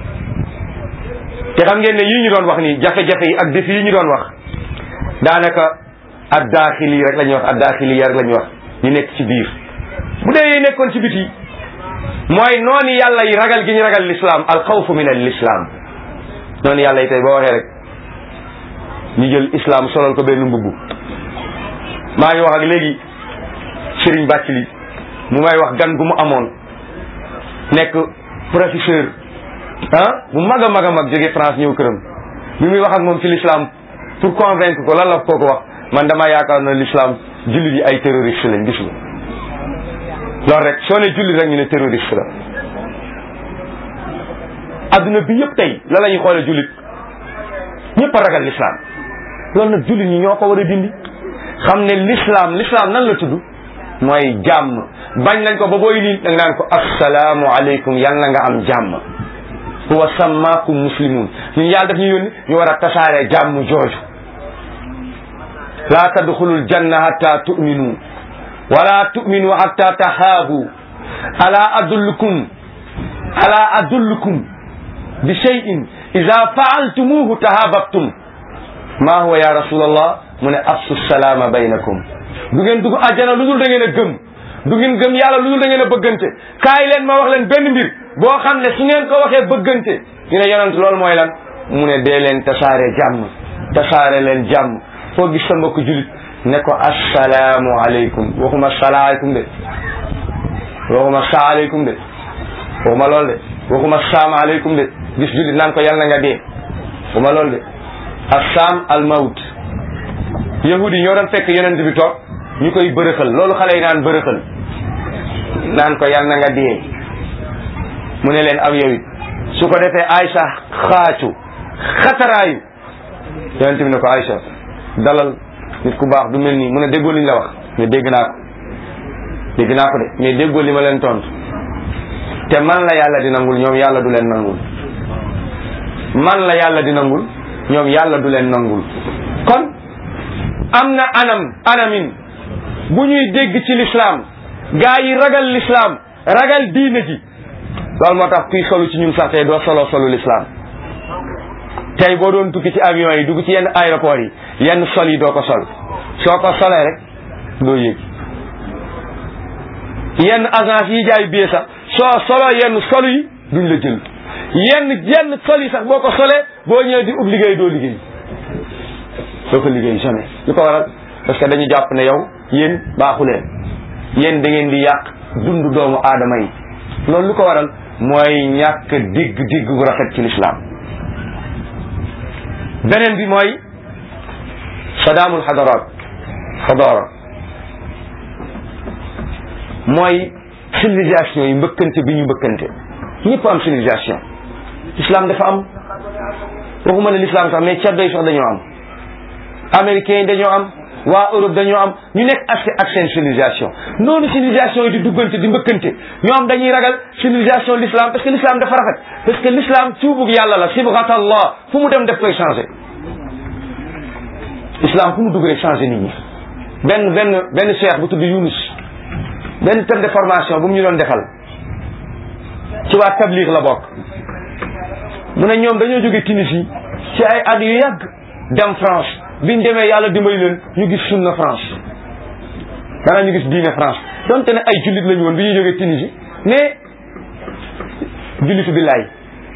te xam ngeen ne yii ñu doon wax nii jafe-jafe yi ak défi yi ñu doon wax daanaka ad daaxili rek la ñuy wax ad daaxili rek la ñuy wax ñu nekk ci biir bu dee yi nekkoon ci biti mooy noonu yàlla yi ragal gi ñu ragal l'islam al xawfu min al islam noonu yàlla yi tey boo waxee rek ñu jël islam solal ko benn mbubb maa ngi wax ak léegi Serigne Bathily mu may wax gan gu mu amoon nekk professeur bu mag a mag jóge France ñëw këram bi muy wax ak moom ci l'islam pour convaincre ko lan la kooku wax man dama yaakaar na l'islam jullit yi ay terroriste lañ gis nga loolu rek soo ne jullit rek ñu ne terroriste la adduna bi yëpp tey la la ñuy xoolee jullit ñëpp a ragal l'islam loolu nag jullit ñi ñoo ko war a dindi xam ne l'islam nan la tudd mooy jàmm bañ nañ ko ba booy nii da nga naan ko assalaamu aleykum yal na nga am jàmm huwa sammaakum muslimun ñun yàlla daf ñu yónni ñu war a tasaare jàmm jooju laa tadxulul janna hatta tu'minu wala tu'minu hatta tahaabu ala adullukum bi shay'in ida faaltumuhu tahaababtum maa huwa ya rasulallah mu ne afsu salaama baynakum du ngeen dugg àjjana lu dul da ngeen a gëm du ngeen gëm yàlla lu dul da ngeen a bëggante kaay leen ma wax leen benn mbir boo xam ne su ngeen ko waxee bëggante ñu ne yonent loolu mooy lan mu ne dee leen tasaare jàmm tasaare leen jàmm foo gis sa mbokk julit ne ko assalaamu aleykum waxuma salaalaykum de waxuma saaleykum de waxuma lool de waxuma saam aleykum de gis julit naan ko yàlla na nga dee waxuma lool de assaam al mawt yahudi ñoo doon fekk yonent bi toog ñu koy bërëxal loolu xale yi naan bërëxal naan ko yàlla na nga dee mu ne leen aw yow it su ko defee Aïcha xaacu xataraayu yonent bi ne ko Aïcha dalal nit ku baax du mel nii mu ne déggoo liñ la wax mais dégg naa ko de mais déggoo li ma leen tontu te man la yàlla di nangul ñoom yàlla du leen nangul man la yàlla di nangul ñoom yàlla du leen nangul kon am na anamin bu ñuy dégg ci l'islam gaa yi ragal l'islam ragal diine ji loolu moo tax kuy solu ci ñun sax tey doo solu l'islam tey boo doon tukki ci avion yi dugg ci yenn aéroport yi yenn sol yi doo ko sol soo ko solee rek doo yëg yenn agence yi jaay billet sax soo soloo yenn sol yi duñ la jël yenn sol yi sax boo ko solee boo ñëwee di ub liggéey doo liggéey doo ko liggéey jamais lu ko waral parce que dañu jàpp ne yow yéen baaxuleen yéen da ngeen di yàq dundu doomu aadama yi loolu lu ko waral mooy ñàkk digg bu rafet ci l'islam beneen bi mooy sadaamul xadara mooy civilisation yi mbëkkante bi ñu mbëkkante ñëpp am civilisation l'islam dafa am waxuma ne l'islam sax mais ceddo yi sax dañoo am américains yi dañoo am waa Europe dañoo am ñu nekk ak seen civilisation noonu civilisation yi di duggante di mbëkkante ñoom dañuy ragal civilisation l'islam parce que l'islam dafa rafet parce que l'islam cuubug yàlla la sibghat Allah fu mu dem def koy changé islam fu mu dugg rek changé nit ñi. benn cheikh bu tudd Yunus benn thème de formation bu mu ñu doon defal ci waa tabliq la bokk. mu ne ñoom dañoo jóge Tunisie ci ay at yu yàgg dem France biñ demee yàlla dimbali leen ñu gis sunna France maanaam ñu gis diine France donte ne ay jullit lañu woon bi ñuy jógee Tunisie mais jullitu billaay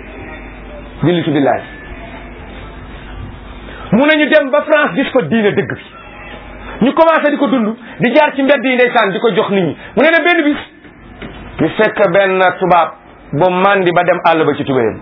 mu ne ñu dem ba France gis ko diine dëgg bi ñu commencé di ko dund di jaar ci mbedd yi ndeysaan di ko jox nit ñi mu ne ne benn bis ñu fekk benn tubaab ba mandi ba dem àll ba ci tubéyam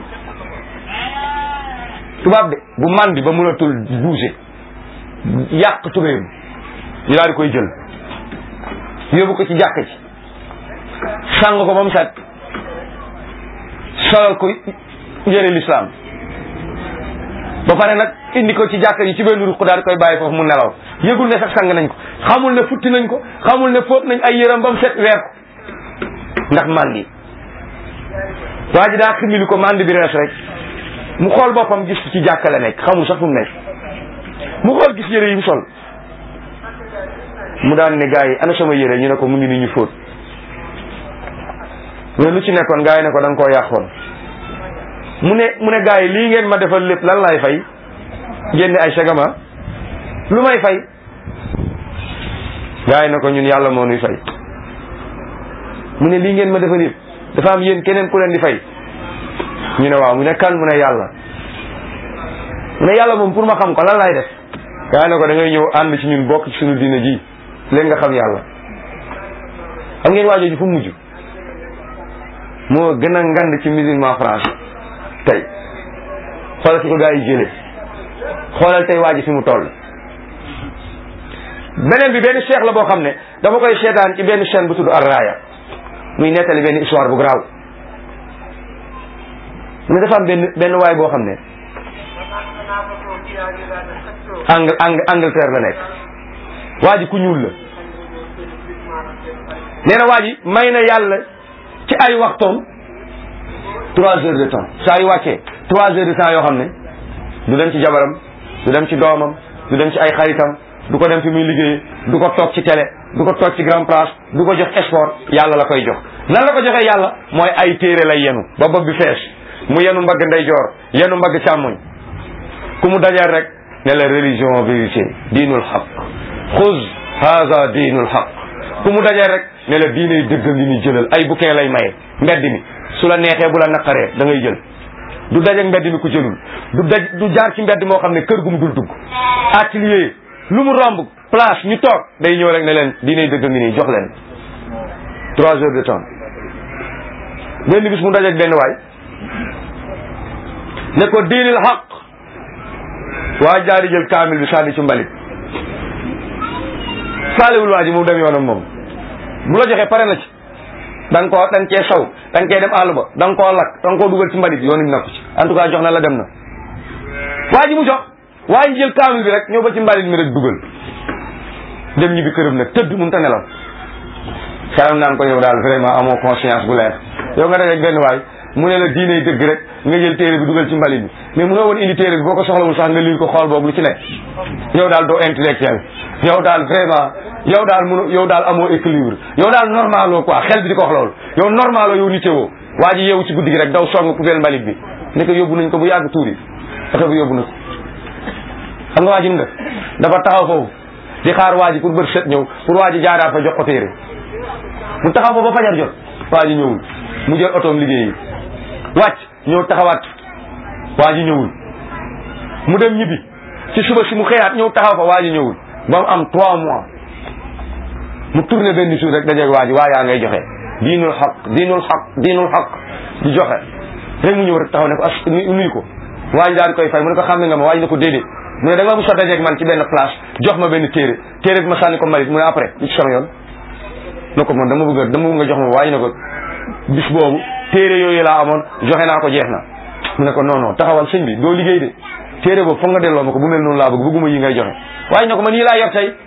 tubaab de bu mandi ba mënatul bouger yàq tubéyam ñu daal di koy jël yóbbu ko ci jàkk ci sàng ko ba mu set solal ko yére l'islam ba pare nag indi ko ci jàkk ji ci benn ruq daal di koy bàyyi foofu mu nelaw yëgul ne sax sang nañ ko xamul ne futti nañ ko xamul ne fóot nañ ay yëram ba mu set weer ko ndax mandi waa ji daa ximili ko mandi bi rees rek mu xool boppam gis ci jàkka la nekk xamul sax fu mu nekk mu xool gis yére yi mu sol mu daan ne gars yi ana sama yére ñu ne ko mu ngi ni ñu fóot mais lu ci nekkoon gars yi ne ko da nga koo yàqoon mu ne gars yi lii ngeen ma defal lépp lan laay fay génne ay segama lu may fay gars yi ne ko ñun yàlla moo nuy fay mu ne lii ngeen ma defal yëpp dafa am yéen keneen ku leen di fay ñu ne waaw mu ne kan mu ne yàlla moom pour ma xam ko lan laay def gars yi ne ko da ngay ñëw ànd ci ñun bokk ci suñu diine ji léegi nga xam yàlla xam ngeen waajoo ji fu mujj moo gën a ngand ci musulman France tey xoolal fi ko gars yi jëlee xoolal tey waa ji fi mu toll. beneen bi benn cheikh la boo xam ne dama koy seetaan ci benn chaîne bu tudd Ar-Raaya muy nettali benn histoire bu garaaw mu ne dafa am benn waay boo xam ne Angleterre la nekk waa ji ku ñuul la nee na waa ji may na yàlla ci ay waxtoom 3 heures de temps saa yu wàccee 3 heures de temps yoo xam ne du dem ci jabaram du dem ci doomam du dem ci ay xaritam du ko dem fi muy liggéey du ko toog ci télé du ko toog ci grand place du ko jox sport yàlla la koy jox nan la ko joxee yàlla mooy ay téere lay yenu ba bopp bi fees mu yenu mbagg ndeyjoor yenu mbagg càmmoñ ku mu dajal rek ne la religion vérité diinul xaq xuz haza diinul xaq ku mu dajal rek ne la diine dëgg ngi ni jëlal ay bouquin lay maye mbedd mi su la neexee bu la naqaree da ngay jël du dajak mbedd mi ku jëlul du jaar ci mbedd moo xam ne kër gu mu dul dugg atelier lu mu romb place ñu toog day ñëw rek ne leen diine dëgg ngi nii jox leen 3 heures de temps benn bis mu dajak benn waay ne ko diinil xaq waa jaari jël kaamil bi sànni ci mbalit faalewul waa ji mu dem yoonam moom bu la joxee pare na ci da nga cee saw da nga cee dem àll ba da nga koo lakk da nga koo dugal ci mbalit yoonu bi nekku ci en tout cas jox na la dem na waa ji mu jox waa ji jël kaamil bi rek ñëw ba ci mbalit mi rek dugal dem ñibbi këram nag tëdd mënu ta nelaw xelam naan ko yow daal vraiment amoo conscience bu leer yow nga dajeg benn waay mu ne la diine dëgg rek nga jël téere bi dugal ci mbalit bi mais mu nga woon indi téere bi boo ko soxlawul sax nga liir ko xool boobu lu ci nekk yow daal doo intellectuel yow daal vraiment yow daal amoo équilibre yow daal normalo quoi xel bi di ko wax loolu yow normalo yow nité woo waa ji yeewu ci guddi gi rek daw song poubelle mbalit bi ne ko yóbbu nañ ko bu yàgg tuuri oto bi yóbbu na ko xam nga waa ji mu def dafa taxaw foofu di xaar waa ji pour bët set ñëw pour waa ji jaaraat fa jox ko téere mu taxaw foofu ba fajar jot waa ji ñëwul mu jël otoom liggéeyi wàcc ñëw taxawaat waa ji ñëwul mu dem ñibbi ci suba si mu xëyaat ñëw taxaw fa waa ji ñëwul ba mu am 3 mois mu tourné benn jour rek dajeeg waa ji waa yaa ngay joxe diinul xaq di joxe rek mu ñëw rek taxaw ne ko nuyu ko waa ji daal di koy fay mu ne ko xam nga ma waa ji ne ko déedéet mu ne da nga mos a dajeeg man ci benn place jox ma benn téere bi ma sànni ko mbalit mu ne après li ci sama yoon ne ko man dama bëgg nga jox ma waa ji ne ko bis boobu téere yooyu laa amoon joxe naa ko jeex na mu ne ko non taxawal sëñ bi doo liggéey de téere boobu foog nga delloo ma ko bu mel noonu laa bëgguma yi ngay joxe waaye ne ko man yi laa yor tey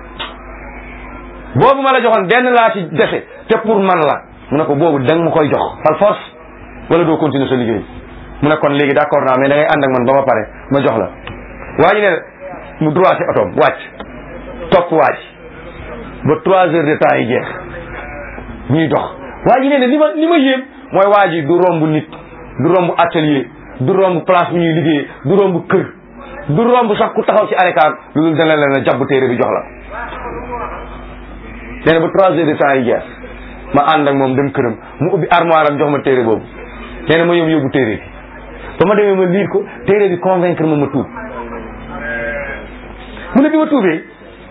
boobu ma la joxoon benn laa ci dese te pour man la mu ne ko boobu da nga ma koy jox par force wala doo continuer sa liggéey mu ne kon léegi d'accord naa mais da ngay ànd ak man ba ma pare ma jox la waa ji ne mu droité otoom wàcc topp waa ji ba 3 heures de temps yi jeex ñuy dox waa ji nee na li ma yéem mooy waa ji du romb nit du romb atelier du romb place bu ñuy liggéeyee du romb kër du romb sax ku taxaw ci arekaar lu dul dana leen a jàpp téere bi jox la nee na ba 3 heures de temps yi jeex ma ànd ak moom dem këram mu ubbi armoire am jox ma téere boobu nee na ma yóbbu téere bi ba ma demee ma liir ko téere bi convaincre ma tuub mu ne bi ma tuubee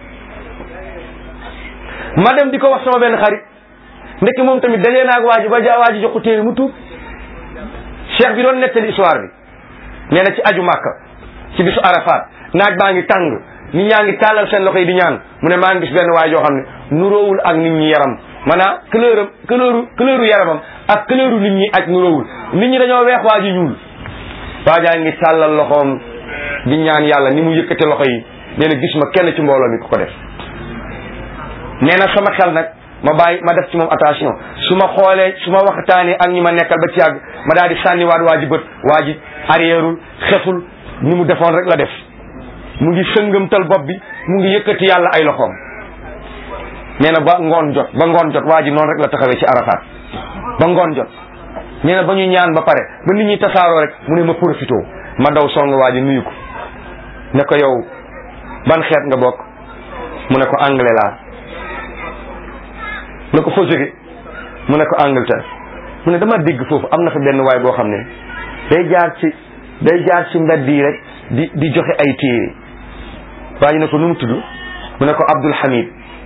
ma dem di ko wax sama benn xarit ndekki moom tamit dajee naag waa ji ba waa ji jox ko téere mu tuub cheikh bi doon nettali histoire bi nee na ci aju màkka ci bisu arafat naaj baa ngi tàng nit ñaa ngi tàllal seen loxo yi di ñaan mu ne maa ngi gis benn waay joo xam ne nuróowul ak nit ñi yaram maanaam couleur yaramam ak couleur nit ñi ak nuróowul nit ñi dañoo weex waa ji ñuul waa jaa ngi tàllal loxoom di ñaan yàlla ni mu yëkkate loxo yi nee na gis ma kenn ci mbooloo mi ku ko def nee na sama xel nag ma def ci moom attention su ma xoolee su ma waxtaanee ak ñi ma nekkal ba ci yàgg ma daal di sànniwaat waa ji bët waa ji arrièreul xeful ni mu defoon rek la def mu ngi sëngamtal bopp bi mu ngi yëkkati yàlla ay loxoom nee na ba ngoon jot waa ji noonu rek la taxawee ci Arafat ba ngoon jot nee na ba ñu ñaan ba pare ba nit ñi tasaaroo rek mu ne ma profité ma daw song waa ji nuyu ko ne ko yow ban xeet nga bokk mu ne ko anglais laa mu ne ko foo jóge mu ne ko Angleterre mu ne dama dégg foofu am na fa benn waay boo xam ne day jaar ci mbedd yi rek di joxe ay téere waa ji ne ko nu mu tudd mu ne ko Abdul Hamid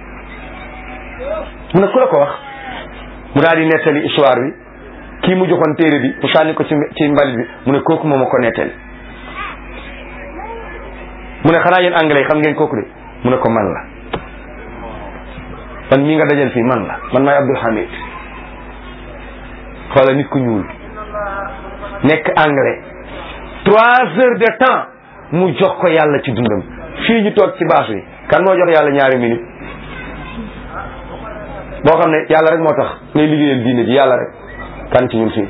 mu ne ku la ko wax mu daal di nettali histoire bi kii mu joxoon téere bi mu sànni ko ci mbalit bi mu ne kooku moo ma ko nettali mu ne xanaa yéen anglais yi xam ngeen kooku de mu ne ko man la man mii nga dajal fii man maay Abdul Hamid xoola nit ku ñuul nekk anglais 3 heures de temps mu jox ko yàlla ci dundam fii ñu toog ci baas bi kan moo jox yàlla ñaari minute boo xam ne yàlla rek moo tax ngay liggéeyal diine ji yàlla rek kan ci ñun fii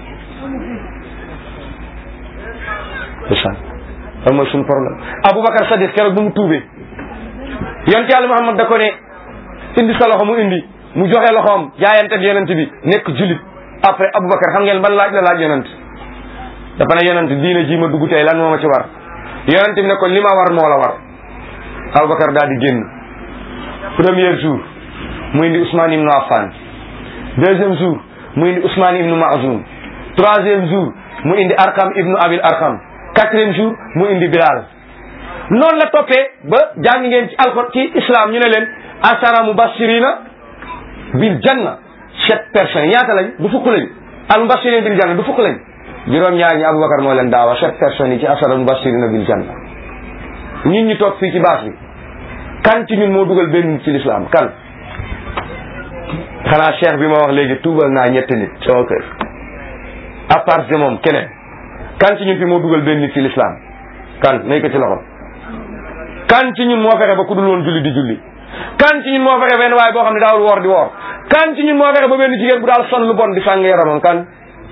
ndeysaan loolu mooy suñu problème Aboubacar Sadiq keroog bu mu tuubee yonent yàlla Muhammad da ko ne indi sa loxo mu indi mu joxe loxoom jaayante ak yonent bi nekk julit après Aboubacar xam ngeen ban laaj la laaj yonent dafa ne yonent diine ji ma dugg tey lan moo ma ci war yonent bi ne ko li ma war moo la war Aboubacar daal di génn premier jour mu indi Ousmane ibnu Affan deuxième jour mu indi Ousmane ibnu Maazum troisième jour mu indi Arqam ibnu Abil Arqam quatrième jour mu indi Bilal noonu la toppee ba jàng ngeen ci alxuraan ci islam ñu ne leen asara mubashirina bil janna 7 personnes ñaata lañ du fukk lañ al mubashirina bil janna du fukk lañ juróom-ñaar ñi Aboubacar moo leen daawa 7 personnes yi ci asara mubashirina bil janna ñun ñu toog fii ci baas bi kan ci ñun moo dugal benn nit ci l'islam kan xanaa cheikh bi ma wax léegi tuubal naa ñetti nit sama kër à part de moom keneen kan ci ñun fi moo dugal benn nit ci l'islam kan nay ko ci loxo kan ci ñun moo fexe ba ku dul woon julli di julli kan ci ñun moo fexe benn waaye boo xam ne daawul woor di woor kan ci ñun moo fexe ba benn jigéen bu daal sol lu bon di sàng yaramam kan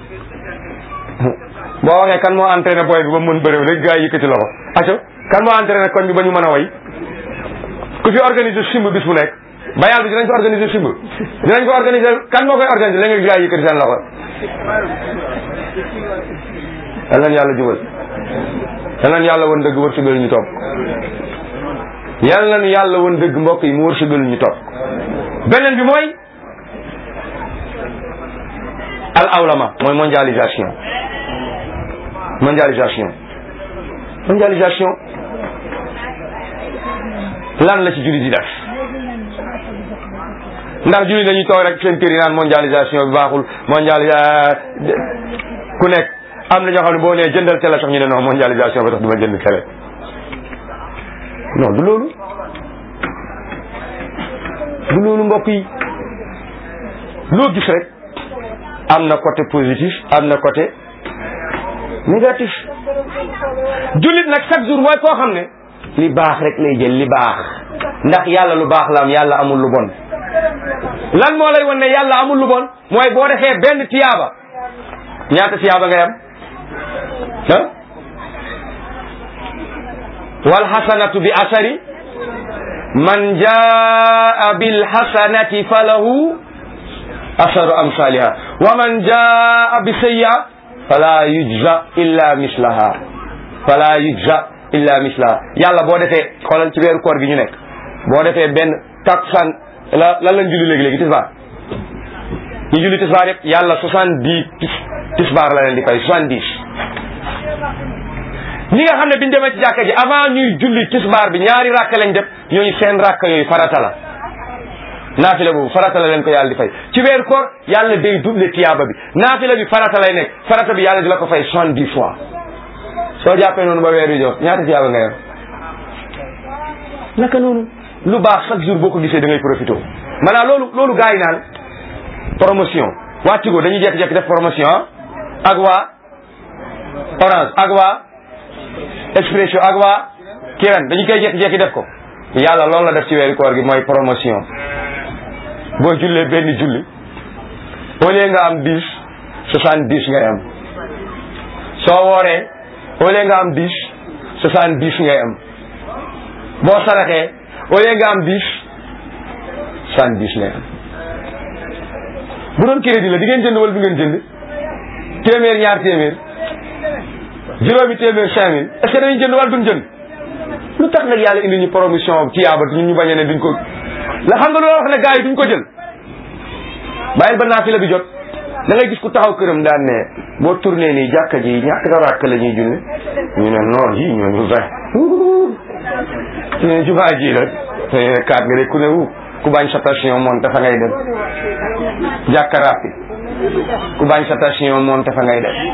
boo waxee kan moo entraîné boy bi ba mën bëréw rek gars yi yëkkati loxo aco kan moo entraîné koñ bi ba ñu mën a way ku fi organiser simb bis bu nekk bayal bi dinañ ko organiser simb dinañ ko organiser kan moo koy organiser la nga gars yi yëkkati seen loxo yal nañ yàlla jubal yal nañ yàlla woon dëgg wërsëgal ñu topp yal nañ yàlla woon dëgg mbokk yi mu wërsëgal ñu topp beneen bi mooy al awlama mooy mondialisation lan la ci julli di def ndax julli dañuy toog rek seen kër yi naan mondialisation bi baaxul ku nekk am na ñoo xam ne boo nee jëndal télé sax ñu ne non mondialisation ba tax du ma jënd télé non du loolu mbokk yi loo gis rek am na côté positif am na côté négatif jullit nag chaque jour mooy koo xam ne li baax rek lay jël li baax ndax yàlla lu baax la am yàlla amul lu bon lan moo lay won ne yàlla amul lu bon mooy boo defee benn tiyaaba ñaata tiyaaba ngay am wal hasanatu bi ashari man jaa bil hasanati falahu asharu amsaliha wa man jaa bi sayyi'a fala yujza illa mislaha yàlla boo defee xoolal ci weeru koor gi ñu nekk boo defee benn takkusaan lan lañ julli léegi tisbaar ñu julli tisbaar yëpp yàlla 70 tisbaar la leen di fay 70 ñi nga xam ne biñu demee ci jàkka ji avant ñuy julli tisbaar bi ñaari rakka lañ def ñooñu seen rakka yooyu farata la naafila boobu farata la leen ko yàlla di fay ci weeru koor yàlla day double tiyaaba bi naafila bi farata lay nekk farata bi yàlla di la ko fay 70 fois soo jàppee noonu ba weer wi jox ñaata tiyaaba nga yor naka noonu lu baax chaque jour boo ko gisee da ngay profité maanaam loolu gars yi naan promotion waa Tigo dañuy jékki-jékki def promotion ak waa Orange ak waa Expresso ak waa Kiran dañu koy jékki-jékki def ko yàlla loolu la def ci weeru koor gi mooy promotion boo jullee benn julli au lieu nga am 10 70 ngay am soo wooree au lieu nga am 10 70 ngay am boo saraxee au lieu nga am 10 70 ngay am bu doon crédit la di ngeen jënd wala du ngeen jënd téeméer ñaar téeméer juróomi téeméer 5000 est-ce que dañuy jënd wala duñ jënd lu tax nag yàlla indi ñu promotion tiyaaba ñun ñu bañ a ne duñ ko la xam nga loolu wax ne gars yi duñ ko jël bàyyil ba naafila bi jot da ngay gis ku taxaw këram daan ne boo tourné nii jàkka ji ñaata rakk la ñuy julli ñu ne noor yi ñooñu vingt ñu jumaa ji la kaat nga de ku ne ku bañ sa passion monte fa ngay dem jàkka rappi ku bañ sa passion monte fa ngay dem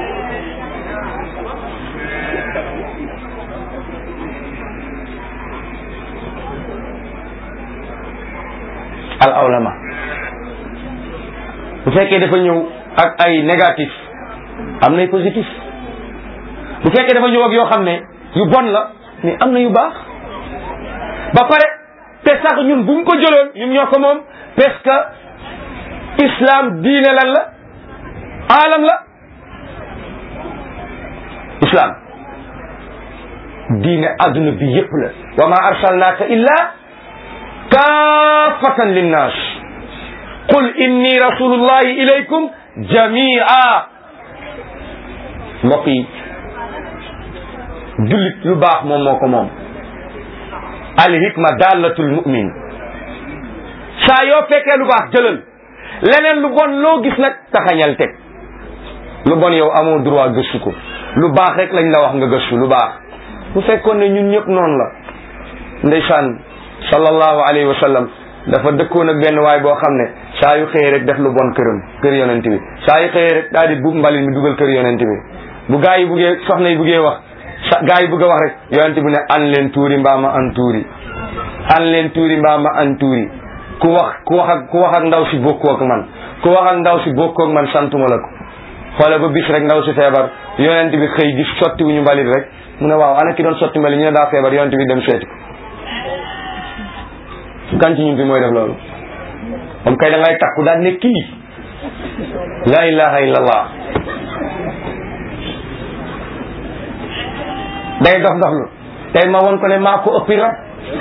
al awlama bu fekkee dafa ñëw ak ay négatif am nay positif bu fekkee dafa ñëw ak yoo xam ne yu bon la mais am na yu baax ba pare te sax ñun buñ ko jëloon ñun ñoo ko moom parce que islam diine lan la alam la islam diine adduna bi yépp la wa ma arsalnaaka illa kaafatan linnaas qul inni rasulullahi ilaykum jamia mbokk yi jullit lu baax moom moo ko moom alhikma dallatul mu'min saa yoo fekkee lu baax jëlal leneen lu bon loo gis nag taxañal teg lu bon yow amoo droit gëstu ko lu baax rek lañ la wax nga gëstu lu baax bu fekkoon ne ñun ñëpp noonu la ndeysaan sallallahu alayhi wa sallam dafa dëkkoon ak benn waay boo xam ne saa yu xëyee rek def lu bon këram kër yonent bi saa yu xëyee rek daal di buub mbalit mi dugal kër yonent bi bu gaa yi buggee soxna yi buggee wax gaa yi bëgg a wax rek yonent bi ne an leen tuuri mbaa ma an tuuri an leen tuuri mbaa ma an tuuri ku wax ak ndaw si bokkoo ak man ku wax ak ndaw si bokkoo ak man santuma la ko xoole ba bis rek ndaw si feebar yonent bi xëy gis sotti wuñu mbalit rek mu ne waaw ana ki doon sotti mbalit ñu ne daa feebar yonent bi dem seeti ko kan ci ñun fi mooy def loolu moom kay da ngay takku daal ne kii la ilaha illallah day dox doxlu tey ma won ko ne maa ko ëppi rab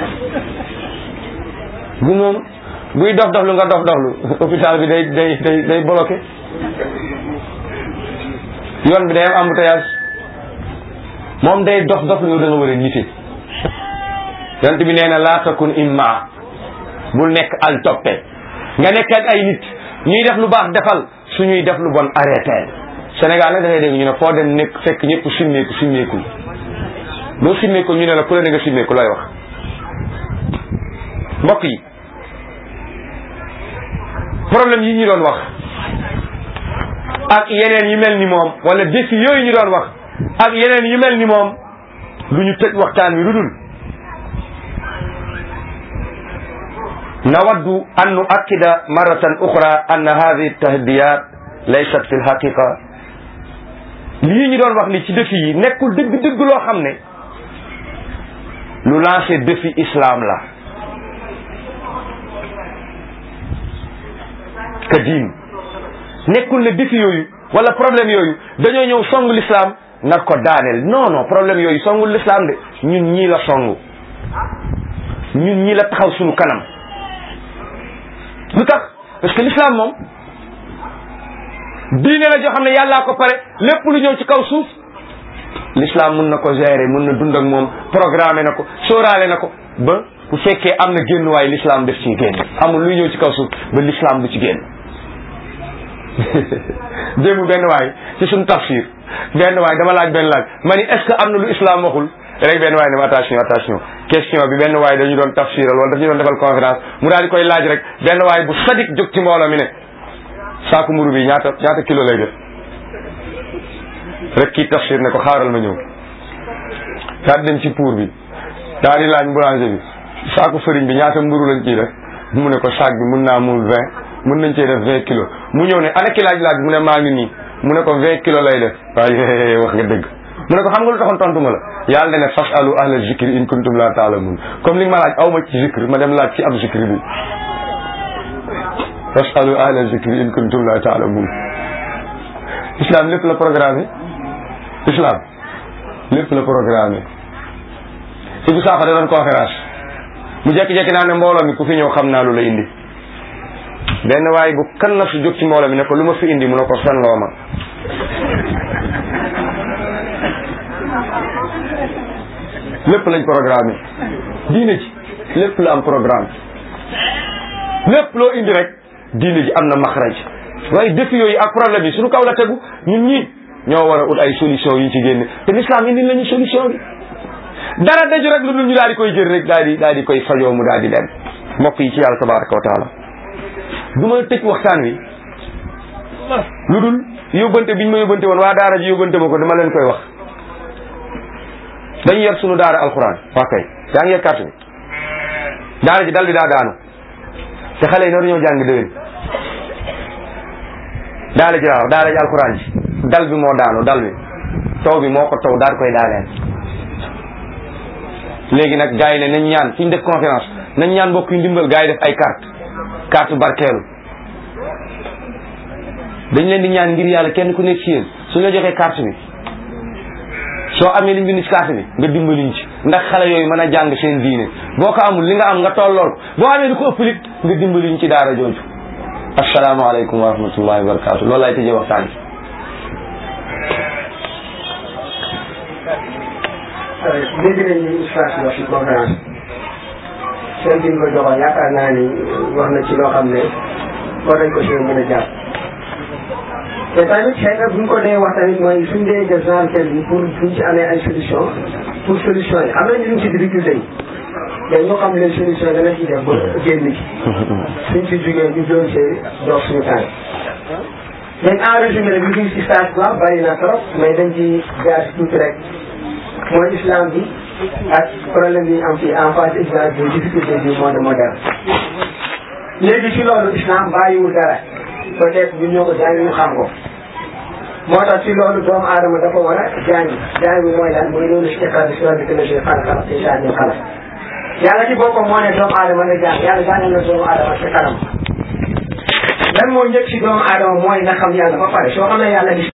bu moom buy dox doxlu nga dox doxlu hôpital bi day bloqué yoon bi day am embouteillage moom day dox doxlu yow da nga war a nite yonent bi nee na laa takun imma bul nekk al toppe nga nekk ak ay nit ñuy def lu baax defal suñuy def lu bon arrêté Sénégal nag dafay dégg ñu ne foo dem nekk fekk ñëpp simmeekul boo simmeekul ñu ne la ku la ne nga simmeeku lay wax mbokk yi problème yi ñu doon wax ak yeneen yu mel ni moom wala défi yooyu ñu doon wax ak yeneen yu mel ni moom lu ñu tëj waxtaan wi lu dul نود أن نؤكد مرة أخرى أن هذه التحديات ليست في الحقيقة lii ñu doon wax ni ci défi yi nekkul dëgg loo xam ne lu lancé défi islam la ka diin nekkul ne défi yooyu wala problème yooyu dañoo ñëw song l'islam nar ko daaneel non non problème yooyu songul l'islam de ñun ñii la songu ñun ñii la taxaw suñu kanam lu tax parce que l'islam moom diine la joo xam ne yàllaa ko pare lépp lu ñëw ci kaw suuf l'islam mun na ko gérer mun na dund ak moom programmer na ko sóoraale na ko ba bu fekkee am na génn waay l'islam def ci génn amul luy ñëw ci kaw suuf ba l'islam du ci génn démb benn waay ci suñu tafsir benn waay dama laaj benn laaj ma ni est-ce que am na lu islam waxul rek benn waay ne ma attention question bi benn waay dañu doon tafsiral wala dañu doon defal conférence mu daal di koy laaj rek benn waay bu sadik jóg ci mbooloo mi ne saaku mburu bi ñaata kilo lay def rek kii tafsir ne ko xaaral ma ñëw daal dem ci pour bi daal di laaj boulanger bi saaku fëriñ bi ñaata mburu lañ ciy def mu ne ko saak bi mun naa mul 20 mun nañ cee def 20 kilos mu ñëw ne ana ki laaj mu ne maa ngi nii mu ne ko 20 kilos lay def waaye wax nga dëgg mu ne ko xam nga lu taxoon tontu ma la yàlla ne fasalu ahla zikri in kuntum la taalamun comme li nga ma laaj aw ma ci zikri ma dem laaj ci am zikri bi fasalu ahla zikri in kuntum la taalamun islam lépp la programmé islam lépp la programmé Ibou Sakho da doon conférence mu jekki-jekki naa ne mbooloo mi ku fi ñëw xam naa lu la indi benn waaye bu kan na su jóg ci mbooloo mi ne ko lu ma fi indi mu ne ko fen loo ma lépp lañ programmé diine ji lépp la am programme lépp loo indi rek diine ji am na maxraj waaye défi yooyu ak problème yi suñu kaw la tegu ñun ñii ñoo war a ut ay solution yu ci génne te l'islam indi lañu solution bi dara daju rek lu dul ñu daal di koy jël rek daal di koy fajoo mu daal di dem mbokk yi ci yàlla tabaraka wa taala du ma tëj waxtaan wi lu dul yóbbante biñ ma yóbbante woon waa daara ji yóbbante ma ko dama leen koy wax dañu yor sunu daara alquran waa kay yaa ngi yor carte bi daara ji dal bi daa daanu te xale yi noonu ñoo jàng déwén daara ji laa wax daara ji alquran ji dal bi moo daanu dal bi taw bi moo ko taw daal koy daaleen léegi nag gars yi ne nañ ñaan fi ñu def conférence nañ ñaan mbokk yu ndimbal gars yi def ay carte barkeelu dañ leen di ñaan ngir yàlla kenn ku nekk ci yéen su la joxee carte bi soo amee liñ bind ci carte bi nga dimbaliñ ci ndax xale yooyu mën a jàng seen diine boo ko amul li nga am nga tollool ko boo amee lu ko ëpp lit nga dimbaliñ ci daara jooju asalaamaaleykum wa rahmatullahi wa barakatu loolu laay tëjee waxtaan bi dégg nañ ni ustaas wax ci conférence seen bi ko joxoon yaakaar naa ni wax na ci loo xam ne war nañ ko si mën a jàpp te tamit xëy na bu ñu ko dee wax tamit mooy suñ dee def genre tel bi pour buñ ci amee ay solution pour solution yi am nañu ñu ci difficulté yi mais ñoo xam ne solution dana ci def ba génn ci suñ ci jógee ñu doon see dox suñu tànk dañ en résumé rek li ci stage ba bari na trop mais dañ ci jaar si tuuti rek mooy islam bi ak problème yi am fii en face exemple de difficulté du monde moderne léegi ci loolu islam bàyyiwul dara peut-être ñu ñoo ko jàng ñu xam ko moo tax ci loolu doomu aadama dafa war a jàng bi mooy lan mooy loolu si école bi si wàllu technologie xala insha ñu xala yàlla ci boppam moo ne doomu aadama la jàng yàlla jàngal na doomu aadama ci kanam lan moo njëkk si doomu aadama mooy nga xam yàlla ba pare soo xamee yàlla